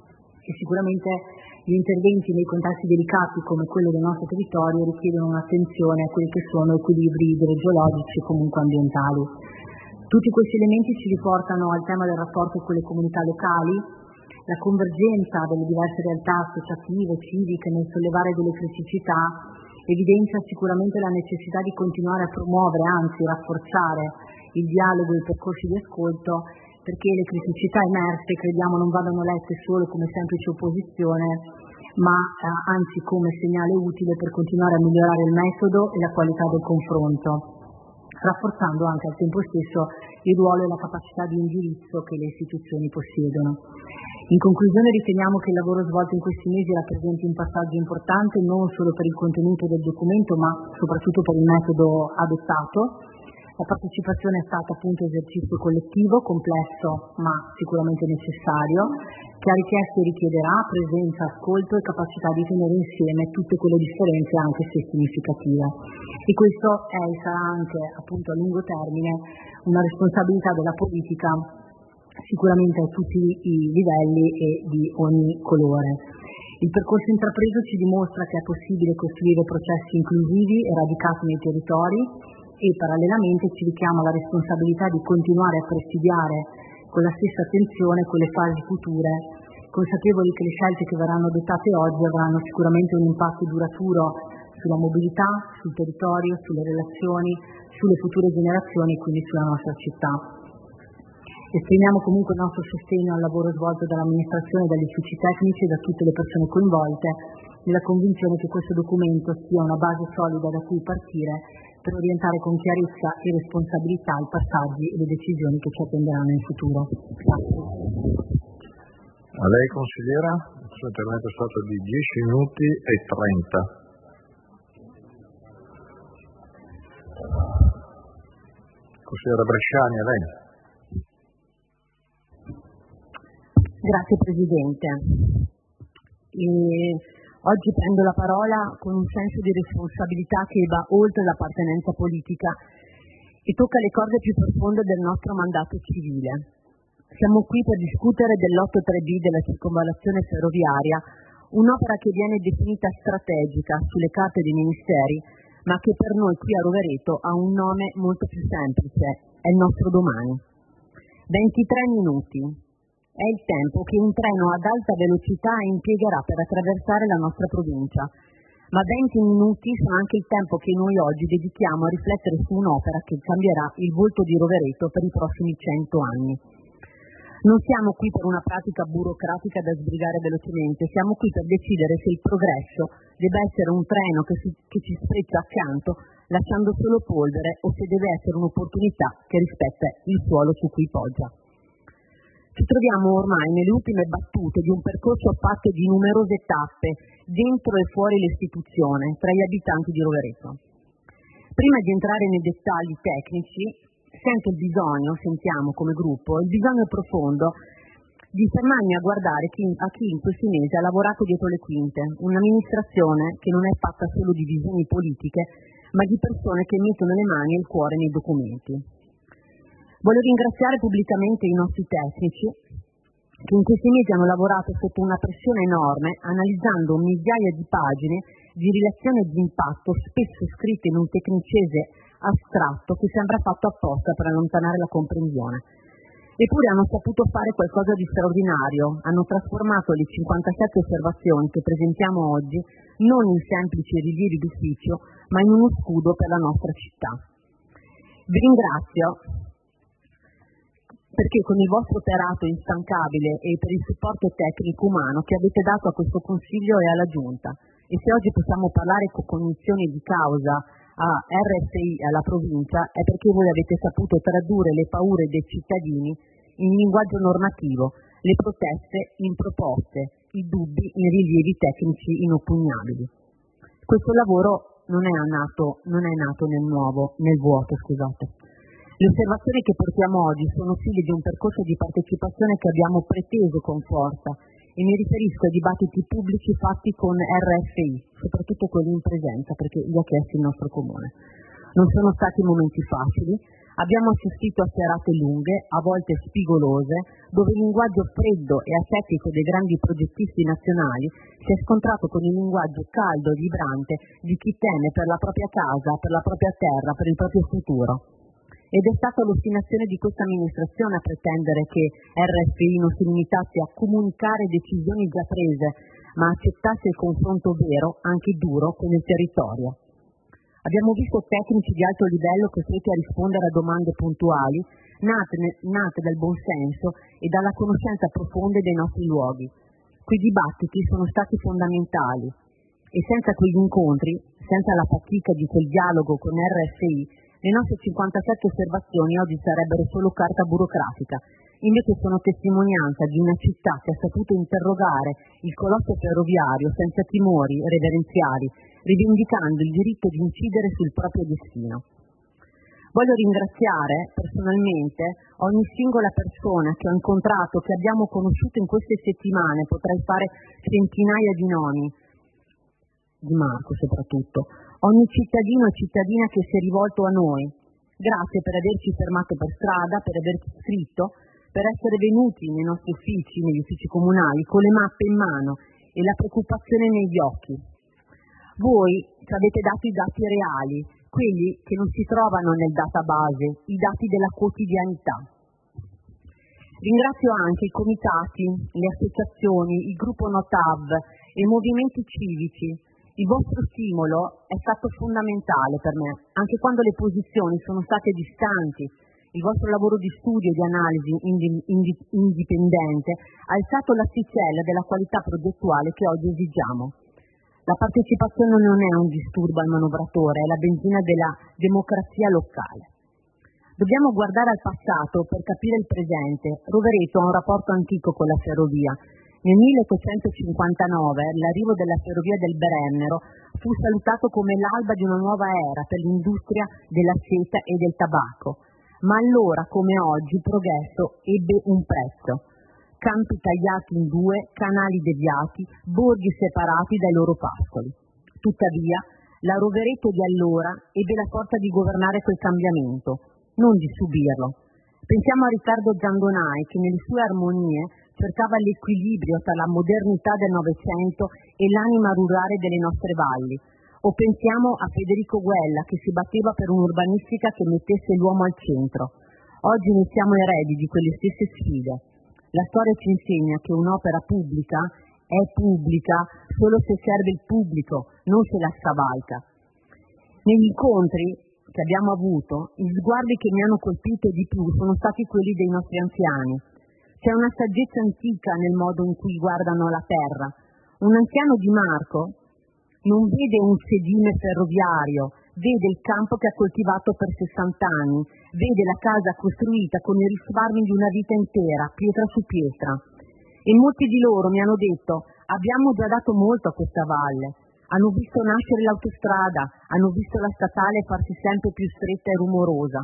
e sicuramente gli interventi nei contesti delicati come quello del nostro territorio richiedono un'attenzione a quelli che sono equilibri idrogeologici e comunque ambientali. Tutti questi elementi ci riportano al tema del rapporto con le comunità locali. La convergenza delle diverse realtà associative e civiche nel sollevare delle criticità evidenzia sicuramente la necessità di continuare a promuovere, anzi rafforzare il dialogo e i percorsi di ascolto, perché le criticità emerse crediamo non vadano lette solo come semplice opposizione, ma eh, anzi come segnale utile per continuare a migliorare il metodo e la qualità del confronto, rafforzando anche al tempo stesso il ruolo e la capacità di indirizzo che le istituzioni possiedono. In conclusione riteniamo che il lavoro svolto in questi mesi rappresenti un passaggio importante non solo per il contenuto del documento ma soprattutto per il metodo adottato. La partecipazione è stata appunto esercizio collettivo, complesso ma sicuramente necessario, che ha richiesto e richiederà presenza, ascolto e capacità di tenere insieme tutte quelle differenze anche se significative. E questo è e sarà anche appunto a lungo termine una responsabilità della politica sicuramente a tutti i livelli e di ogni colore. Il percorso intrapreso ci dimostra che è possibile costruire processi inclusivi e radicati nei territori e parallelamente ci richiama la responsabilità di continuare a presidiare con la stessa attenzione quelle fasi future, consapevoli che le scelte che verranno adottate oggi avranno sicuramente un impatto duraturo sulla mobilità, sul territorio, sulle relazioni, sulle future generazioni e quindi sulla nostra città. Esprimiamo comunque il nostro sostegno al lavoro svolto dall'amministrazione, dagli uffici tecnici e da tutte le persone coinvolte, nella convinzione che questo documento sia una base solida da cui partire per orientare con chiarezza e responsabilità i passaggi e le decisioni che ci attenderanno in futuro. Grazie. A lei, consigliera, il suo intervento è stato di dieci minuti e trenta. Consigliera Bresciani, a lei. Grazie Presidente. E oggi prendo la parola con un senso di responsabilità che va oltre l'appartenenza politica e tocca le corde più profonde del nostro mandato civile. Siamo qui per discutere dell'otto tre B della circonvallazione ferroviaria, un'opera che viene definita strategica sulle carte dei ministeri, ma che per noi qui a Rovereto ha un nome molto più semplice, è il nostro domani. ventitré minuti. È il tempo che un treno ad alta velocità impiegherà per attraversare la nostra provincia, ma venti minuti sono anche il tempo che noi oggi dedichiamo a riflettere su un'opera che cambierà il volto di Rovereto per i prossimi cento anni. Non siamo qui per una pratica burocratica da sbrigare velocemente, siamo qui per decidere se il progresso deve essere un treno che, si, che ci sfreccia accanto lasciando solo polvere o se deve essere un'opportunità che rispetta il suolo su cui poggia. Ci troviamo ormai nelle ultime battute di un percorso fatto di numerose tappe dentro e fuori l'istituzione tra gli abitanti di Rovereto. Prima di entrare nei dettagli tecnici, sento il bisogno, sentiamo come gruppo, il bisogno profondo di fermarmi a guardare chi, a chi in questi mesi ha lavorato dietro le quinte, un'amministrazione che non è fatta solo di visioni politiche, ma di persone che mettono le mani e il cuore nei documenti. Voglio ringraziare pubblicamente i nostri tecnici che in questi mesi hanno lavorato sotto una pressione enorme, analizzando migliaia di pagine di relazione di impatto, spesso scritte in un tecnicese astratto che sembra fatto apposta per allontanare la comprensione. Eppure hanno saputo fare qualcosa di straordinario, hanno trasformato le cinquantasette osservazioni che presentiamo oggi non in semplici rilievi d'ufficio, ma in uno scudo per la nostra città. Vi ringrazio perché con il vostro operato instancabile e per il supporto tecnico umano che avete dato a questo Consiglio e alla Giunta, e se oggi possiamo parlare con cognizione di causa a R F I e alla provincia è perché voi avete saputo tradurre le paure dei cittadini in linguaggio normativo, le proteste in proposte, i dubbi in rilievi tecnici inoppugnabili. Questo lavoro non è nato, non è nato nel nuovo, nel vuoto, scusate. Le osservazioni che portiamo oggi sono figlie di un percorso di partecipazione che abbiamo preteso con forza e mi riferisco ai dibattiti pubblici fatti con R F I, soprattutto quelli in presenza, perché li ha chiesti il nostro comune. Non sono stati momenti facili, abbiamo assistito a serate lunghe, a volte spigolose, dove il linguaggio freddo e asettico dei grandi progettisti nazionali si è scontrato con il linguaggio caldo e vibrante di chi teme per la propria casa, per la propria terra, per il proprio futuro. Ed è stata l'ostinazione di questa amministrazione a pretendere che R F I non si limitasse a comunicare decisioni già prese, ma accettasse il confronto vero, anche duro, con il territorio. Abbiamo visto tecnici di alto livello costretti a rispondere a domande puntuali, nate, nate dal buonsenso e dalla conoscenza profonda dei nostri luoghi. Quei dibattiti sono stati fondamentali e senza quegli incontri, senza la fatica di quel dialogo con R F I, le nostre cinquantasette osservazioni oggi sarebbero solo carta burocratica, invece sono testimonianza di una città che ha saputo interrogare il colosso ferroviario senza timori reverenziali, rivendicando il diritto di incidere sul proprio destino. Voglio ringraziare personalmente ogni singola persona che ho incontrato, che abbiamo conosciuto in queste settimane, potrei fare centinaia di nomi, di Marco soprattutto, ogni cittadino e cittadina che si è rivolto a noi. Grazie per averci fermato per strada, per averci scritto, per essere venuti nei nostri uffici, negli uffici comunali, con le mappe in mano e la preoccupazione negli occhi. Voi ci avete dato i dati reali, quelli che non si trovano nel database, i dati della quotidianità. Ringrazio anche i comitati, le associazioni, il gruppo Notav e i movimenti civici. Il vostro stimolo è stato fondamentale per me, anche quando le posizioni sono state distanti. Il vostro lavoro di studio e di analisi indi- indi- indipendente ha alzato l'asticella della qualità progettuale che oggi esigiamo. La partecipazione non è un disturbo al manovratore, è la benzina della democrazia locale. Dobbiamo guardare al passato per capire il presente. Rovereto ha un rapporto antico con la ferrovia. Nel milleottocentocinquantanove l'arrivo della ferrovia del Brennero fu salutato come l'alba di una nuova era per l'industria della seta e del tabacco. Ma allora, come oggi, il progresso ebbe un prezzo. Campi tagliati in due, canali deviati, borghi separati dai loro pascoli. Tuttavia, la Rovereto di allora ebbe la forza di governare quel cambiamento, non di subirlo. Pensiamo a Riccardo Giandonai che nelle sue armonie cercava l'equilibrio tra la modernità del Novecento e l'anima rurale delle nostre valli. O pensiamo a Federico Guella che si batteva per un'urbanistica che mettesse l'uomo al centro. Oggi noi siamo eredi di quelle stesse sfide. La storia ci insegna che un'opera pubblica è pubblica solo se serve il pubblico, non se la scavalca. Negli incontri che abbiamo avuto, i sguardi che mi hanno colpito di più sono stati quelli dei nostri anziani. C'è una saggezza antica nel modo in cui guardano la terra. Un anziano di Marco non vede un sedime ferroviario, vede il campo che ha coltivato per sessanta anni, vede la casa costruita con i risparmi di una vita intera, pietra su pietra. E molti di loro mi hanno detto: abbiamo già dato molto a questa valle. Hanno visto nascere l'autostrada, hanno visto la statale farsi sempre più stretta e rumorosa.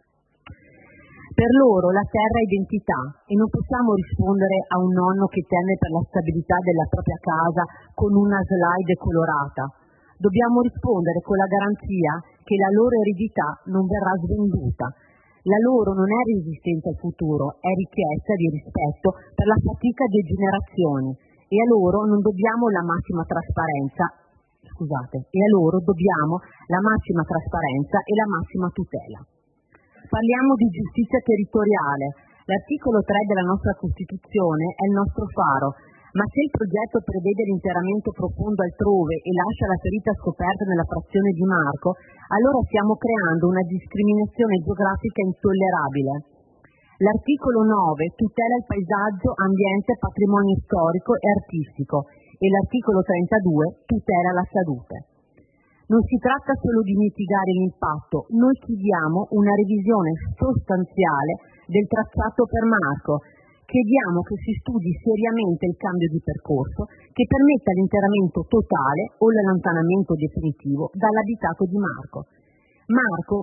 Per loro la terra è identità e non possiamo rispondere a un nonno che teme per la stabilità della propria casa con una slide colorata. Dobbiamo rispondere con la garanzia che la loro eredità non verrà svenduta. La loro non è resistenza al futuro, è richiesta di rispetto per la fatica di generazioni e a loro non dobbiamo la massima trasparenza, scusate, e a loro dobbiamo la massima trasparenza e la massima tutela. Parliamo di giustizia territoriale. L'articolo tre della nostra Costituzione è il nostro faro, ma se il progetto prevede l'interramento profondo altrove e lascia la ferita scoperta nella frazione di Marco, allora stiamo creando una discriminazione geografica intollerabile. L'articolo nove tutela il paesaggio, ambiente, patrimonio storico e artistico e l'articolo trentadue tutela la salute. Non si tratta solo di mitigare l'impatto, noi chiediamo una revisione sostanziale del tracciato per Marco. Chiediamo che si studi seriamente il cambio di percorso che permetta l'interramento totale o l'allontanamento definitivo dall'abitato di Marco. Marco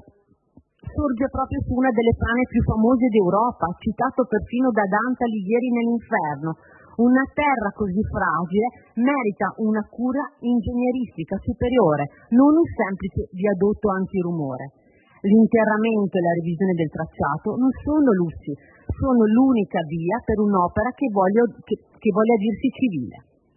sorge proprio su una delle frane più famose d'Europa, citato perfino da Dante Alighieri nell'Inferno. Una terra così fragile merita una cura ingegneristica superiore, non un semplice viadotto antirumore. L'interramento e la revisione del tracciato non sono lussi, sono l'unica via per un'opera che voglia, che, che voglia dirsi civile.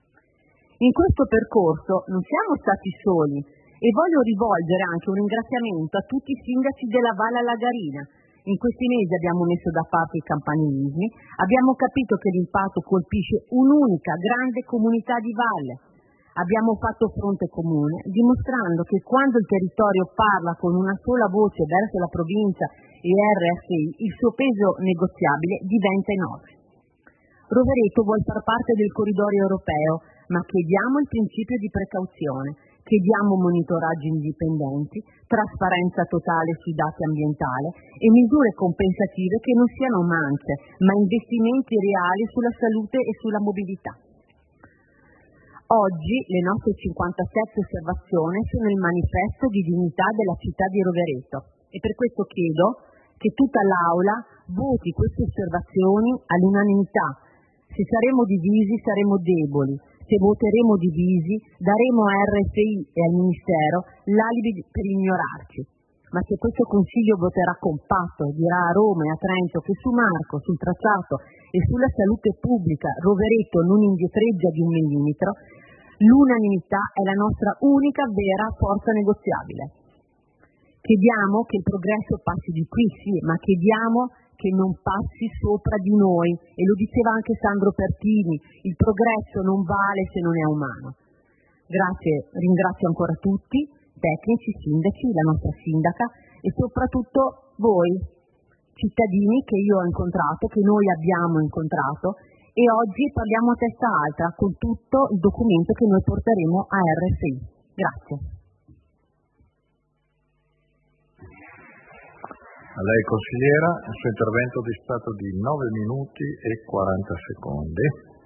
In questo percorso non siamo stati soli e voglio rivolgere anche un ringraziamento a tutti i sindaci della Valle Lagarina. In questi mesi abbiamo messo da parte i campanilismi, abbiamo capito che l'impatto colpisce un'unica grande comunità di valle. Abbiamo fatto fronte comune, dimostrando che quando il territorio parla con una sola voce verso la provincia e R F I, il suo peso negoziabile diventa enorme. Rovereto vuol far parte del corridoio europeo, ma chiediamo il principio di precauzione, chiediamo monitoraggi indipendenti, trasparenza totale sui dati ambientali e misure compensative che non siano mance, ma investimenti reali sulla salute e sulla mobilità. Oggi le nostre cinquantasette osservazioni sono il manifesto di dignità della città di Rovereto e per questo chiedo che tutta l'Aula voti queste osservazioni all'unanimità. Se saremo divisi saremo deboli, se voteremo divisi daremo a R F I e al Ministero l'alibi per ignorarci. ma se questo Consiglio voterà compatto e dirà a Roma e a Trento che su Marco, sul tracciato e sulla salute pubblica Rovereto non indietreggia di un millimetro, l'unanimità è la nostra unica vera forza negoziabile. Chiediamo che il progresso passi di qui, sì, ma chiediamo che non passi sopra di noi, e lo diceva anche Sandro Pertini, il progresso non vale se non è umano. Grazie, ringrazio ancora tutti, tecnici, sindaci, la nostra sindaca e soprattutto voi, cittadini che io ho incontrato, che noi abbiamo incontrato, e oggi parliamo a testa alta con tutto il documento che noi porteremo a R F I. Grazie. A lei consigliera, il suo intervento di stato di nove minuti e quaranta secondi.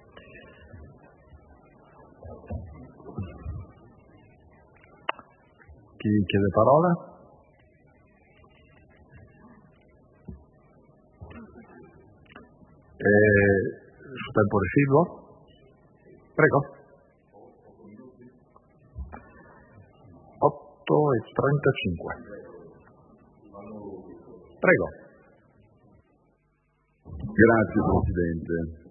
Chi chiede parola? Eh, su tempo residuo? Prego. otto e trentacinque. Prego. Grazie Presidente.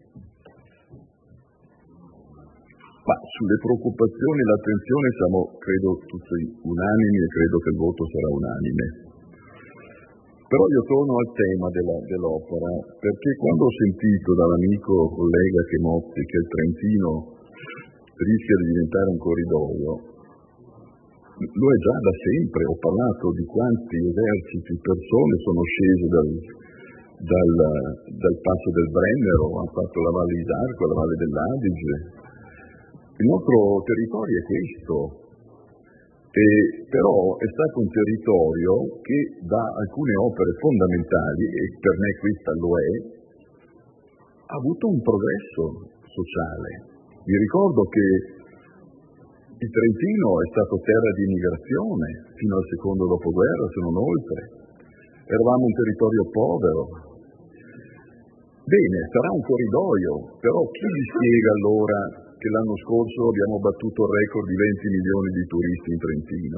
Ma sulle preoccupazioni e l'attenzione siamo, credo, tutti unanimi e credo che il voto sarà unanime. Però io torno al tema della, dell'opera, perché quando ho sentito dall'amico collega Chemotti che il Trentino rischia di diventare un corridoio, lo è già da sempre. Ho parlato di quanti eserciti, persone sono scese dal, dal, dal passo del Brennero, hanno fatto la Valle d'Isarco, la Valle dell'Adige. Il nostro territorio è questo, e però è stato un territorio che da alcune opere fondamentali, e per me questa lo è, ha avuto un progresso sociale. Vi ricordo che il Trentino è stato terra di immigrazione fino al secondo dopoguerra, se non oltre. Eravamo un territorio povero. Bene, sarà un corridoio, però chi vi spiega allora che l'anno scorso abbiamo battuto il record di venti milioni di turisti in Trentino?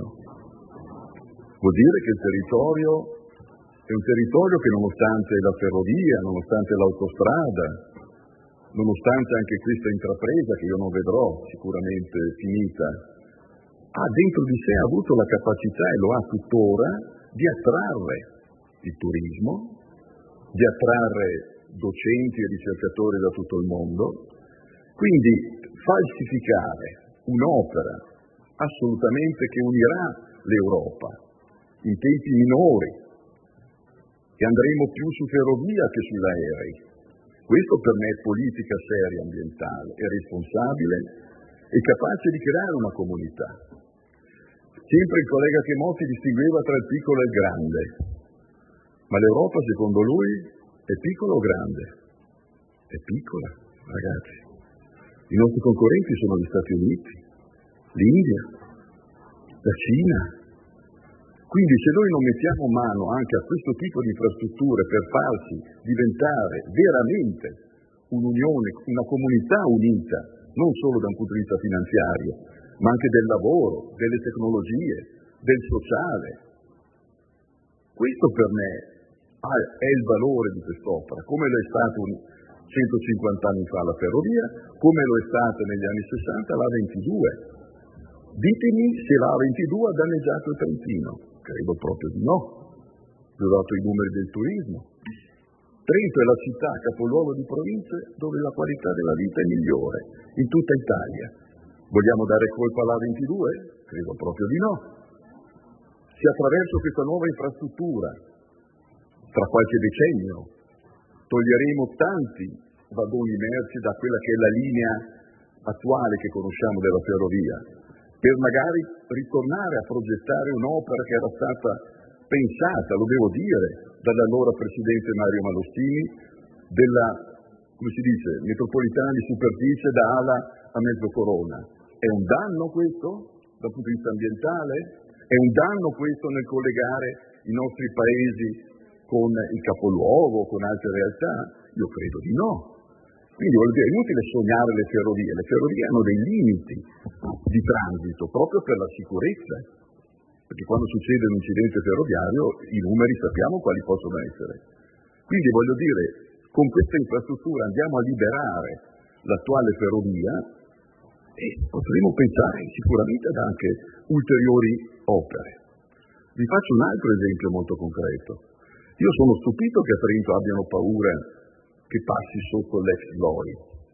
Vuol dire che il territorio è un territorio che, nonostante la ferrovia, nonostante l'autostrada, nonostante anche questa intrapresa che io non vedrò sicuramente finita, ha dentro di sé avuto la capacità, e lo ha tuttora, di attrarre il turismo, di attrarre docenti e ricercatori da tutto il mondo. Quindi falsificare un'opera assolutamente che unirà l'Europa in tempi minori, che andremo più su ferrovia che sull'aerei, questo per me è politica seria ambientale, è responsabile e capace di creare una comunità. Sempre il collega Chemotti distingueva tra il piccolo e il grande, ma l'Europa secondo lui è piccola o grande? È piccola, ragazzi. I nostri concorrenti sono gli Stati Uniti, l'India, la Cina. Quindi se noi non mettiamo mano anche a questo tipo di infrastrutture per farsi diventare veramente un'unione, una comunità unita, non solo da un punto di vista finanziario, ma anche del lavoro, delle tecnologie, del sociale, questo per me è il valore di quest'opera, come lo è stato centocinquanta anni fa la ferrovia, come lo è stata negli anni sessanta la A ventidue. Ditemi se la A ventidue ha danneggiato il Trentino. Credo proprio di no. Vi ho dato i numeri del turismo. Trento è la città capoluogo di province dove la qualità della vita è migliore in tutta Italia. Vogliamo dare colpa alla A ventidue? Credo proprio di no. Se attraverso questa nuova infrastruttura, tra qualche decennio, toglieremo tanti vagoni merci da quella che è la linea attuale che conosciamo della ferrovia, per magari ritornare a progettare un'opera che era stata pensata, lo devo dire, dall'allora presidente Mario Malostini, della, come si dice, metropolitana di superficie da Ala a Mezzocorona. È un danno questo dal punto di vista ambientale? È un danno questo nel collegare i nostri paesi con il capoluogo, con altre realtà? Io credo di no. Quindi vuol dire, è inutile sognare le ferrovie. Le ferrovie hanno dei limiti di transito proprio per la sicurezza. perché quando succede un incidente ferroviario i numeri sappiamo quali possono essere. Quindi voglio dire, con questa infrastruttura andiamo a liberare l'attuale ferrovia e potremo pensare sicuramente ad anche ulteriori opere. Vi faccio un altro esempio molto concreto. Io sono stupito che a Trento abbiano paura che passi sotto l'ex Glory.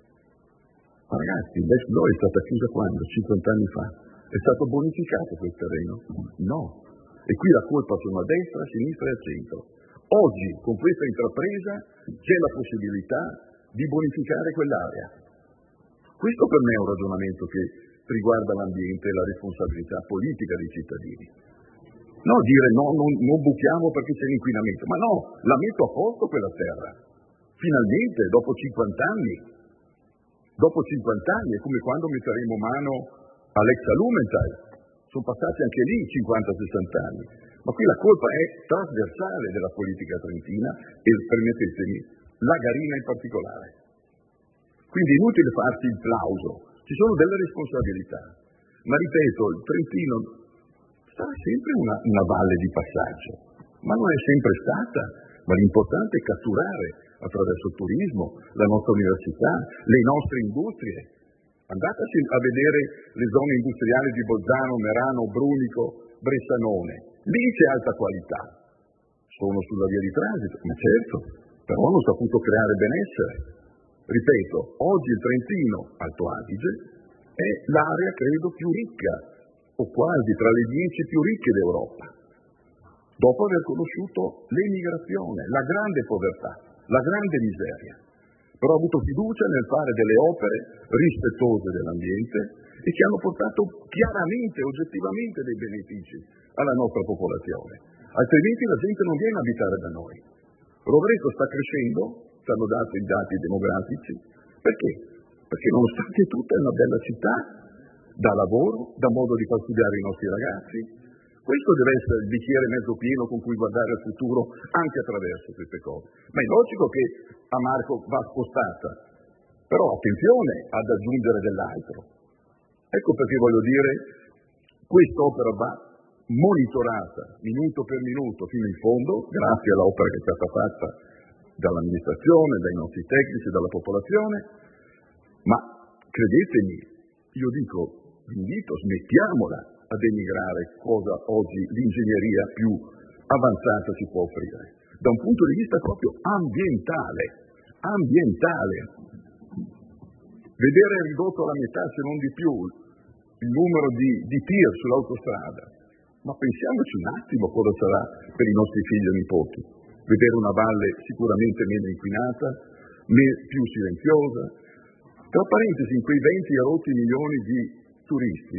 Ma ragazzi, l'ex Glory è stata chiusa quando? cinquanta anni fa. È stato bonificato quel terreno? No. E qui la colpa sono a destra, a sinistra e a centro. Oggi, con questa intrapresa, c'è la possibilità di bonificare quell'area. Questo per me è un ragionamento che riguarda l'ambiente e la responsabilità politica dei cittadini. No, dire no, non, non buchiamo perché c'è l'inquinamento, ma no, la metto a posto quella terra. Finalmente, dopo cinquanta anni. Dopo cinquanta anni è come quando metteremo mano all'ex Alumental. Sono passati anche lì cinquanta sessanta anni. Ma qui la colpa è trasversale della politica trentina e, permettetemi, la Garina in particolare. Quindi è inutile farsi il plauso, ci sono delle responsabilità. Ma ripeto, il Trentino sarà sempre una, una valle di passaggio, ma non è sempre stata. Ma l'importante è catturare attraverso il turismo la nostra università, le nostre industrie. Andateci a vedere le zone industriali di Bolzano, Merano, Brunico, Bressanone. Lì c'è alta qualità. Sono sulla via di transito, ma certo, però hanno saputo creare benessere. Ripeto, oggi il Trentino, Alto Adige, è l'area credo più ricca, o quasi tra le dieci più ricche d'Europa, dopo aver conosciuto l'emigrazione, la grande povertà, la grande miseria. Però ha avuto fiducia nel fare delle opere rispettose dell'ambiente e che hanno portato chiaramente, oggettivamente dei benefici alla nostra popolazione. Altrimenti la gente non viene a abitare da noi. Rovereto sta crescendo, ci hanno dato i dati demografici. Perché? Perché nonostante tutto è una bella città, dà lavoro, dà modo di far studiare i nostri ragazzi. Questo deve essere il bicchiere mezzo pieno con cui guardare al futuro anche attraverso queste cose. Ma è logico che a Marco va spostata, però attenzione ad aggiungere dell'altro. Ecco perché voglio dire, quest'opera va monitorata minuto per minuto fino in fondo, grazie all'opera che è stata fatta dall'amministrazione, dai nostri tecnici, dalla popolazione, ma credetemi, io dico, vi invito, smettiamola a denigrare cosa oggi l'ingegneria più avanzata ci può offrire, da un punto di vista proprio ambientale, ambientale. Vedere ridotto alla metà, se non di più, il numero di, di tir sull'autostrada, ma pensiamoci un attimo cosa sarà per i nostri figli e nipoti, vedere una valle sicuramente meno inquinata, più silenziosa. Tra parentesi, in quei venti e rotti milioni di turisti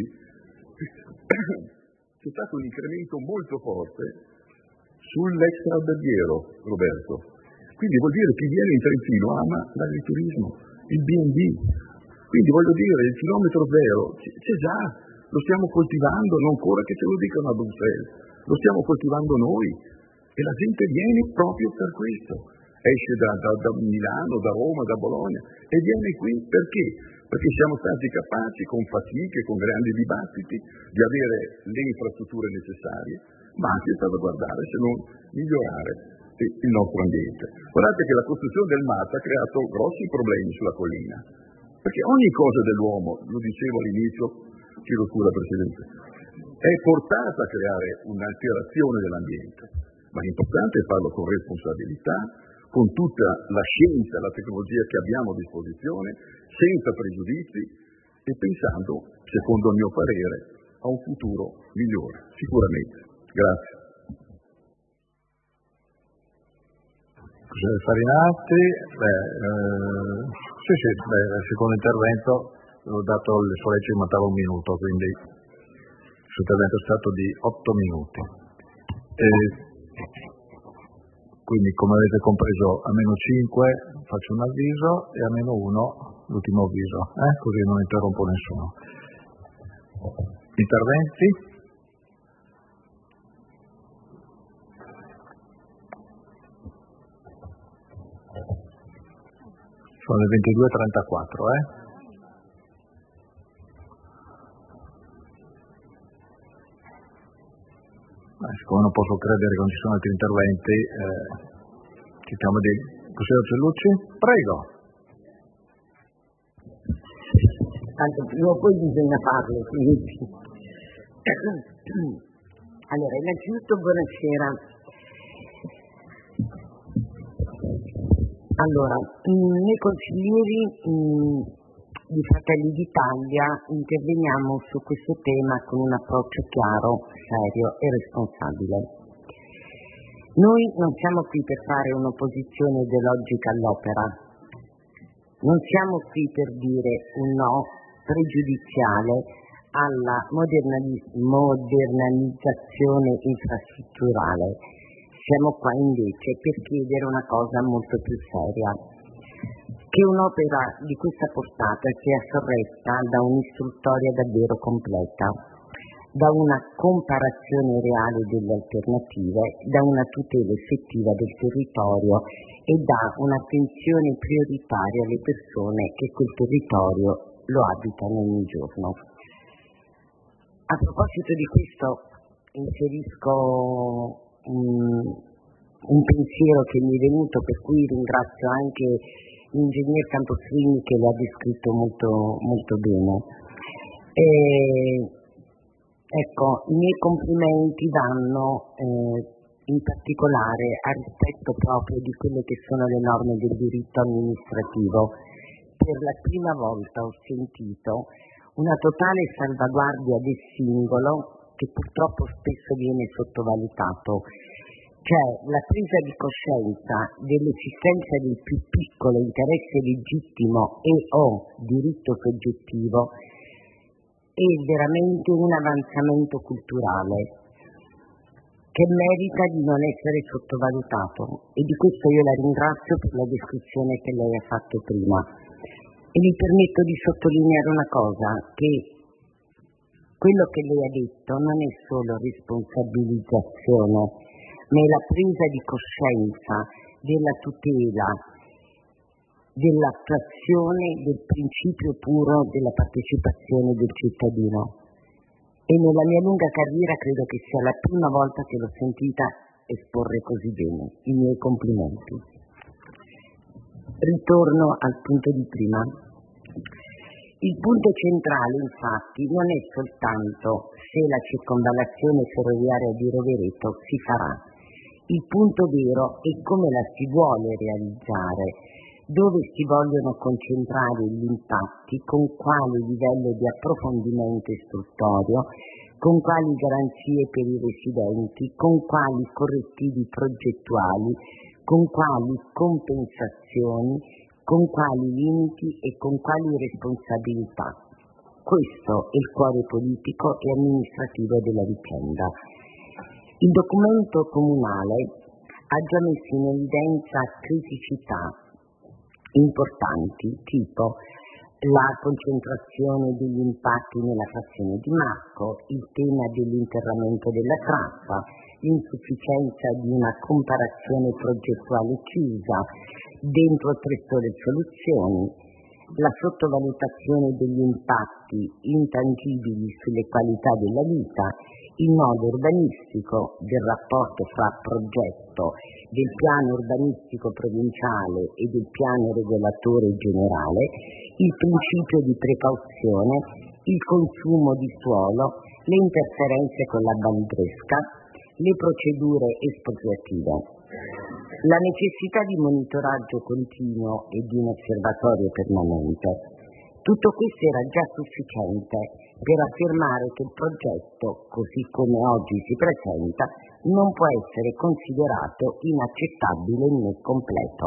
c'è stato un incremento molto forte sull'extraalberghiero, Roberto. Quindi vuol dire che chi viene in Trentino ama l'agriturismo, il B and B. Quindi voglio dire, il chilometro zero c'è già, lo stiamo coltivando, non ancora che ce lo dicano a Bruxelles, lo stiamo coltivando noi e la gente viene proprio per questo. Esce da, da, da Milano, da Roma, da Bologna e viene qui perché? Perché siamo stati capaci, con fatiche, con grandi dibattiti, di avere le infrastrutture necessarie, ma anche salvaguardare, se non migliorare il nostro ambiente. Guardate che la costruzione del M A T ha creato grossi problemi sulla collina, perché ogni cosa dell'uomo, lo dicevo all'inizio, chiedo scusa Presidente, è portata a creare un'alterazione dell'ambiente, ma l'importante è farlo con responsabilità, con tutta la scienza, la tecnologia che abbiamo a disposizione, senza pregiudizi e pensando, secondo il mio parere, a un futuro migliore, sicuramente. Grazie. Farinati, beh, eh, sì, sì, beh, il secondo intervento ho dato le sue leggi, mancava un minuto, quindi il suo intervento è stato di otto minuti. E, quindi, come avete compreso, a meno cinque faccio un avviso e a meno uno l'ultimo avviso, eh? Così non interrompo nessuno. Interventi? Sono le ventidue e trentaquattro, eh? può credere che non ci sono altri interventi. Eh, cerchiamo di... Consigliere Cellucci? Prego. Tanto prima o poi bisogna farlo, quindi. Allora, innanzitutto buonasera. Allora, noi consiglieri mh, di Fratelli d'Italia interveniamo su questo tema con un approccio chiaro, serio e responsabile. Noi non siamo qui per fare un'opposizione ideologica all'opera, non siamo qui per dire un no pregiudiziale alla modernizzazione infrastrutturale. Siamo qua invece per chiedere una cosa molto più seria, che un'opera di questa portata sia sorretta da un'istruttoria davvero completa, da una comparazione reale delle alternative, da una tutela effettiva del territorio e da un'attenzione prioritaria alle persone che quel territorio lo abitano ogni giorno. A proposito di questo inserisco un, un pensiero che mi è venuto, per cui ringrazio anche l'ingegner Camposrini che l'ha descritto molto, molto bene. E, ecco, i miei complimenti vanno eh, in particolare a rispetto proprio di quelle che sono le norme del diritto amministrativo. Per la prima volta ho sentito una totale salvaguardia del singolo che purtroppo spesso viene sottovalutato, cioè la presa di coscienza dell'esistenza del più piccolo interesse legittimo e o diritto soggettivo è veramente un avanzamento culturale che merita di non essere sottovalutato, e di questo io la ringrazio per la descrizione che lei ha fatto prima. E mi permetto di sottolineare una cosa, che quello che lei ha detto non è solo responsabilizzazione, ma è la presa di coscienza della tutela, dell'attuazione del principio puro della partecipazione del cittadino. E nella mia lunga carriera credo che sia la prima volta che l'ho sentita esporre così bene. I miei complimenti. Ritorno al punto di prima. Il punto centrale, infatti, non è soltanto se la circonvallazione ferroviaria di Rovereto si farà. Il punto vero è come la si vuole realizzare, dove si vogliono concentrare gli impatti, con quale livello di approfondimento istruttorio, con quali garanzie per i residenti, con quali correttivi progettuali, con quali compensazioni, con quali limiti e con quali responsabilità. Questo è il cuore politico e amministrativo della vicenda. Il documento comunale ha già messo in evidenza criticità importanti, tipo la concentrazione degli impatti nella frazione di Marco, il tema dell'interramento della traffa, l'insufficienza di una comparazione progettuale chiusa dentro tre sole soluzioni, la sottovalutazione degli impatti intangibili sulle qualità della vita, il modo urbanistico del rapporto fra progetto del piano urbanistico provinciale e del piano regolatore generale, il principio di precauzione, il consumo di suolo, le interferenze con la bandresca, le procedure espropriative. La necessità di monitoraggio continuo e di un osservatorio permanente. Tutto questo era già sufficiente per affermare che il progetto, così come oggi si presenta, non può essere considerato inaccettabile né completo.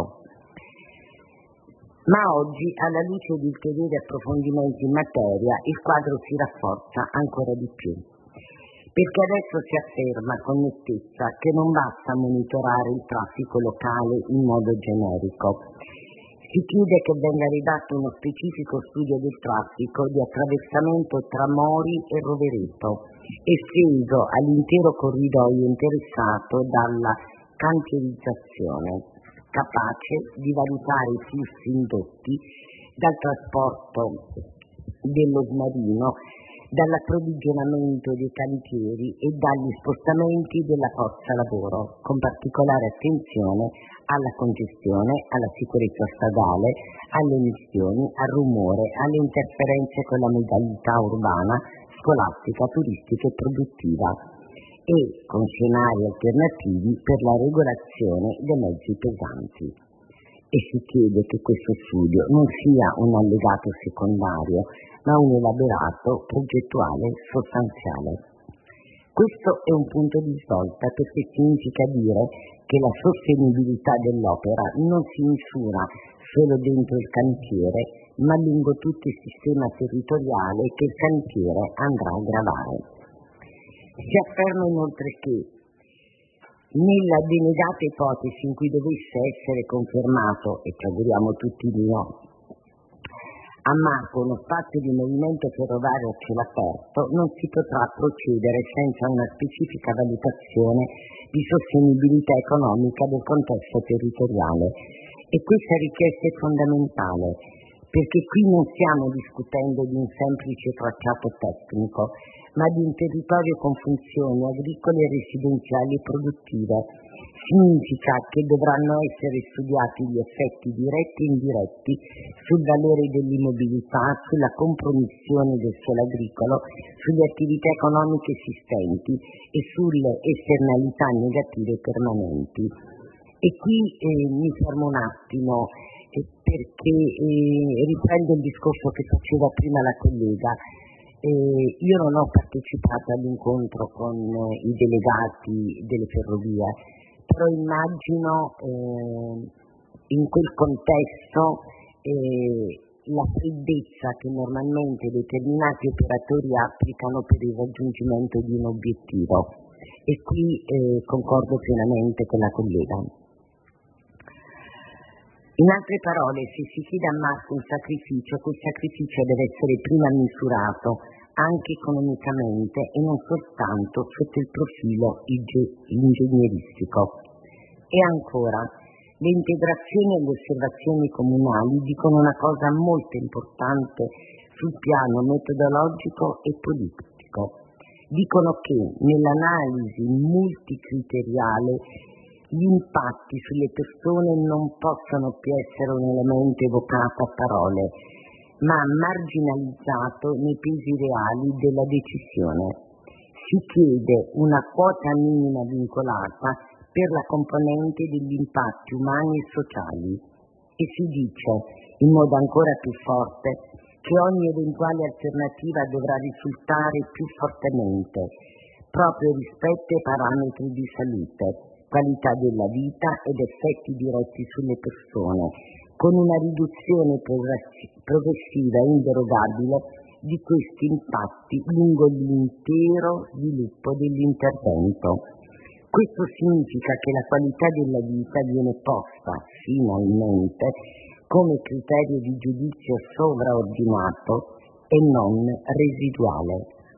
Ma oggi, alla luce di ulteriori approfondimenti in materia, il quadro si rafforza ancora di più. Perché adesso si afferma con nettezza che non basta monitorare il traffico locale in modo generico. Si chiede che venga redatto uno specifico studio del traffico di attraversamento tra Mori e Rovereto, esteso all'intero corridoio interessato dalla cantierizzazione, capace di valutare i flussi indotti dal trasporto dello smarino dall'approvvigionamento dei cantieri e dagli spostamenti della forza lavoro, con particolare attenzione alla congestione, alla sicurezza stradale, alle emissioni, al rumore, alle interferenze con la modalità urbana, scolastica, turistica e produttiva, e con scenari alternativi per la regolazione dei mezzi pesanti. E si chiede che questo studio non sia un allegato secondario, ma un elaborato progettuale sostanziale. Questo è un punto di svolta perché significa dire che la sostenibilità dell'opera non si misura solo dentro il cantiere, ma lungo tutto il sistema territoriale che il cantiere andrà a gravare. Si afferma inoltre che nella denegata ipotesi in cui dovesse essere confermato, e ci auguriamo tutti di no, a Marco uno spazio di movimento ferroviario a cielo aperto, non si potrà procedere senza una specifica valutazione di sostenibilità economica del contesto territoriale. E questa richiesta è fondamentale, perché qui non stiamo discutendo di un semplice tracciato tecnico, ma di un territorio con funzioni agricole, residenziali e produttive. Significa che dovranno essere studiati gli effetti diretti e indiretti sul valore dell'immobilità, sulla compromissione del suolo agricolo, sulle attività economiche esistenti e sulle esternalità negative permanenti. E qui eh, mi fermo un attimo eh, perché eh, riprendo il discorso che faceva prima la collega. Eh, io non ho partecipato all'incontro con eh, i delegati delle ferrovie, però immagino eh, in quel contesto eh, la freddezza che normalmente determinati operatori applicano per il raggiungimento di un obiettivo, e qui eh, concordo pienamente con la collega. In altre parole, se si chiede a Marco un sacrificio, quel sacrificio deve essere prima misurato anche economicamente e non soltanto sotto il profilo ingegneristico. E ancora, le integrazioni e le osservazioni comunali dicono una cosa molto importante sul piano metodologico e politico. Dicono che nell'analisi multicriteriale gli impatti sulle persone non possono più essere un elemento evocato a parole, ma marginalizzato nei pesi reali della decisione. Si chiede una quota minima vincolata per la componente degli impatti umani e sociali e si dice, in modo ancora più forte, che ogni eventuale alternativa dovrà risultare più fortemente proprio rispetto ai parametri di salute, qualità della vita ed effetti diretti sulle persone, con una riduzione progressiva e inderogabile di questi impatti lungo l'intero sviluppo dell'intervento. Questo significa che la qualità della vita viene posta, finalmente, come criterio di giudizio sovraordinato e non residuale.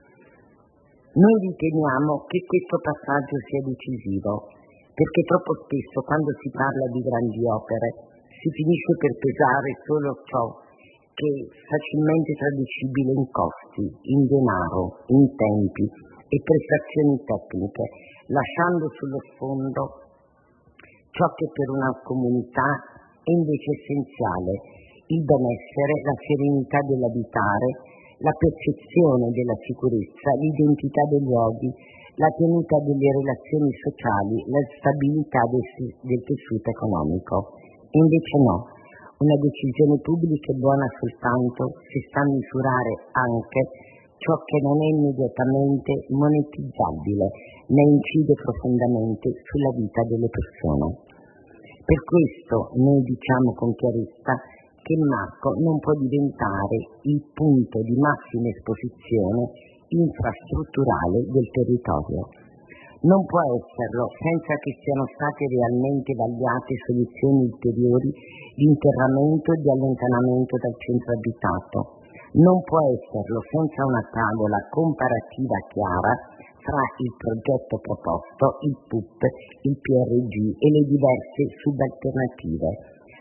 Noi riteniamo che questo passaggio sia decisivo, perché troppo spesso quando si parla di grandi opere si finisce per pesare solo ciò che è facilmente traducibile in costi, in denaro, in tempi e prestazioni tecniche, lasciando sullo sfondo ciò che per una comunità è invece essenziale: il benessere, la serenità dell'abitare, la percezione della sicurezza, l'identità dei luoghi, la tenuta delle relazioni sociali, la stabilità del, del tessuto economico. E invece no, una decisione pubblica è buona soltanto se sa misurare anche ciò che non è immediatamente monetizzabile, né incide profondamente sulla vita delle persone. Per questo noi diciamo con chiarezza che Marco non può diventare il punto di massima esposizione infrastrutturale del territorio. Non può esserlo senza che siano state realmente vagliate soluzioni ulteriori di interramento e di allontanamento dal centro abitato. Non può esserlo senza una tavola comparativa chiara fra il progetto proposto, il P U P, il P R G e le diverse subalternative.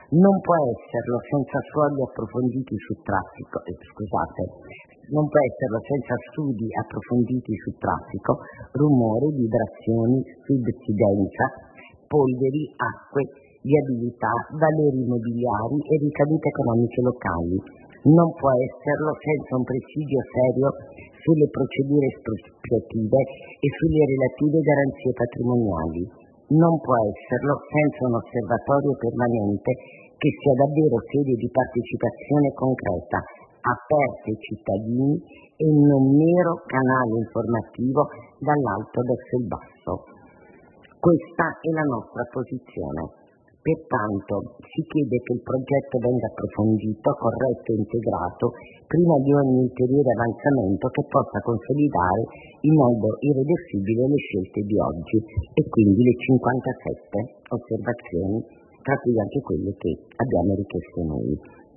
Non può esserlo senza studi approfonditi sul traffico, eh, scusate, non può esserlo senza studi approfonditi sul traffico, rumore, vibrazioni, subsidenza, polveri, acque, viabilità, valori immobiliari e ricadute economiche locali. Non può esserlo senza un presidio serio sulle procedure espropriative e sulle relative garanzie patrimoniali. Non può esserlo senza un osservatorio permanente che sia davvero sede di partecipazione concreta, aperta ai cittadini e non mero canale informativo dall'alto verso il basso. Questa è la nostra posizione. Pertanto si chiede che il progetto venga approfondito, corretto e integrato prima di ogni ulteriore avanzamento che possa consolidare in modo irreversibile le scelte di oggi e quindi le cinquantasette osservazioni, tra cui anche quelle che abbiamo richiesto noi.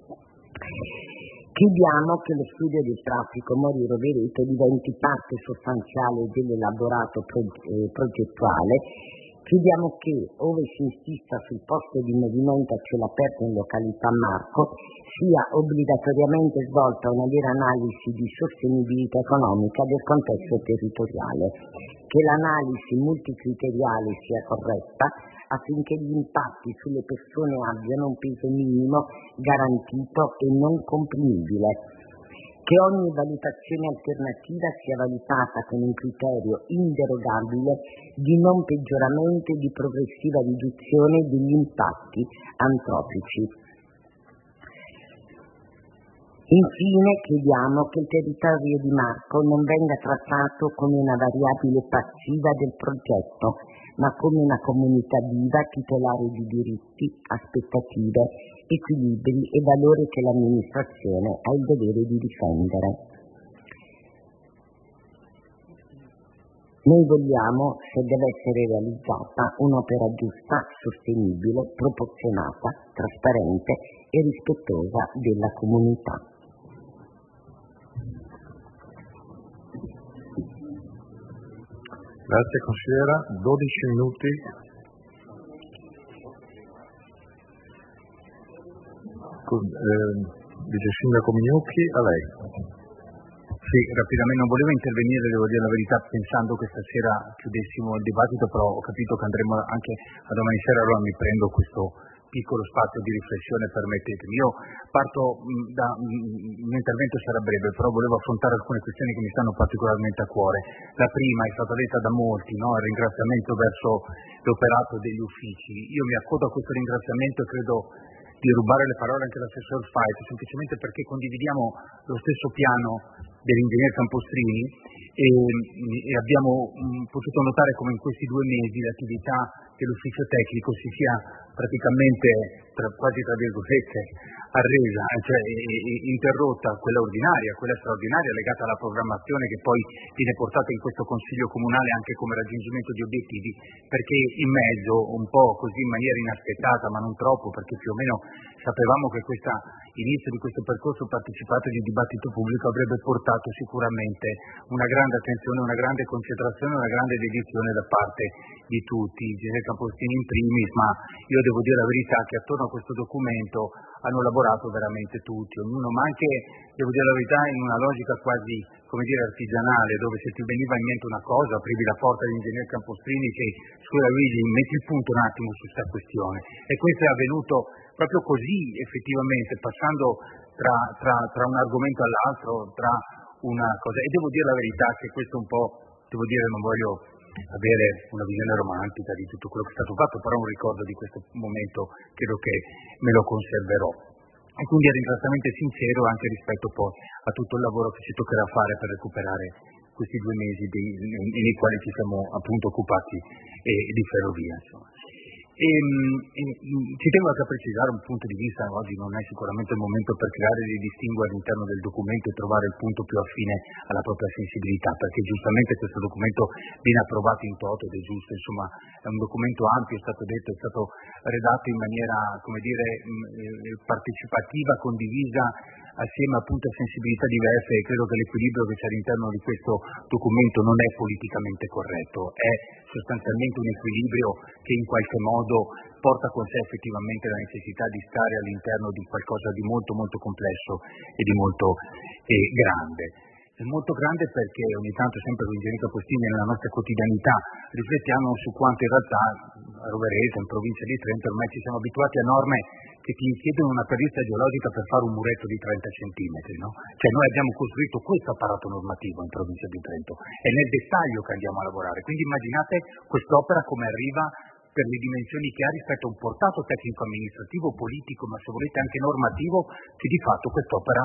Chiediamo che lo studio del traffico Mori Rovereto diventi parte sostanziale dell'elaborato progettuale. Chiediamo che, ove si insista sul posto di movimento a cielo aperto in località Marco, sia obbligatoriamente svolta una vera analisi di sostenibilità economica del contesto territoriale, che l'analisi multicriteriale sia corretta affinché gli impatti sulle persone abbiano un peso minimo, garantito e non comprimibile, che ogni valutazione alternativa sia valutata con un criterio inderogabile di non peggioramento e di progressiva riduzione degli impatti antropici. Infine chiediamo che il territorio di Marco non venga trattato come una variabile passiva del progetto, ma come una comunità viva titolare di diritti, aspettative, equilibri e valori che l'amministrazione ha il dovere di difendere. Noi vogliamo, se deve essere realizzata, un'opera giusta, sostenibile, proporzionata, trasparente e rispettosa della comunità. Grazie consigliera, dodici minuti. Eh, Vice Sindaco Mignocchi, a lei. Sì, rapidamente, non volevo intervenire, devo dire la verità, pensando che stasera chiudessimo il dibattito, però ho capito che andremo anche a domani sera, allora mi prendo questo piccolo spazio di riflessione, permettetemi. Io parto mh, da, mh, il mio intervento sarà breve, però volevo affrontare alcune questioni che mi stanno particolarmente a cuore. La prima è stata detta da molti, no? Il ringraziamento verso l'operato degli uffici. Io mi accodo a questo ringraziamento e credo di rubare le parole anche all'assessor Fait, semplicemente perché condividiamo lo stesso piano dell'ingegner Campostrini e, e abbiamo mh, potuto notare come in questi due mesi l'attività dell'ufficio tecnico si sia praticamente, tra, quasi tra virgolette, arresa, cioè interrotta, quella ordinaria, quella straordinaria legata alla programmazione che poi viene portata in questo Consiglio Comunale anche come raggiungimento di obiettivi, perché in mezzo, un po' così in maniera inaspettata, ma non troppo, perché più o meno sapevamo che questo inizio di questo percorso partecipato di dibattito pubblico avrebbe portato sicuramente una grande attenzione, una grande concentrazione, una grande dedizione da parte di tutti, Gisele Campostrini in primis, ma io devo dire la verità che attorno a questo documento hanno lavorato veramente tutti, ognuno, ma anche, devo dire la verità, in una logica quasi, come dire, artigianale, dove se ti veniva in mente una cosa, aprivi la porta all'ingegner Campostrini che, scusa Luigi, metti il punto un attimo su questa questione. E questo è avvenuto proprio così, effettivamente, passando tra, tra, tra un argomento all'altro, tra una cosa. E devo dire la verità che questo un po', devo dire, non voglio avere una visione romantica di tutto quello che è stato fatto, però un ricordo di questo momento credo che me lo conserverò. E quindi un ringraziamento sincero anche rispetto poi a tutto il lavoro che ci toccherà fare per recuperare questi due mesi dei, nei quali ci siamo appunto occupati eh, di ferrovia. Insomma. E, e, ci tengo anche a precisare un punto di vista, oggi non è sicuramente il momento per creare dei distinguo all'interno del documento e trovare il punto più affine alla propria sensibilità, perché giustamente questo documento viene approvato in toto ed è giusto, insomma è un documento ampio, è stato detto, è stato redatto in maniera, come dire, partecipativa, condivisa, assieme appunto a sensibilità diverse, e credo che l'equilibrio che c'è all'interno di questo documento non è politicamente corretto, è sostanzialmente un equilibrio che in qualche modo modo porta con sé effettivamente la necessità di stare all'interno di qualcosa di molto molto complesso e di molto eh, grande. È molto grande perché ogni tanto, sempre con Ingegneria Postini, nella nostra quotidianità riflettiamo su quanto in realtà a Rovereto, in provincia di Trento, ormai ci siamo abituati a norme che ti chiedono una perizia geologica per fare un muretto di trenta centimetri, no? Cioè noi abbiamo costruito questo apparato normativo in provincia di Trento, è nel dettaglio che andiamo a lavorare, quindi immaginate quest'opera come arriva per le dimensioni che ha rispetto a un portato tecnico-amministrativo, politico, ma se volete anche normativo, che di fatto quest'opera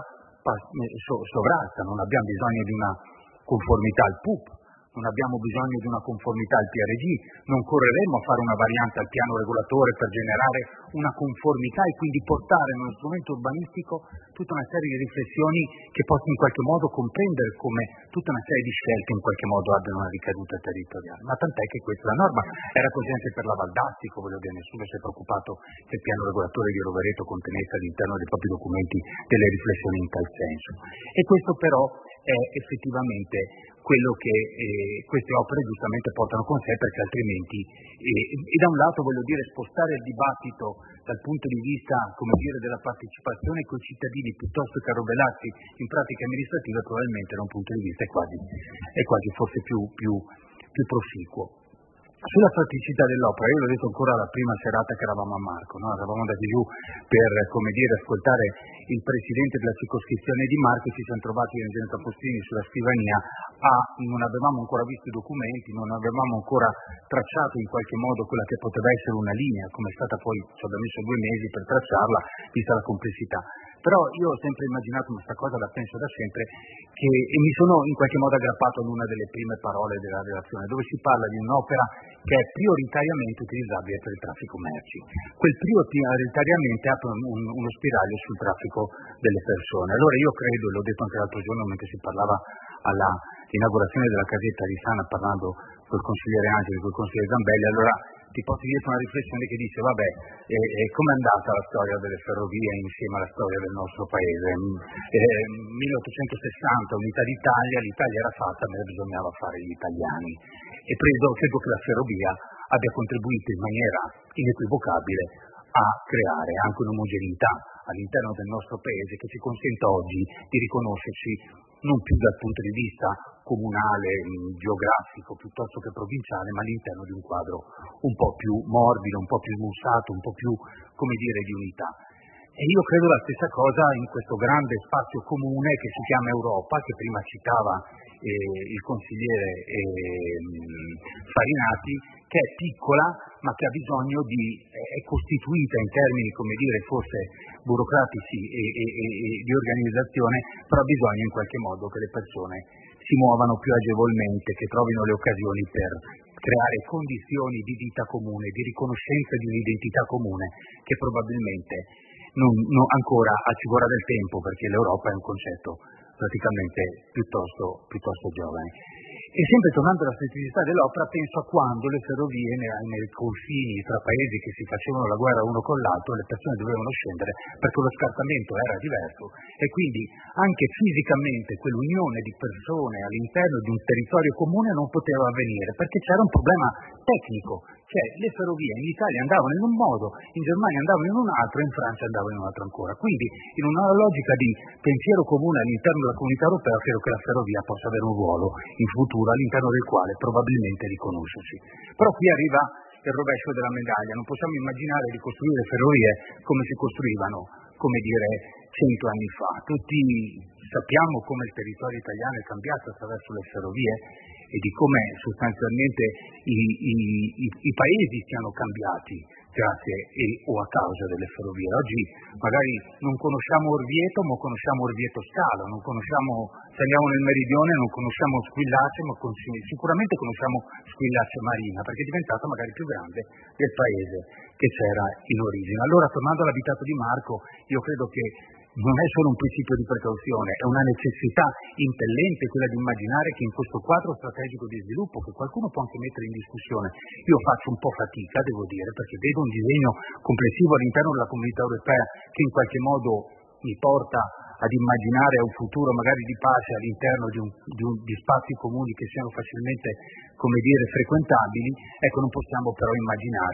sovrasta. Non abbiamo bisogno di una conformità al P U P, non abbiamo bisogno di una conformità al P R G, non correremo a fare una variante al piano regolatore per generare una conformità e quindi portare nello strumento urbanistico tutta una serie di riflessioni che possono in qualche modo comprendere come tutta una serie di scelte in qualche modo abbiano una ricaduta territoriale. Ma tant'è che questa la norma era così anche per la Val d'Astico, voglio dire, nessuno si è preoccupato che il piano regolatore di Rovereto contenesse all'interno dei propri documenti delle riflessioni in tal senso. E questo però è effettivamente quello che eh, queste opere giustamente portano con sé, perché altrimenti eh, e da un lato voglio dire spostare il dibattito dal punto di vista, come dire, della partecipazione con i cittadini piuttosto che arrovellarsi in pratiche amministrative, probabilmente da un punto di vista è quasi, è quasi forse più, più, più proficuo. Sulla praticità dell'opera, io l'ho detto ancora la prima serata che eravamo a Marco, no? Eravamo andati giù per, come dire, ascoltare il presidente della circoscrizione di Marco, ci siamo trovati in Ingegneria Postini sulla scrivania, a, non avevamo ancora visto i documenti, non avevamo ancora tracciato in qualche modo quella che poteva essere una linea, come è stata poi, ci abbiamo messo due mesi per tracciarla, vista la complessità. Però io ho sempre immaginato, ma questa cosa la penso da sempre, che e mi sono in qualche modo aggrappato ad una delle prime parole della relazione, dove si parla di un'opera che è prioritariamente utilizzabile per il traffico merci. Quel prioritariamente apre un, uno spiraglio sul traffico delle persone. Allora io credo, e l'ho detto anche l'altro giorno mentre si parlava alla inaugurazione della casetta di Sana, parlando col consigliere Angeli, col consigliere Zambelli, allora ti posso dire una riflessione che dice, vabbè, eh, eh, com'è andata la storia delle ferrovie insieme alla storia del nostro paese? Eh, milleottocentosessanta, unità d'Italia, l'Italia era fatta, ma bisognava fare gli italiani. E credo, credo che la ferrovia abbia contribuito in maniera inequivocabile a creare anche un'omogeneità all'interno del nostro paese che ci consenta oggi di riconoscerci non più dal punto di vista comunale, geografico, piuttosto che provinciale, ma all'interno di un quadro un po' più morbido, un po' più smussato, un po' più, come dire, di unità. E io credo la stessa cosa in questo grande spazio comune che si chiama Europa, che prima citava eh, il consigliere eh, Farinati, che è piccola ma che ha bisogno di, è costituita in termini, come dire, forse burocratici e, e, e, e di organizzazione, però ha bisogno in qualche modo che le persone si muovano più agevolmente, che trovino le occasioni per creare condizioni di vita comune, di riconoscenza di un'identità comune che probabilmente non, non ancora ci vorrà del tempo, perché l'Europa è un concetto praticamente piuttosto, piuttosto giovane. E sempre tornando alla specificità dell'opera, penso a quando le ferrovie nei, nei confini tra paesi che si facevano la guerra uno con l'altro, le persone dovevano scendere perché lo scartamento era diverso e quindi anche fisicamente quell'unione di persone all'interno di un territorio comune non poteva avvenire perché c'era un problema tecnico, cioè le ferrovie in Italia andavano in un modo, in Germania andavano in un altro e in Francia andavano in un altro ancora. Quindi in una logica di pensiero comune all'interno della comunità europea credo che la ferrovia possa avere un ruolo in futuro all'interno del quale probabilmente riconoscersi. Però qui arriva il rovescio della medaglia, non possiamo immaginare di costruire ferrovie come si costruivano, come dire, cento anni fa. Tutti sappiamo come il territorio italiano è cambiato attraverso le ferrovie e di come sostanzialmente i, i, i, i paesi siano cambiati grazie e, o a causa delle ferrovie. Oggi magari non conosciamo Orvieto, ma conosciamo Orvieto Scalo, non conosciamo, se andiamo nel meridione non conosciamo Squillace, ma con, sicuramente conosciamo Squillace Marina, perché è diventata magari più grande del paese che c'era in origine. Allora, tornando all'abitato di Marco, io credo che non è solo un principio di precauzione, è una necessità impellente quella di immaginare che in questo quadro strategico di sviluppo, che qualcuno può anche mettere in discussione, io faccio un po' fatica, devo dire, perché vedo un disegno complessivo all'interno della comunità europea che in qualche modo mi porta ad immaginare un futuro magari di pace all'interno di, un, di, un, di spazi comuni che siano facilmente, come dire, frequentabili. Ecco, non possiamo però immaginare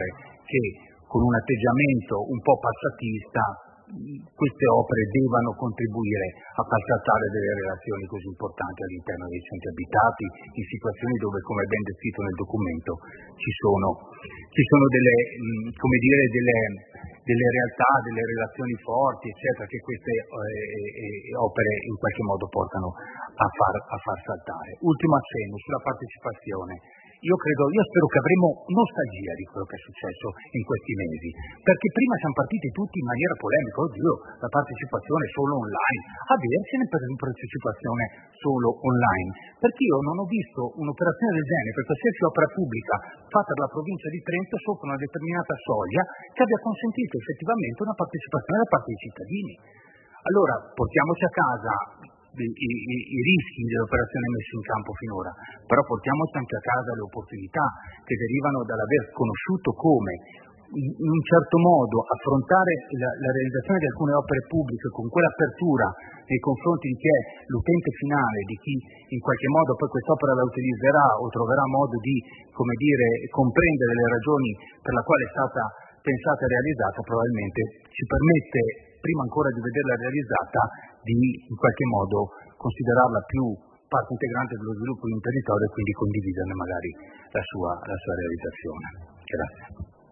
che con un atteggiamento un po' passatista queste opere devono contribuire a far saltare delle relazioni così importanti all'interno dei centri abitati, in situazioni dove, come è ben descritto nel documento, ci sono, ci sono delle, come dire, delle, delle realtà, delle relazioni forti, eccetera, che queste eh, opere in qualche modo portano a far, a far saltare. Ultimo accenno sulla partecipazione. Io credo, io spero che avremo nostalgia di quello che è successo in questi mesi, perché prima siamo partiti tutti in maniera polemica, oddio, la partecipazione solo online, avercene per la partecipazione solo online, perché io non ho visto un'operazione del genere per qualsiasi opera pubblica fatta dalla provincia di Trento sopra una determinata soglia che abbia consentito effettivamente una partecipazione da parte dei cittadini. Allora, portiamoci a casa I, i, i rischi delle operazioni messe in campo finora, però portiamoci anche a casa le opportunità che derivano dall'aver conosciuto come in un certo modo affrontare la, la realizzazione di alcune opere pubbliche con quell'apertura nei confronti di chi è l'utente finale, di chi in qualche modo poi quest'opera la utilizzerà o troverà modo di, come dire, comprendere le ragioni per la quale è stata pensata e realizzata, probabilmente ci permette, prima ancora di vederla realizzata, di in qualche modo considerarla più parte integrante dello sviluppo di un territorio e quindi condividerne magari la sua, la sua realizzazione. Grazie.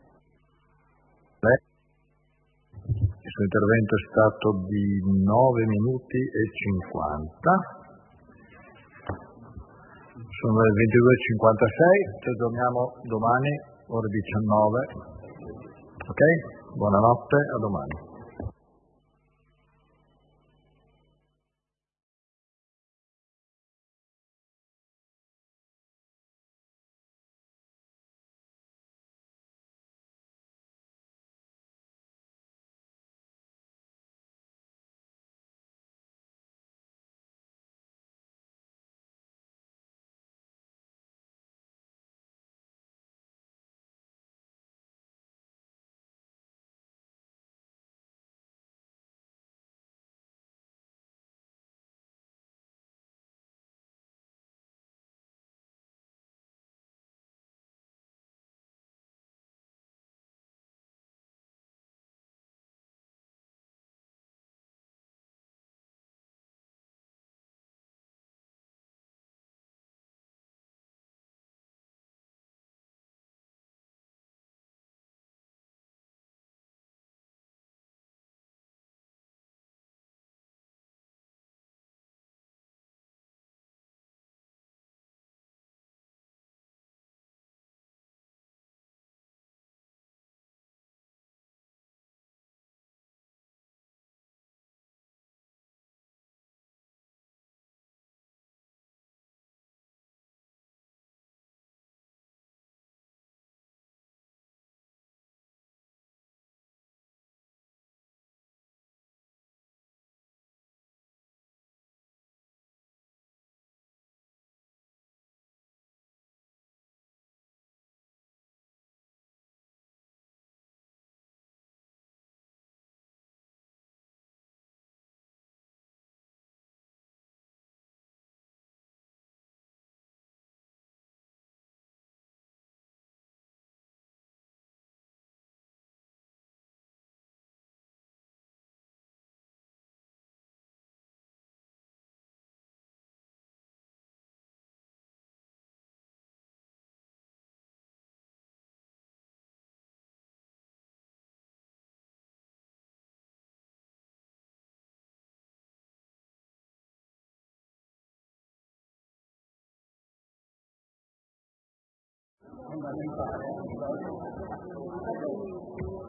Il suo intervento è stato di nove minuti e cinquanta. Sono le ventidue e cinquantasei, ci aggiorniamo domani ore diciannove. Ok? Buonanotte, a domani.